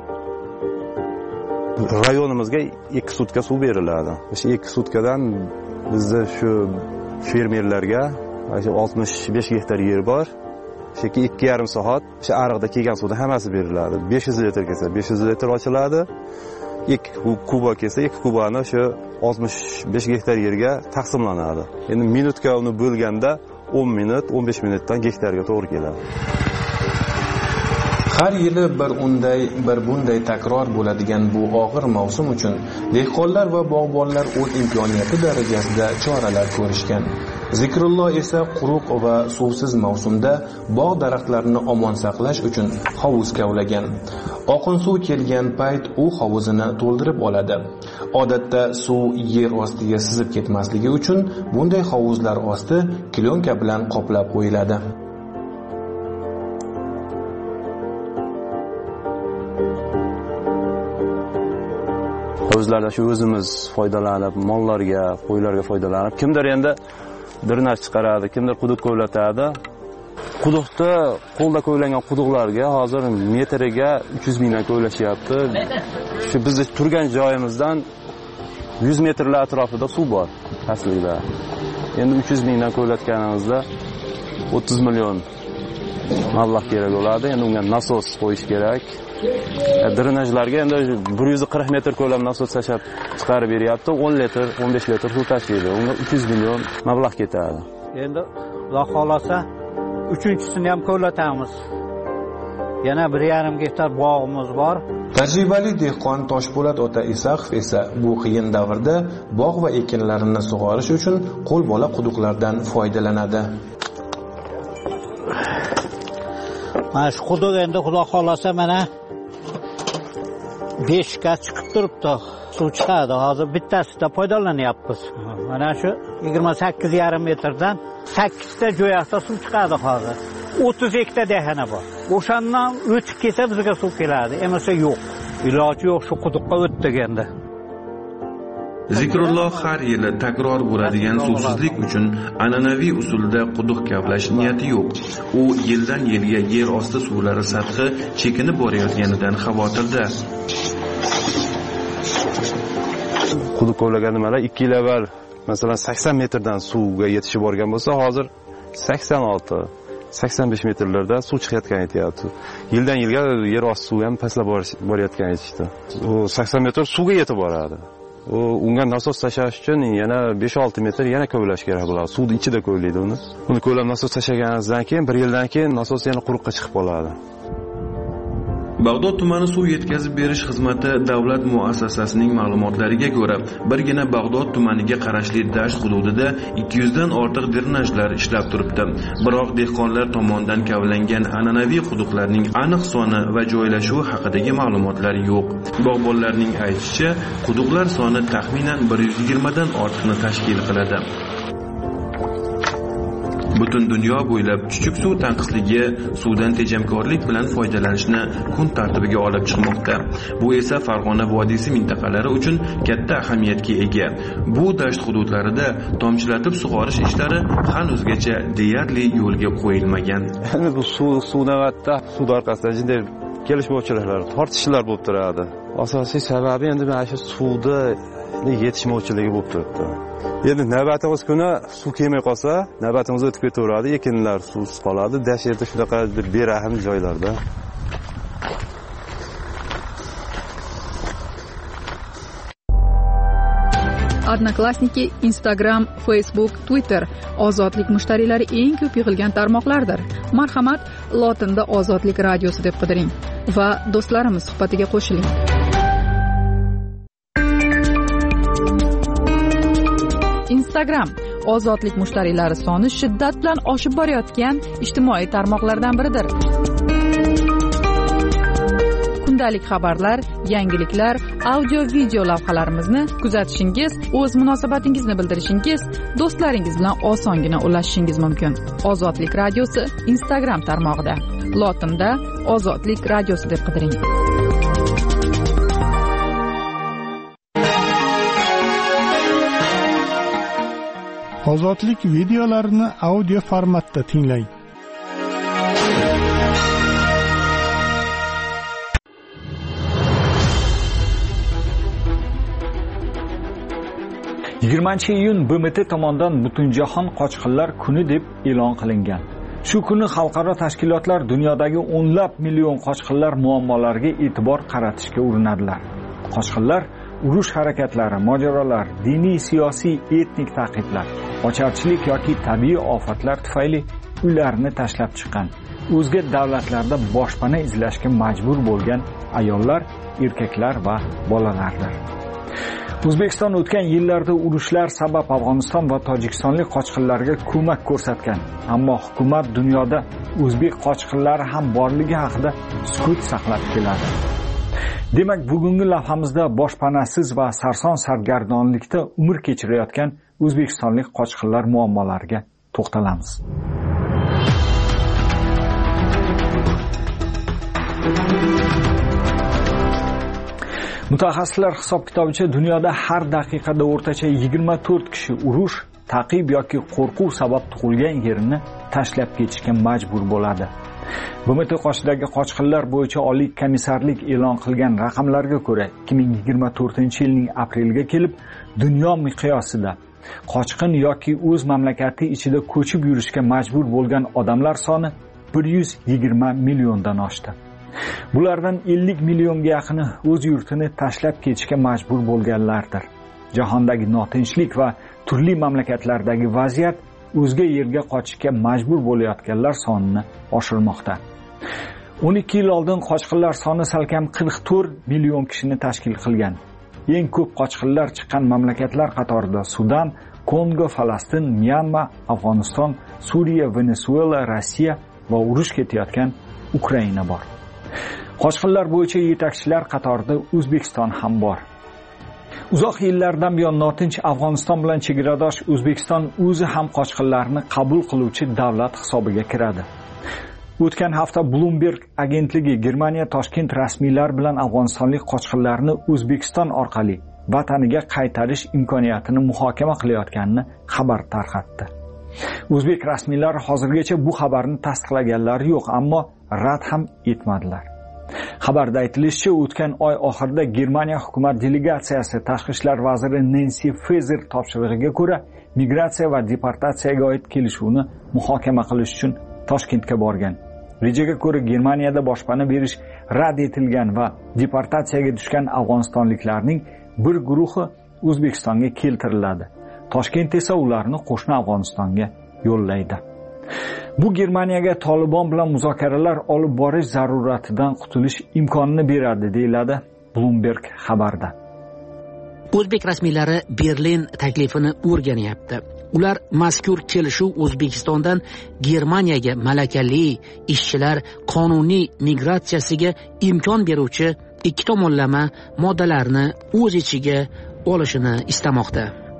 Rayonimizga ikki sutka suv beriladi. O'sha ikki sutkadan bizda shu fermerlarga oltmish besh gektar yer bor. Sheki ikki yarim soat o'sha ariqda kelgan suvda hammasi beriladi. besh yuz litr kelsa besh yuz litr ochiladi. ikki kuba kelsa ikki kubani o'sha oltmish besh gektar yerga taqsimlanadi. Endi minutga uni bo'lganda o'n minut, o'n besh minutdan gektarga to'g'ri keladi. Har yili bir unday, bir bunday takror bo'ladigan bu og'ir mavsum uchun dehqonlar va bog'bonlar o'z imkoniyati darajasida choralar ko'rishgan. Zikrullo esa quruq va suvsiz mavsumda bog' daraxtlarini omon saqlash uchun hovuz kavlagan. Oqin suv kelgan payt u hovuzini to'ldirib oladi. Odatda suv yer ostiga sizib ketmasligi uchun bunday hovuzlar osti klonka bilan qoplab qo'yiladi. Hovuzlarda shu o'zimiz foydalanib, mollarga, qo'ylarga foydalanib, kimdir endi drenaj chiqaradi, kimdir quduq ko'latadi. Quduqda qo'lda ko'ylangan quduqlarga hozir metriga uch yuz mingdan ko'ylashyapti. Shu biz turgan joyimizdan yuz metrlar atrofida suv bor aslida. Endi uch yuz mingdan ko'latganimizda o'ttiz million mablag' kerak bo'ladi. Endi unga nasos qo'yish kerak. Drenajlarga endi bir yuz qirq metr ko'lam nasos tashab chiqarib beryapti. o'n litr, o'n besh litr suv tashlaydi. Unga uch yuz million mablag' ketadi. Endi Xudo xolasa uchinchisini ham ko'latamiz. Yana bir yarim gektar bog'imiz bor. Tajribali dehqon Toshpo'lat ota Isaqov esa bu qiyin davrda bog' va ekinlarini sug'orish uchun qo'lbola quduqlardan foydalanadi. Mana shu quduq endi Xudo xolasa mana besh ga chiqib turibdi. Suv chiqadi. Hozir bittasida foydalanyapmiz. Mana shu yigirma sakkiz yarim metrdan sakkizta jo'yaqda suv chiqadi hozir. o'ttiz gektar dehana bor. O'shandan o'tib kelsa bizga suv keladi. Emas yo'q. Iloji yo'q shu quduqqa o'tdik endi. Zikrullo har yili takror bo'ladigan suvsizlik uchun an'anaviy usulda quduq kavlash niyati yo'q. U yildan yilga yer osti suvlari sathi chekinib borayotganidan xavotirda. Quduq kovlagan nimalar ikki yil avval masalan sakson metrdan suvga yetishib borgan bo'lsa, hozir sakson olti, sakson besh metrlarda suv chiqayotgan aytyapti. Yildan yilga yer osti suvi ham pastlab borayotgan aytishdi. U sakson metr suvga yetib boradi. U unga nasos tashlash uchun yana besh olti metr yana kovlash kerak bo'ladi. Suvni ichida kovlaydi uni. Uni kovlab nasos tashlaganingizdan keyin bir yildan keyin nasos yana quruqqa chiqib qoladi. Bag'dod tumani suv yetkazib berish xizmati davlat muassasasining ma'lumotlariga ko'ra, birgina Bag'dod tumaniga qarashli dasht hududida ikki yuz dan ortiq drenajlar ishlab turibdi. Biroq dehqonlar tomonidan kavlangan an'anaviy quduqlarning aniq soni va joylashuvi haqidagi ma'lumotlar yo'q. Bog'bonlarning aytishicha, quduqlar soni taxminan bir yuz yigirma dan ortiqni tashkil qiladi. Butun dunyo bo'ylab chuchuk suv tanqisligi suvdan tejamkorlik bilan foydalanishni kun tartibiga olib chiqmoqda. Bu esa Farg'ona vodiysi mintaqalari uchun katta ahamiyatga ega. Bu dasht hududlarida tomchilatib sug'orish ishlari hanuzgacha deyarli yo'lga qo'yilmagan. Endi bu suv suvnavatda suv orqasida jinday kelishmovchiliklar, tortishishlar bo'lib turadi. Asosiy sababi endi mana shu suvda yetishmovchiligi bo'lib turibdi. Endi navbatimiz kuni suv kelmay qolsa, navbatimiz o'tib ketaveradi, ekinlar suvsiz qoladi. Dashtda shunaqa berahm joylarda. Odnoklassniki, Instagram, Facebook, Twitter ozodlik mushtariylari eng ko'p yig'ilgan tarmoqlardir. Marhamat, lotinda Ozodlik radiosi deb qidiring va do'stlarimiz suhbatiga qo'shiling. Instagram ozodlik mushtariylari soni shiddat bilan oshib borayotgan ijtimoiy tarmoqlardan biridir. Kundalik xabarlar, yangiliklar, audio-video lavhalarimizni kuzatishingiz, o'z munosabatingizni bildirishingiz, do'stlaringiz bilan osongina ulashishingiz mumkin. Ozodlik radiosi Instagram tarmog'ida. Lotinda Ozodlik radiosi deb qidiring. Ozodlik videolarini audio formatda tinglang. yigirmanchi iyun B M T tomonidan Butunjahon qochqinlar kuni deb e'lon qilingan. Shu kuni xalqaro tashkilotlar dunyodagi o'nlab million qochqinlar muammolariga e'tibor qaratishga urinadilar. Qochqinlar urush harakatlari, mojarolar, diniy, siyosiy, etnik ta'qiblar, ocharchilik yoki tabiiy ofatlar tufayli uylarini tashlab chiqqan, o'zga davlatlarda boshpana izlashga majbur bo'lgan ayollar, erkaklar va bolalardir. O'zbekiston o'tgan yillarda urushlar sabab Afg'oniston va Tojikistonlik qochqinlarga ko'mak ko'rsatgan, ammo hukumat dunyoda o'zbek qochqinlari ham borligi haqida sukut saqlab keladi. Demak, bugungi lavhamizda boshpanasiz va sarson sargardonlikda umr kechirayotgan o'zbekistonlik qochqinlar muammolariga to'xtalamiz. Mutaxassislar hisob-kitobicha dunyoda har daqiqada o'rtacha yigirma to'rt kishi urush, ta'qib yoki qo'rquv sabab tug'ilgan yerini tashlab ketishga majbur bo'ladi. B M T qoshidagi qochqinlar bo'yicha Oliy komissarlik e'lon qilgan raqamlarga ko'ra, ikki ming yigirma to'rtinchi yilning apreliga kelib, dunyo miqyosida qochqin yoki o'z mamlakati ichida ko'chib yurishga majbur bo'lgan odamlar soni bir yuz yigirma milliondan oshdi. Bulardan ellik millionga yaqini o'z yurtini tashlab ketishga majbur bo'lganlardir. Jahondagi notinchlik va turli mamlakatlardagi vaziyat o'zga yerga qochishga majbur bo'layotganlar sonini oshirmoqda. o'n ikki yil oldin qochqinlar soni salkam qirq to'rt million kishini tashkil qilgan. Eng ko'p qochqinlar chiqqan mamlakatlar qatorida Sudan, Kongo, Falastin, Myanma, Afg'oniston, Suriya, Venesuela, Rossiya va urush ketayotgan Ukraina bor. Qochqinlar bo'yicha yetakchilar qatorida O'zbekiston ham bor. Uzoq yillardan buyon notinch Afg'oniston bilan chegaradosh O'zbekiston o'zi ham qochqinlarni qabul qiluvchi davlat hisobiga kiradi. O'tgan hafta Bloomberg agentligi Germaniya Toshkent rasmiylar bilan afg'onistonlik qochqinlarni O'zbekiston orqali vataniga qaytarish imkoniyatini muhokama qilayotganini xabar tarqatdi. O'zbek rasmiylari hozirgacha bu xabarni tasdiqlaganlari yo'q, ammo rad ham etmadilar. Xabarda aytilishicha, o'tgan oy oxirida Germaniya hukumat delegatsiyasi tashqi ishlar vaziri Nancy Faeser topshirig'iga ko'ra migratsiya va deportatsiyaga oid kelishuvni muhokama qilish uchun Toshkentga borgan. Rejaga ko'ra Germaniyada boshpana berish rad etilgan va deportatsiyaga tushgan afg'onistonliklarning bir guruhi O'zbekistonga keltiriladi. Toshkent esa ularni qo'shni Afg'onistonga yo'llaydi. Bu Germaniyaga Tolibon bilan muzokaralar olib borish zaruratidan qutulish imkonini beradi, deyiladi Bloomberg xabarda. O'zbek rasmiylari Berlin taklifini o'rganyapti. Ular mazkur kelishuv O'zbekistondan Germaniyaga malakali ishchilar qonuniy migratsiyasiga imkon beruvchi ikki tomonlama moddalarni o'z ichiga olishini istamoqda.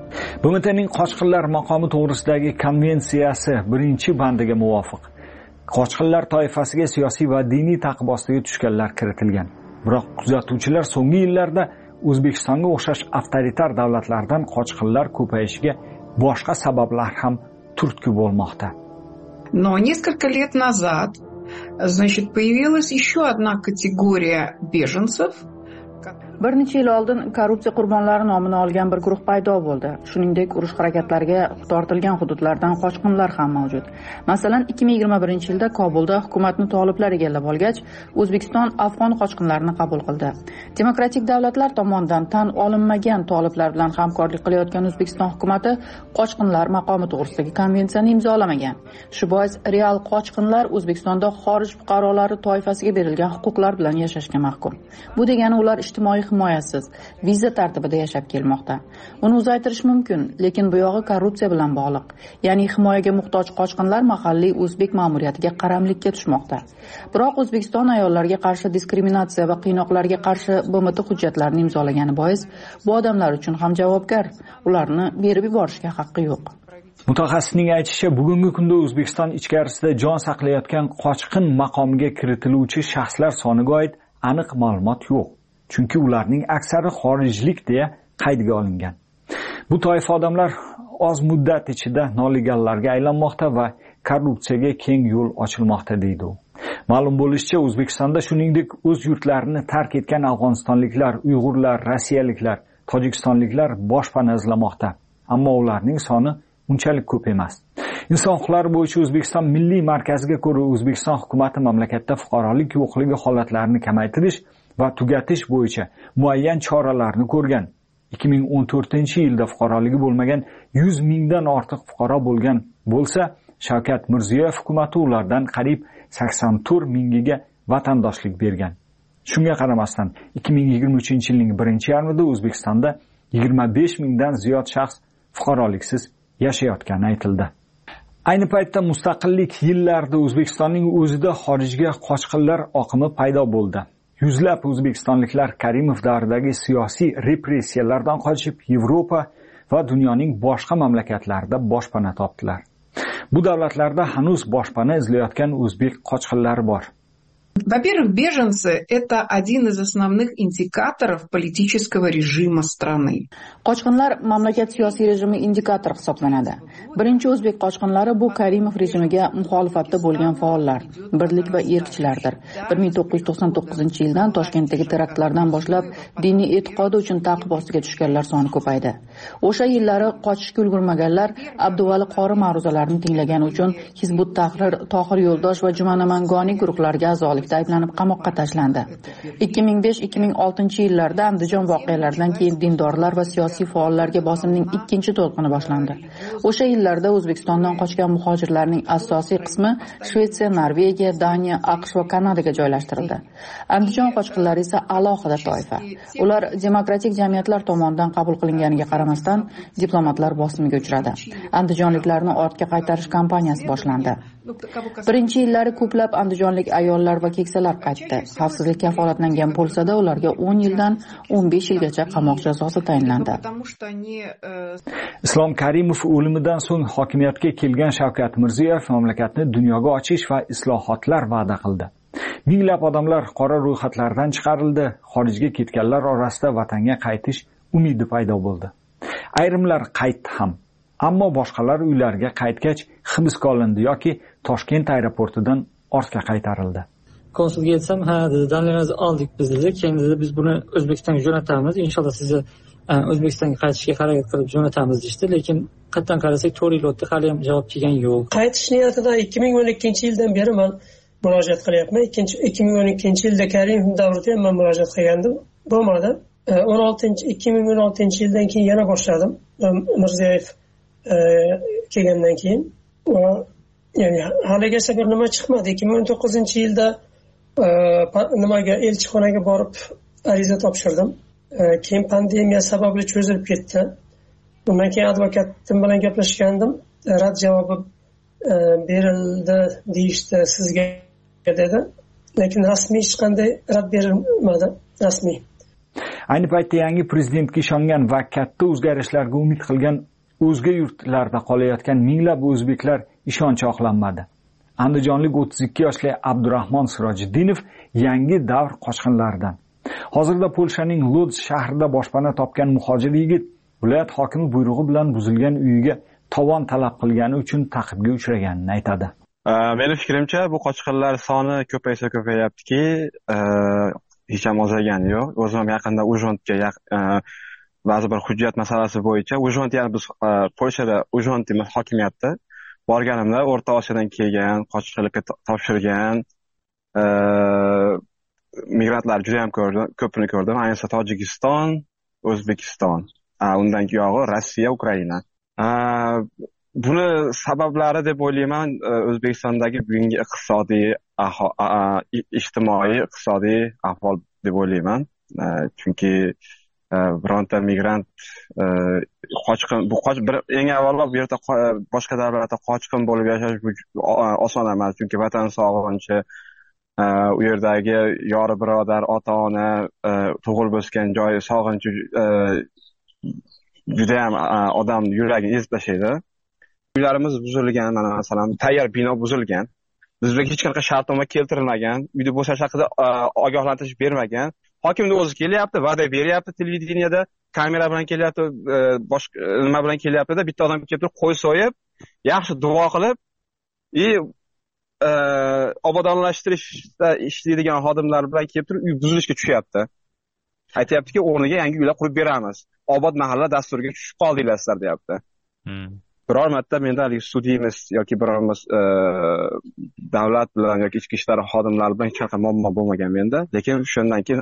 B M Tning qochqinlar maqomi to'g'risidagi konvensiyasi birinchi bandiga muvofiq qochqinlar toifasiga siyosiy va diniy ta'qib ostiga tushganlar kiritilgan. Biroq kuzatuvchilar so'nggi yillarda O'zbekistonga o'xshash avtoritar davlatlardan qochqinlar ko'payishiga boshqa sabablar ham turtki bo'lmoqda. Но несколько лет назад, значит, появилась еще одна категория беженцев. Bir necha yil oldin korrupsiya qurbonlari nomini olgan bir guruh paydo bo'ldi. Shuningdek, urush harakatlariga tortilgan hududlardan qochqinlar ham mavjud. Masalan, ikki ming yigirma birinchi yilda Kobulda hukumatni toliblar egallab olgach, O'zbekiston afg'on qochqinlarini qabul qildi. Demokratik davlatlar tomonidan tan olinmagan toliblar bilan hamkorlik qilayotgan O'zbekiston hukumatı qochqinlar maqomi to'g'risidagi konvensiyani imzolamagan. Shu bois real qochqinlar O'zbekistonda xorij fuqarolari toifasiga berilgan huquqlar bilan yashashga mahkum. Bu degani ular ijtimoiy himoyasiz, viza tartibida yashab kelmoqda. Uni uzaytirish mumkin, lekin bu yog'i korrupsiya bilan bog'liq. Ya'ni himoyaga muhtoj qochqinlar mahalliy o'zbek ma'muriyatiga qaramlikka tushmoqda. Biroq O'zbekiston ayollarga qarshi diskriminatsiya va qiynoqlarga qarshi B M T hujjatlarini imzolagani bois, bu odamlar uchun ham javobgar. Ularni berib yuborishga haqqi yo'q. Mutaxassisning aytishicha, bugungi kunda O'zbekiston ichkarisida jon saqlayotgan qochqin maqomiga kiritiluvchi shaxslar soniga oid aniq ma'lumot yo'q. Chunki ularning aksari xorijlik deya qaydga olingan. Bu toifa odamlar oz muddat ichida noliganlarga aylanmoqda va korrupsiyaga keng yo'l ochilmoqda, deydi u. Ma'lum bo'lishicha, O'zbekistonda shuningdek o'z yurtlarini tark etgan afg'onistonliklar, uyg'urlar, rossiyaliklar, tojikistonliklar boshpana izlamoqda. Ammo ularning soni unchalik ko'p emas. Inson huquqlari bo'yicha O'zbekiston milliy markaziga ko'ra, O'zbekiston hukumatı mamlakatda fuqarolik yo'qligi holatlarini kamaytirish va tugatish bo'yicha muayyan choralarni ko'rgan. ikki ming o'n to'rtinchi yilda fuqaroligi bo'lmagan yuz mingdan ortiq fuqaro bo'lgan bo'lsa, Shavkat Mirziyoyev hukumatı ulardan qariyb sakson to'rt mingiga vatandoshlik bergan. Shunga qaramasdan, ikki ming yigirma uchinchi yilning birinchi yarmida O'zbekistonda yigirma besh mingdan ziyod shaxs fuqaroliksiz yashayotgani aytildi. Ayni paytda mustaqillik yillarida O'zbekistonning o'zida xorijga qochqinlar oqimi paydo bo'ldi. Yuzlab o'zbekistonliklar Karimov davridagi siyosiy repressiyalardan qochib Yevropa va dunyoning boshqa mamlakatlarida boshpana topdilar. Bu davlatlarda hanuz boshpana izlayotgan o'zbek qochqinlari bor. Во-первых, беженцы – это один из основных индикаторов политического режима страны. Qochqinlar mamlakat siyosiy rejimi indikatori hisoblanadi. Birinchi o'zbek qochqinlari bu Karimov rejimiga muxolifatda bo'lgan faollar, birlik va erkchilardir. bir ming to'qqiz yuz to'qson to'qqizinchi yildan Toshkentdagi teraktlardan boshlab diniy e'tiqodi uchun ta'qib ostiga tushganlar soni ko'paydi. O'sha yillari qochishga ulgurmaganlar Abduvali Qori ma'ruzalarini tinglagan uchun Hizbut Tahrir, Tohir Yo'ldosh va Jumana Mangoniy guruhlariga a'zolik ayblanib qamoqqa tashlandi. ikki ming besh ikki ming oltinchi yillarda Andijon voqealaridan keyin dindorlar va siyosiy faollarga bosimning ikkinchi to'lqini boshlandi. O'sha yillarda O'zbekistondan qochgan muhojirlarning asosiy qismi Shvetsiya, Norvegiya, Daniya, AQSh va Kanadaga joylashtirildi. Andijon qochqinlari esa alohida toifa. Ular demokratik jamiyatlar tomonidan qabul qilinganiga qaramasdan diplomatlar bosimiga uchradi. Andijonliklarni ortga qaytarish kampaniyasi boshlandi. Birinchi yillari ko'plab andijonlik ayollar va keksalar qaytdi. Xavfsizlik kafolatlangan bo'lsa-da, ularga o'n yildan o'n besh yilgacha qamoq jazosi tayinlandi. Islom Karimov o'limidan so'ng hokimiyatga kelgan Shavkat Mirziyoyev mamlakatni dunyoga ochish va islohotlar va'da qildi. Minglab odamlar qora ro'yxatlardan chiqarildi, xorijga ketganlar orasida vatanga qaytish umidi paydo bo'ldi. Ayrimlar qaytdi ham. Ammo boshqalar uylariga qaytgach hibsga olindi yoki Toshkent aeroportidan ortga qaytarildi. Konsulga yetsam, ha dedi, dalillarimizni oldik biz dedi. Keyin dedi, biz buni O'zbekistonga jo'natamiz. Inshaalloh sizni O'zbekistonga qaytishga harakat qilib jo'natamiz deyishdi, lekin qatdan qarasak to'rt yil o'tdi, hali ham javob kelgani yo'q. Qaytish niyatida ikki ming o'n ikkinchi yildan beri men murojaat qilyapman. ikki ming o'n ikkinchi yilda Karimov davrida ham men murojaat qilgandim, bo'lmadi. o'n oltinchi ikki ming o'n oltinchi yildan keyin yana boshladim. Mirziyoyev kelgandan keyin va ya'ni haligacha bir nima chiqmadi. ikki ming o'n to'qqizinchi yilda nimaga elchixonaga borib ariza topshirdim. Keyin pandemiya sababli cho'zilib ketdi. Bundan keyin advokatim bilan gaplashgandim. Rad javobi berildi deyishdi sizga dedi. Lekin rasmiy hech qanday rad berilmadi, rasmiy. Ayni paytda yangi prezidentga ishongan va katta o'zgarishlarga umid qilgan o'zga yurtlarda qolayotgan minglab o'zbeklar ishonchi oqlanmadi. Andijonlik o'ttiz ikki yoshli Abdurahmon Sirojiddinov yangi davr qochqinlaridan. Hozirda Polshaning Lodz shahrida boshpana topgan muhojir yigit viloyat hokimi buyrug'i bilan buzilgan uyiga tovon talab qilgani uchun ta'qibga uchraganini aytadi. Mening fikrimcha, bu qochqinlar soni ko'paysa ko'payaptiki, hech ham ozagani yo'q. O'zim ham yaqinda Ujondga ba'zi bir hujjat masalasi bo'yicha Ujond, ya'ni biz Polshada Ujond hokimiyatda borganimda O'rta Osiyodan kelgan, qochqinlikka topshirgan migrantlar juda ham ko'rdim, ko'pini ko'rdim. Ayniqsa Tojikiston, O'zbekiston, undan keyog'i Rossiya, Ukraina. Buni sabablari deb o'ylayman, O'zbekistondagi bugungi iqtisodiy, ijtimoiy, iqtisodiy ahvol deb o'ylayman. Chunki bironta migrant qochqin, bu qoch bir eng avvalo bu yerda boshqa davlatda qochqin bo'lib yashash oson emas, chunki vatan sog'inchi, u yerdagi yori birodar, ota-ona, tug'ilib o'sgan joyi sog'inchi juda ham odam yuragini ezib tashlaydi. Uylarimiz buzilgan, mana masalan, tayyor bino buzilgan. Bizga hech qanaqa shartnoma keltirilmagan, uyni bo'shash haqida ogohlantirish bermagan. Hokimni o'zi kelyapti, va'da beryapti, televideniyada kamera bilan kelyapti, boshqa nima bilan kelyapti-da, bitta odam kelib turib qo'y so'yib, yaxshi duo qilib, и obodonlashtirishda ishlaydigan xodimlar bilan kelib turib uy buzilishga tushyapti. Aytayaptiki, o'rniga yangi uylar qurib beramiz. Obod mahalla dasturiga tushib qoldinglar sizlar, deyapti. Biror marta menda sudimiz yoki birorimiz davlat bilan yoki ichki ishlar xodimlari bilan hech qanaqa muammo bo'lmagan menda. Lekin shundan keyin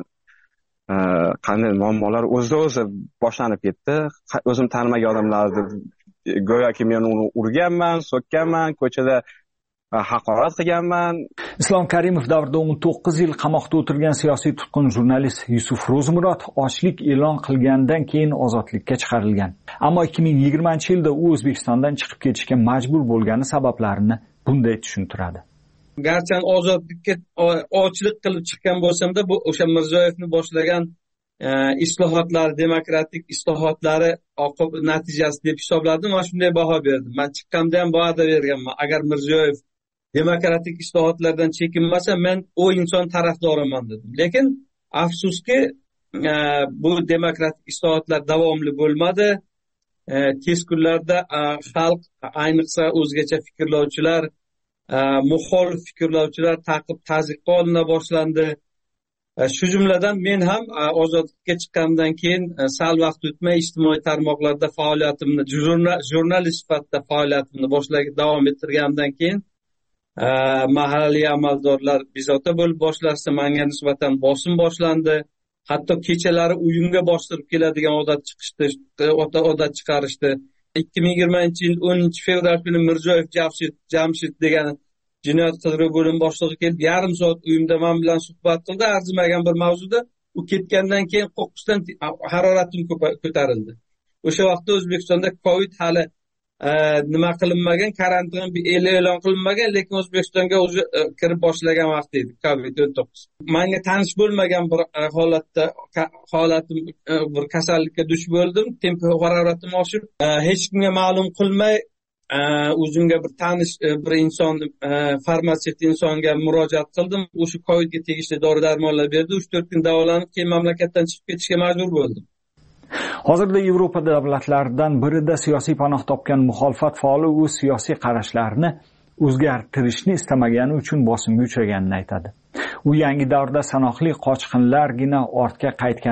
qanday muammolar o'zida-o'zi boshlanib ketdi. O'zim tanimagan odamlarni go'yoki men uni urganman, so'kkanman, ko'chada haqorat qilganman. Islom Karimov davrida o'n to'qqiz yil qamoqda o'tirgan siyosiy tutqun jurnalist Yusuf Ro'zmurod ochlik e'lon qilgandan keyin ozodlikka chiqarilgan. Ammo ikki ming yigirmanchi yilda u O'zbekistondan chiqib ketishga majbur bo'lgani sabablarini bunday tushuntiradi. Garchi ozodlikka ochlik qilib chiqqan bo'lsam-da, bu o'sha Mirziyoyevni boshlagan islohotlar, demokratik islohotlari oqib natijasi deb hisobladim va shunday baho berdim. Men chiqqanda ham va'da berganman. Agar Mirziyoyev demokratik islohotlardan chekinmasa, men o inson tarafdoriman dedim. Lekin afsuski, bu demokratik islohotlar davomli bo'lmadi. Tez kunlarda xalq, ayniqsa o'zgacha fikrlovchilar, muxolif fikrlovchilar ta'qib tazyiqqa olina boshlandi. Shu jumladan men ham ozodlikka chiqqandan keyin sal vaqt o'tmay ijtimoiy tarmoqlarda faoliyatimni, jurnalist sifatida faoliyatimni boshlab davom ettirgandan keyin mahalliy amaldorlar bezovta bo'lib boshlashdi, menga nisbatan bosim boshlandi. Hatto kechalari uyimga bostirib keladigan odat chiqishdi, odat chiqarishdi. ikki ming yigirmanchi yil o'ninchi fevral kuni Mirziyoyev Jamshid Jamshid degan jinoyat qidiruv bo'limi boshlig'i kelib, yarim soat uyimda men bilan suhbat qildi, arzimagan bir mavzuda. U ketgandan keyin qo'qqisdan haroratim ko'tarildi. O'sha vaqtda O'zbekistonda Covid hali nima qilinmagan, karantin e'lon qilinmagan, lekin O'zbekistonga o'zi kirib boshlagan vaqt edi Covid o'n to'qqiz. Menga tanish bo'lmagan bir holatda holatim bir kasallikka duch bo'ldim, temperatura haroratim oshib, hech kimga ma'lum qilmay o'zimga bir tanish bir inson, farmatsevt insonga murojaat qildim. O'sha Covidga tegishli dori-darmonlar berdi. uch to'rt kun davolanib, keyin mamlakatdan chiqib ketishga majbur bo'ldim. Hozirda Yevropa davlatlaridan birida siyosiy panoh topgan muxolifat faoli o'z siyosiy qarashlarini o'zgartirishni istamagani uchun bosimga uchraganini aytadi. U yangi davrda sanoqli qochqinlargina ortga qaytgani,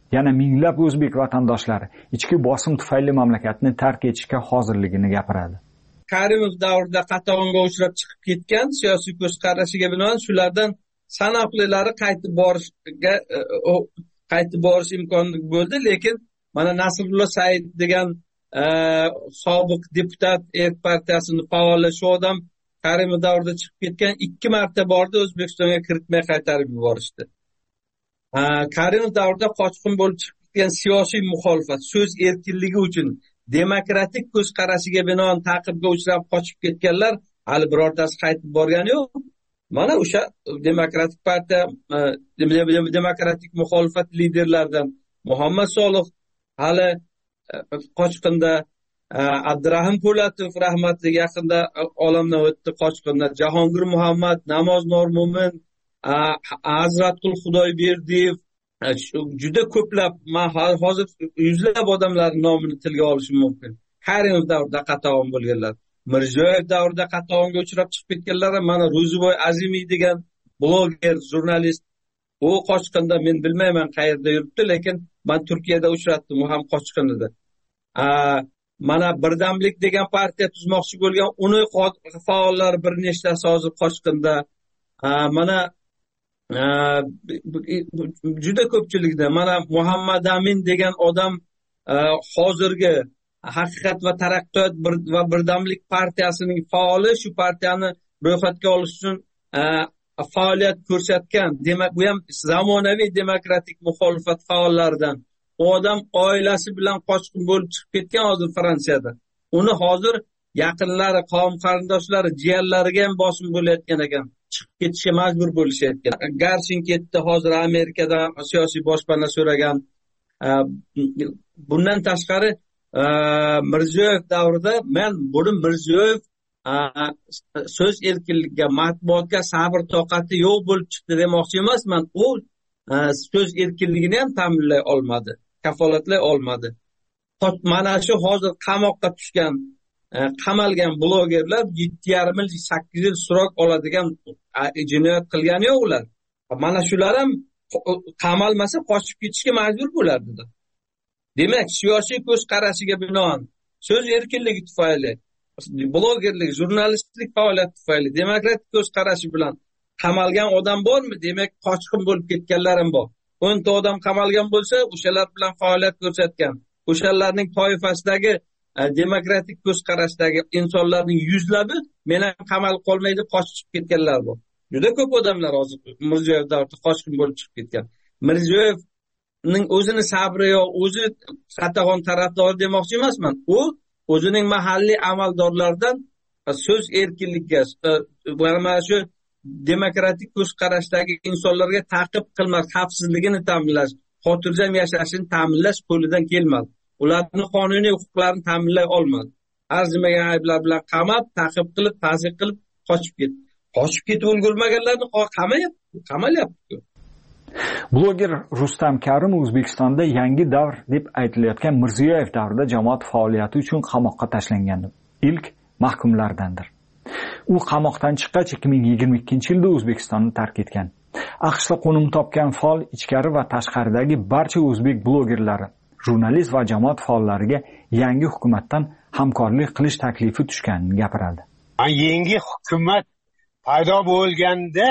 yana minglab o'zbek vatandoshlari ichki bosim tufayli mamlakatni tark etishga hozirligini gapiradi. Karimov davrida qatag'onga uchrab chiqib ketgan siyosiy ko'zqarashiga binoan shulardan sanoqlilari qaytib borishga qaytib borish imkoni bo'ldi, lekin mana Nasrullo Said degan sobiq deputat Erk partiyasining faoli, shu odam Karimov davrida chiqib ketgan, ikki marta bordi, O'zbekistonga kiritmay qaytarib yuborishdi. Karimov davrida qochqin bo'lib chiqib ketgan siyosiy muxolifat so'z erkinligi uchun demokratik ko'zqarashiga binoan ta'qibga uchrab qochib ketganlar hali birortasi qaytib borgani yo'q. Mana o'sha demokratik partiya, demokratik muxolifat liderlaridan Muhammad Solih hali qochqinda, Abdurahim Po'latov rahmatli yaqinda olamdan o'tdi qochqinda, Jahongir Muhammad, Namoz Normo'min, Azratqul Xudoyberdiyev, juda ko'plab, men hozir yuzlab odamlar nomini tilga olishim mumkin. Karimov davrida qatag'on bo'lganlar, Mirziyoyev davrida qatag'onga uchrab chiqib ketganlar, mana Ro'ziboy Azimiy degan bloger, jurnalist, u qochqinda, men bilmayman qayerda yuribdi, lekin men Turkiyada uchratdim, u ham qochqin edi. Mana Birdamlik degan partiya tuzmoqchi bo'lgan, uni faollari bir nechtasi hozir qochqinda. Mana juda ko'pchilikda, mana Muhammad Amin degan odam hozirgi Haqiqat va taraqqiyot va Birdamlik partiyasining faoli, shu partiyani ro'yxatga olish uchun faoliyat ko'rsatgan. Demak, bu ham zamonaviy demokratik muxolifat faollaridan. U odam oilasi bilan qochqin bo'lib chiqib ketgan hozir Fransiyada. Uni hozir yaqinlari, qavm qarindoshlari, jiyanlariga ham bosim bo'layotgan ekan. Chiqib ketishga majbur bo'lishayotgan. Garshin ketdi, hozir Amerikada siyosiy boshpana so'ragan. Bundan tashqari Mirziyoyev davrida men buni Mirziyoyev so'z erkinligiga, matbuotga sabr toqati yo'q bo'lib chiqdi demoqchi emasman. U so'z erkinligini ham ta'minlay olmadi, kafolatlay olmadi. Mana shu hozir qamoqqa tushgan, qamalgan blogerlar yetti yarim yil, sakkiz yil so'roq oladigan jinoyat qilgani yo'q ular. Mana shular ham qamalmasa qochib ketishga majbur bo'lardi. Demak, siyosiy ko'z qarashiga binoan so'z erkinligi tufayli, blogerlik, jurnalistlik faoliyati tufayli demokratik ko'z qarashi bilan qamalgan odam bormi? Demak, qochqin bo'lib ketganlar ham bor. o'nta odam qamalgan bo'lsa, o'shalar bilan faoliyat ko'rsatgan, o'shalarning toifasidagi demokratik ko'z qarashdagi insonlarning yuzlabi men ham qamalib qolmaydi, qochib ketganlar bor. Juda ko'p odamlar hozir Mirziyoyev davrida qochqin bo'lib chiqib ketgan. Mirziyoyevning o'zini sabri yo'q, o'zi qatag'on tarafdori demoqchi emasman. U o'zining mahalliy amaldorlaridan so'z erkinligiga, mana shu demokratik ko'z qarashdagi insonlarga ta'qib qilmas, xavfsizligini ta'minlash, xotirjam yashashini ta'minlash qo'lidan kelmadi. Ularning qonuniy huquqlarini ta'minlay olmadi. Arzimagan ayblar bilan qamab, ta'qib qilib, ta'zir qilib qochib ketdi. Qochib ketib ulgurmaganlarni qamayapti, qamalyapti. Bloger Rustam Karimov O'zbekistonda yangi davr deb aytilayotgan Mirziyoyev davrida jamoat faoliyati uchun qamoqqa tashlangan ilk mahkumlardandir. U qamoqdan chiqqach ikki ming yigirma ikkinchi yilda O'zbekistonni tark etgan. AQShda qo'nim topgan faol ichkari va tashqaridagi barcha o'zbek blogerlari, jurnalist va jamoat faollariga yangi hukumatdan hamkorlik qilish taklifi tushganini gapiradi. Yangi hukumat paydo bo'lganda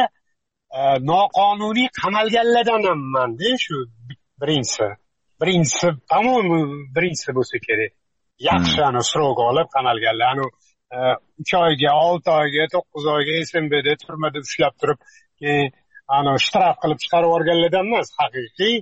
noqonuniy qamalganlardan hamman-da, shu birinchisi. Birinchisi, по-моему, birinchisi bo'lsa kerak. Yaxshi ana srok olib qamalganlar, ana uch oyga, olti oyga, to'qqiz oyga S M B'da turmada ushlab turib, keyin ana shtraf qilib chiqarib yuborganlardan emas, haqiqiy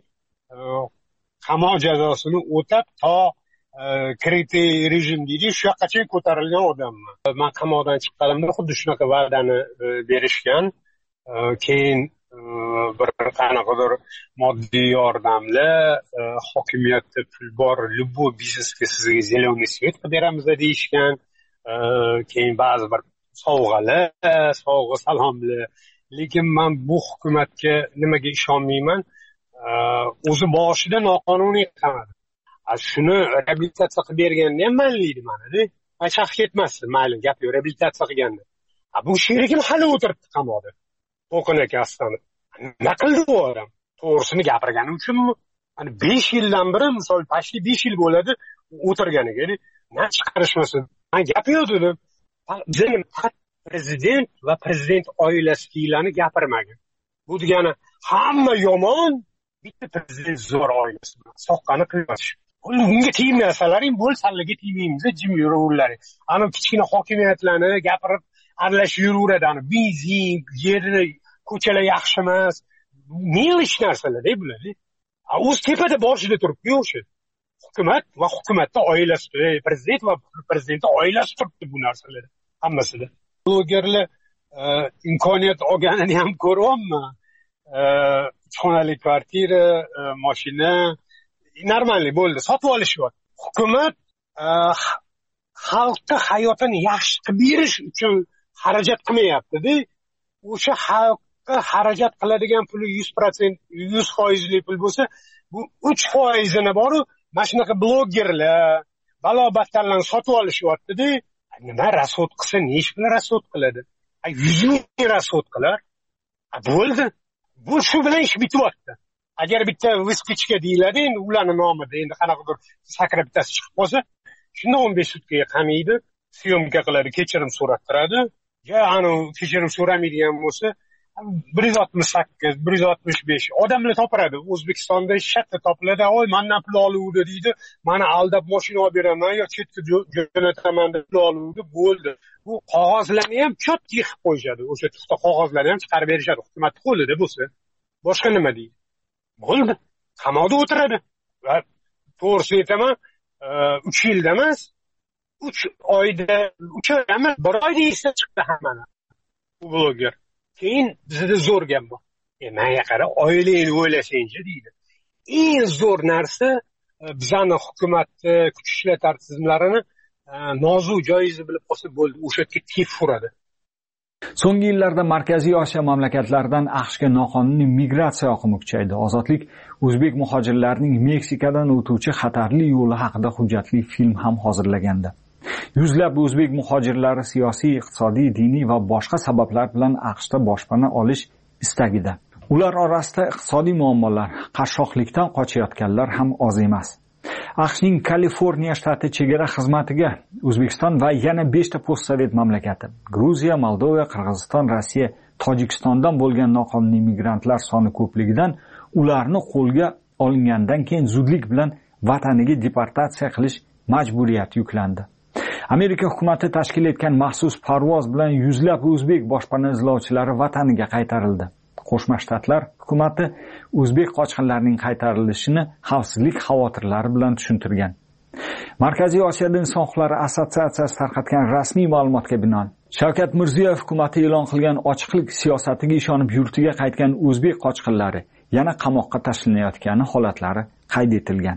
qamoq jazosini o'tab to kritiy rejim deydi, shu yoqqacha ko'tarilgan odamman. Men qamoqdan chiqqanimda xuddi shunaqa va'dani berishgan. Keyin bir qanaqadir moddiy yordamla hokimiyatda pul bor, любой biznesga sizga zеленый свет beramiz deyishgan. Keyin ba'zi bir sovg'alar, sovg'a salomlar. Lekin men bu hukumatga nimaga ishonmayman? O'zi boshida noqonuniy qamadi. Shuni reabilitatsiya qilib berganda ham mayli mana-da. Aytib ketmasdi, mayli gap yo'q, reabilitatsiya qilganda. Bu sherigim hali o'tiribdi qamoqda. To'qin akasidan. Nima qildi bu odam? To'g'risini gapirgani uchunmi? Hani besh yildan beri misol почти besh yil bo'ladi o'tirganiga, na chiqarishmasa. Men gap yo'q dedim. Bizning prezident va prezident oilasidagilarni gapirmagan. Bu degani hamma yomon, bitta prezident zo'r oilasi bilan soqqani qilyapti. Unga tegmasalaring bo'lsanlarga tegmaymiz, jim yuraverlaring. Ana kichkina hokimiyatlarni gapirib aralashib yuraveradi. Ana benzin, yerni, ko'chalar yaxshi emas. Melish narsalar-da bular. O'z tepada boshida turibdi o'sha. Hukumat va hukumatda oilasi, prezident va prezidentning oilasi turibdi bu narsalar hammasida. Blogerlar imkoniyat olganini ham ko'ryapman. uch xonali kvartira, mashina normalniy bo'ldi, sotib olishyapti. Hukumat xalqqa hayotini yaxshi qilib berish uchun xarajat qilmayapti-da. O'sha xalqqa xarajat qiladigan puli yuz foiz, yuz foizli pul bo'lsa, bu uch foizini boru mana shunaqa blogerlar, balo-battarlarni sotib olishyapti-da. Nima rasod qilsa, ne ish bilan rasod qiladi? yuz ming rasod qilar. Bo'ldi. Bu shu bilan ish bityapti. Agar bitta viskichka deyiladi, endi ularning nomida endi qanaqadir sakrab bittasi chiqib qolsa, shunda o'n besh sutkaga qamaydi, syomka qiladi, kechirim so'rattiradi. Ya, ana kechirim so'ramaydigan bo'lsa, bir yuz oltmish sakkiz, bir yuz oltmish besh odamlar topiradi. O'zbekistonda shatta topiladi. Oy, mendan pul oluvdi deydi. Meni aldab mashina olib beraman yo chetga jo'nataman deb pul oluvdi, bo'ldi. Bu qog'ozlarni ham chot yig'ib qo'yishadi. O'sha tuxta qog'ozlarni ham chiqarib berishadi hukumat qo'lida bo'lsa. Boshqa nima deydi? Bo'ldi. Qamoqda o'tiradi. Va to'g'risini aytaman, uch yilda emas, uch oyda, uch oy emas, bir oyda esda chiqdi hammani. Bu bloger. Keyin bizda zo'r gap bor. E, menga qara, oilangni o'ylasangchi deydi. Eng zo'r narsa bizani hukumatni, kuch ishlatma tizimlarini nozu joyizni bilib qolsa bo'ldi, o'sha yerga tep uradi. So'nggi yillarda Markaziy Osiyo mamlakatlaridan AQShga noqonuniy migratsiya oqimi kuchaydi. Ozodlik o'zbek muhojirlarining Meksikadan o'tuvchi xatarli yo'li haqida hujjatli film ham hozirlagandi. Yuzlab o'zbek muhojirlari siyosiy, iqtisodiy, diniy va boshqa sabablar bilan AQShda boshpana olish istagida. Ular orasida iqtisodiy muammolar, qashshoqlikdan qochayotganlar ham oz emas. AQShning Kaliforniya shtati chegara xizmatiga O'zbekiston va yana beshta postsovet mamlakati, Gruziya, Moldova, Qirg'iziston, Rossiya, Tojikistondan bo'lgan noqonuniy migrantlar soni ko'pligidan ularni qo'lga olingandan keyin zudlik bilan vataniga deportatsiya qilish majburiyati yuklandi. Amerika hukumati tashkil etgan maxsus parvoz bilan yuzlab o'zbek boshpana izlovchilari vataniga qaytarildi. Qo'shma Shtatlar hukumati o'zbek qochqinlarining qaytarilishini xavfsizlik xavotirlari bilan tushuntirgan. Markaziy Osiyoda inson huquqlari assotsiatsiyasi tarqatgan rasmiy ma'lumotga binoan Shavkat Mirziyoyev hukumati e'lon qilgan ochiqlik siyosatiga ishonib yurtiga qaytgan o'zbek qochqinlari yana qamoqqa tashlanayotgani holatlari qayd etilgan.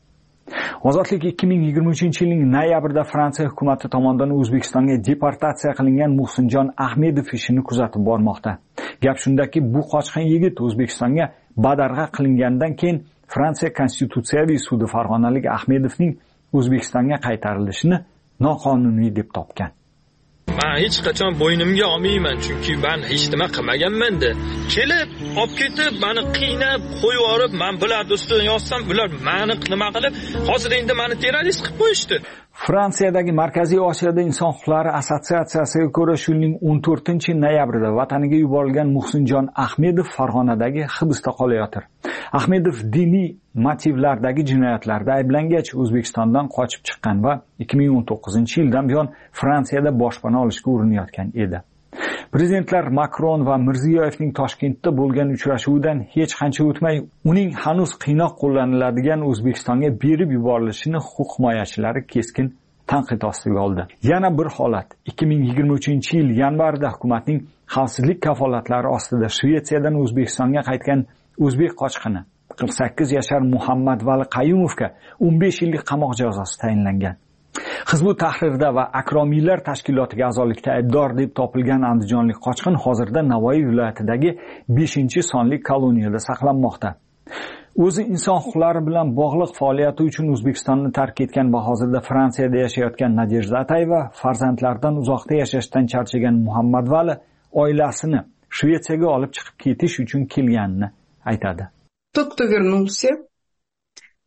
Ozodlik ikki ming yigirma uchinchi yilning noyabrida Fransiya hukumati tomonidan O'zbekistonga deportatsiya qilingan Muhsinjon Ahmedov ishini kuzatib bormoqda. Gap shundaki, bu qochqin yigit O'zbekistonga badarg'a qilingandan keyin Fransiya Konstitutsiyaviy sudi farg'onalik Ahmedovning O'zbekistonga qaytarilishini noqonuniy deb topgan. Men hech qachon bo'ynimga olmayman, chunki men hech nima qilmaganman-da. Kelib, olib ketib, meni qiynab, qo'yib yorib, men bular do'stini yozsam, ular meni nima qilib, hozir endi meni terrorist qilib qo'yishdi. Fransiyadagi Markaziy Osiyoda inson huquqlari assotsiatsiyasiga ko'ra, shu yilning o'n to'rtinchi noyabrida vataniga yuborilgan Muhsinjon Ahmedov Farg'onadagi hibsda qolayotir. Ahmedov diniy motivlardagi jinoyatlarda ayblangach O'zbekistondan qochib chiqqan va ikki ming o'n to'qqizinchi yildan buyon Fransiyada boshpana olishga urinayotgan edi. Prezidentlar Makron va Mirziyoyevning Toshkentda bo'lgan uchrashuvidan hech qancha o'tmay uning hanuz qiynoq qo'llaniladigan O'zbekistonga berib yuborilishini huquq himoyachilari keskin tanqid ostiga oldi. Yana bir holat ikki ming yigirma uchinchi yil yanvarida hukumatning xavfsizlik kafolatlari ostida Shvetsiyadan O'zbekistonga qaytgan o'zbek qochqini qirq sakkiz yashar Muhammadvali Qayumovga o'n besh yillik qamoq jazosi tayinlangan. Hizbut Tahrirda va Akromiylar tashkilotiga a'zolikda aybdor deb topilgan andijonlik qochqin hozirda Navoiy viloyatidagi beshinchi sonli koloniyada saqlanmoqda. O'zi inson huquqlari bilan bog'liq faoliyati uchun O'zbekistonni tark etgan va hozirda Fransiyada yashayotgan Nadejda Atayeva farzandlaridan uzoqda yashashdan charchagan Muhammadvali oilasini Shvetsiyaga olib chiqib ketish uchun kelganini aytadi. Тот, кто вернулся,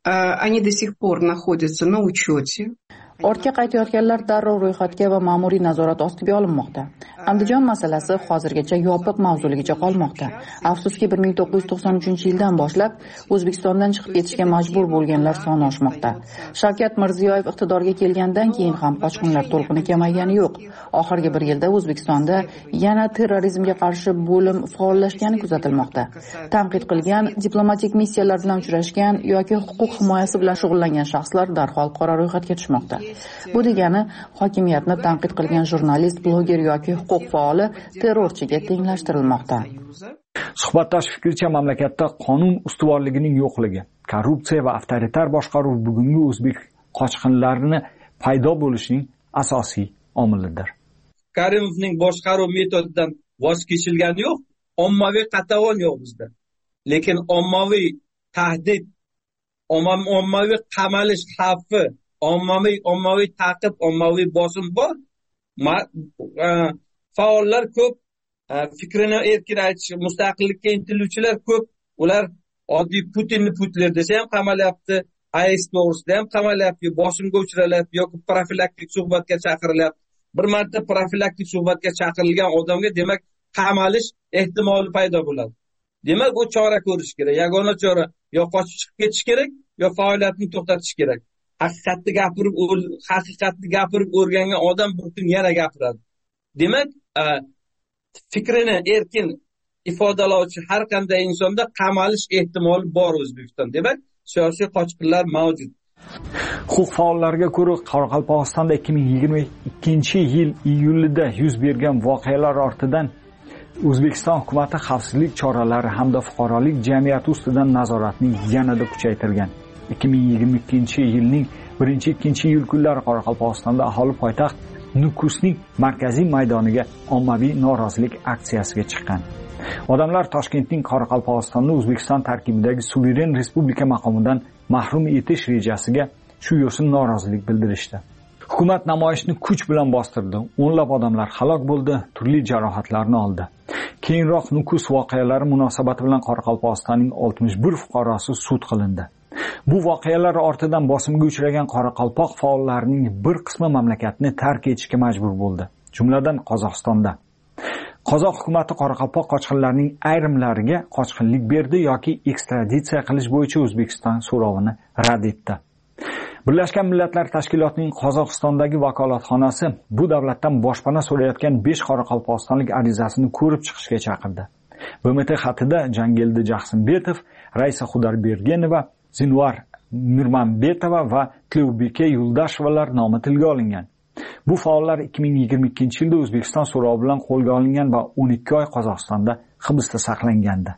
они до сих пор находятся на учете. Ortga qaytayotganlar darrov ro'yxatga va ma'muriy nazorat ostiga olinmoqda. Andijon masalasi hozirgacha yopiq mavzuligicha qolmoqda. Afsuski bir ming to'qqiz yuz to'qson uchinchi yildan boshlab O'zbekistondan chiqib ketishga majbur bo'lganlar soni oshmoqda. Shavkat Mirziyoyev iqtidorga kelgandan keyin ham qochqinlar to'lqini kamaygani yo'q. Oxirgi bir yilda O'zbekistonda yana terrorizmga qarshi bo'lim faollashgani kuzatilmoqda. Tanqid qilgan, diplomatik missiyalar bilan uchrashgan yoki huquq himoyasi bilan shug'ullangan shaxslar darhol qora ro'yxatga tushmoqda. Bu degani hokimiyatni tanqid qilgan jurnalist, bloger yoki huquq faoli terrorchiga tenglashtirilmoqda. Suhbatdosh fikricha, mamlakatda qonun ustuvorligining yo'qligi, korrupsiya va avtoritar boshqaruv bugungi o'zbek qochqinlarini paydo bo'lishining asosiy omilidir. Karimovning boshqaruv metodidan voz kechilgani yo'q, ommaviy qatag'on yo'q bizda. Lekin ommaviy tahdid, ommaviy qamalish xavfi, ommaviy ommaviy ta'qib, ommaviy bosim bor. Faollar ko'p, fikrini erkin aytish, mustaqillikka intiluvchilar ko'p. Ular oddiy Putinni putler desa ham qamalyapti, I S to'g'risida ham qamalyapti, bosimga uchralyapti yoki profilaktik suhbatga chaqirilyapti. Bir marta profilaktik suhbatga chaqirilgan odamga demak qamalish ehtimoli paydo bo'ladi. Demak, bu chora ko'rish kerak. Yagona chora yo qochib chiqib ketish kerak, yo faoliyatni to'xtatish kerak. Haqiqatni gapirib, haqiqatni gapirib o'rgangan odam bir kun yana gapiradi. Demak, fikrini erkin ifodalovchi har qanday insonda qamalish ehtimoli bor O'zbekiston. Demak, siyosiy qochqinlar mavjud. Huquq faollariga ko'ra, Qoraqalpog'istonda ikki ming yigirma ikkinchi yil iyulida yuz bergan voqealar ortidan O'zbekiston hukumati xavfsizlik choralari hamda fuqarolik jamiyati ustidan nazoratni yanada kuchaytirgan. ikki ming yigirma ikkinchi yilning birinchi ikkinchi iyul kunlari Qoraqalpog'istonda aholi poytaxt Nukusning markaziy maydoniga ommaviy norozilik aksiyasiga chiqqan. Odamlar Toshkentning Qoraqalpog'istonni O'zbekiston tarkibidagi suveren respublika maqomidan mahrum etish rejasiga shu yo'sin norozilik bildirishdi. Hukumat namoyishni kuch bilan bostirdi. O'nlab odamlar halok bo'ldi, turli jarohatlarni oldi. Keyinroq Nukus voqealari munosabati bilan Qoraqalpog'istonning oltmish bir fuqarosi sud qilindi. Bu voqealar ortidan bosimga uchragan Qoraqalpoq faollarining bir qismi mamlakatni tark etishga majbur bo'ldi, jumladan Qozog'istonda. Qozoq hukumati Qoraqalpoq qochqinlarining ayrimlariga qochqinlik berdi yoki ekstraditsiya qilish bo'yicha O'zbekiston so'rovini rad etdi. Birlashgan Millatlar Tashkilotining Qozog'istondagi vakolatxonasi bu davlatdan boshpana so'rayotgan besh qoraqalpog'istonlik arizasini ko'rib chiqishga chaqirdi. B M T xatida Jangildi Jaxsimbetov, Raisa Xudarbergenova, Zinvar Mirmanbetova va Tlevbike Yuldashovalar nomi tilga olingan. Bu faollar ikki ming yigirma ikkinchi yilda O'zbekiston so'rovi bilan qo'lga olingan va o'n ikki oy Qozog'istonda hibsda saqlangandi.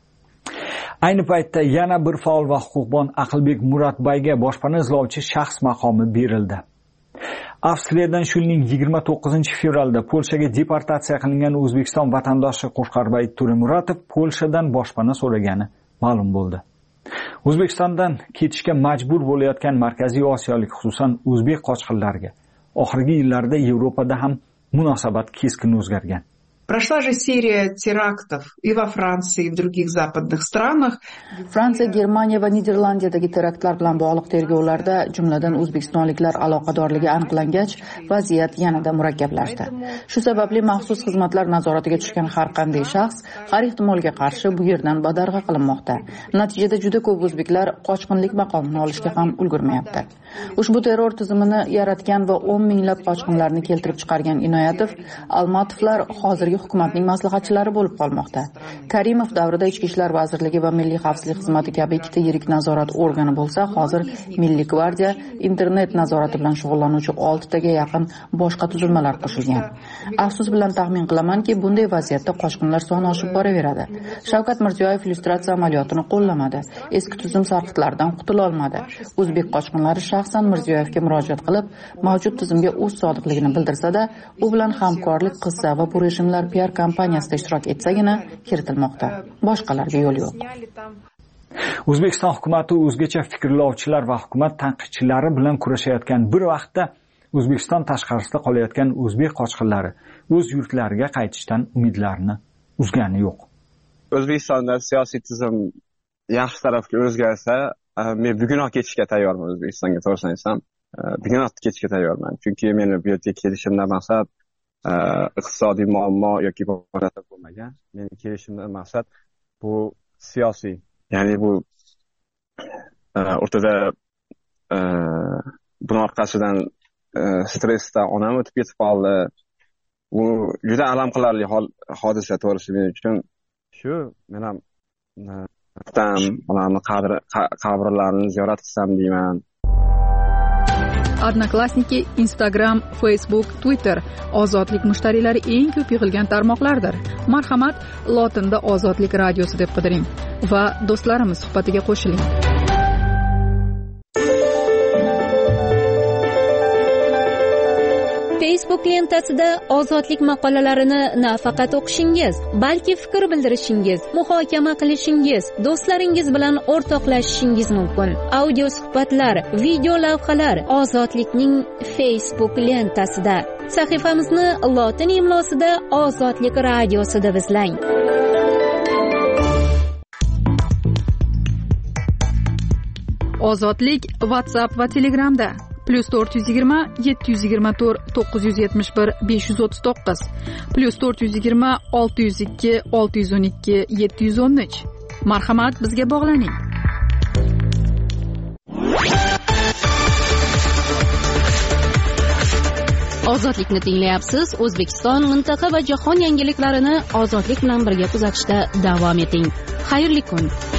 Ayni paytda yana bir faol va huquqbon Aqlbek Muratbayga boshpana izlovchi shaxs maqomi berildi. Avstriyadan shu yilning yigirma to'qqizinchi fevralda Polshaga deportatsiya qilingan O'zbekiston vatandoshi Qo'shqarbay To'remuratov Polshadan boshpana so'ragani ma'lum bo'ldi. O'zbekistondan ketishga majbur bo'layotgan Markaziy Osiyolik, xususan o'zbek qochqinlariga oxirgi yillarda Yevropada ham munosabat keskin o'zgargan. Прошла же серия терактов и во Франции, и в других западных странах. Fransiya, Germaniya va Niderlandiyadagi teraktlar bilan bog'liq tergovlarda, jumladan o'zbekistonliklar aloqadorligi aniqlangach, vaziyat yanada murakkablashdi. Shu sababli maxsus xizmatlar nazoratiga tushgan har qanday shaxs har ehtimolga qarshi bu yerdan badarg'a qilinmoqda. Natijada juda ko'p o'zbeklar qochqinlik maqomini olishga ham ulgurmayapti. Ushbu terror tizimini yaratgan va o'n minglab qochqinlarni keltirib chiqargan Inoyatov, Almatovlar hozirgi hukumatning maslahatchilari bo'lib qolmoqda. Karimov davrida Ichki ishlar vazirligi va Milliy xavfsizlik xizmati kabi ikkita yirik nazorat organi bo'lsa, hozir Milliy gvardiya, internet nazorati bilan shug'ullanuvchi oltitaga yaqin boshqa tuzilmalar qo'shilgan. Afsus bilan taxmin qilamanki, bunday vaziyatda qochqinlar soni oshib boraveradi. Shavkat Mirziyoyev illyustratsiya amaliyotini qo'llamadi. Eski tuzum sarqitlardan qutula olmadi. O'zbek qochqinlari shaxsan Mirziyoyevga murojaat qilib, mavjud tizimga o'z sodiqligini bildirsa-da, u bilan hamkorlik qilsa va bu rejimlar P R kompaniyasida ishtirok etsagina kiritilmoqda. Boshqalarga yo'l yo'q. O'zbekiston hukumati o'zgacha fikrlovchilar va hukumat tanqidchilari bilan kurashayotgan bir vaqtda O'zbekiston tashqarisida qolayotgan o'zbek qochqinlari o'z yurtlariga qaytishdan umidlarini uzgani yo'q. O'zbekistonda siyosiy tizim yaxshi tarafga o'zgarsa, men bugunoq ketishga tayyorman O'zbekistonga, to'g'risini aytsam bugunoq ketishga tayyorman, chunki men bu yerga kelishimdan maqsad iqtisodiy muammo yoki boshqa bo'lmagan. Mening kelishimdan maqsad bu siyosiy, ya'ni bu o'rtada buni orqasidan stressdan onam o'tib ketib qoldi. Bu juda alam qilarli hodisa, to'g'risi men uchun. Shu men ham tam onamni qabrlarini ziyorat qilsam deyman. Odnoklassniki, Instagram, Facebook, Twitter ozodlik mushtariylari eng ko'p yig'ilgan tarmoqlardir. Marhamat, lotinda Ozodlik radiosi deb qidiring va do'stlarimiz suhbatiga qo'shiling. Facebook lentasida ozodlik maqolalarini nafaqat o'qishingiz, balki fikr bildirishingiz, muhokama qilishingiz, do'stlaringiz bilan o'rtoqlashishingiz mumkin. Audio suhbatlar, video lavhalar Ozodlikning Facebook lentasida. Sahifamizni lotin imlosida Ozodlik radiosi deb izlang. Ozodlik WhatsApp va Telegramda plus to'rt yuz yigirma yetti yuz yigirma to'rt to'qqiz yuz yetmish bir besh yuz o'ttiz to'qqiz plus to'rt yuz yigirma olti yuz ikki olti yuz o'n ikki yetti yuz o'n uch. Marhamat, bizga bog'laning. Ozodlikni tinglayapsiz. O'zbekiston, mintaqa va jahon yangiliklarini ozodlik bilan birga kuzatishda davom eting. Xayrli kun.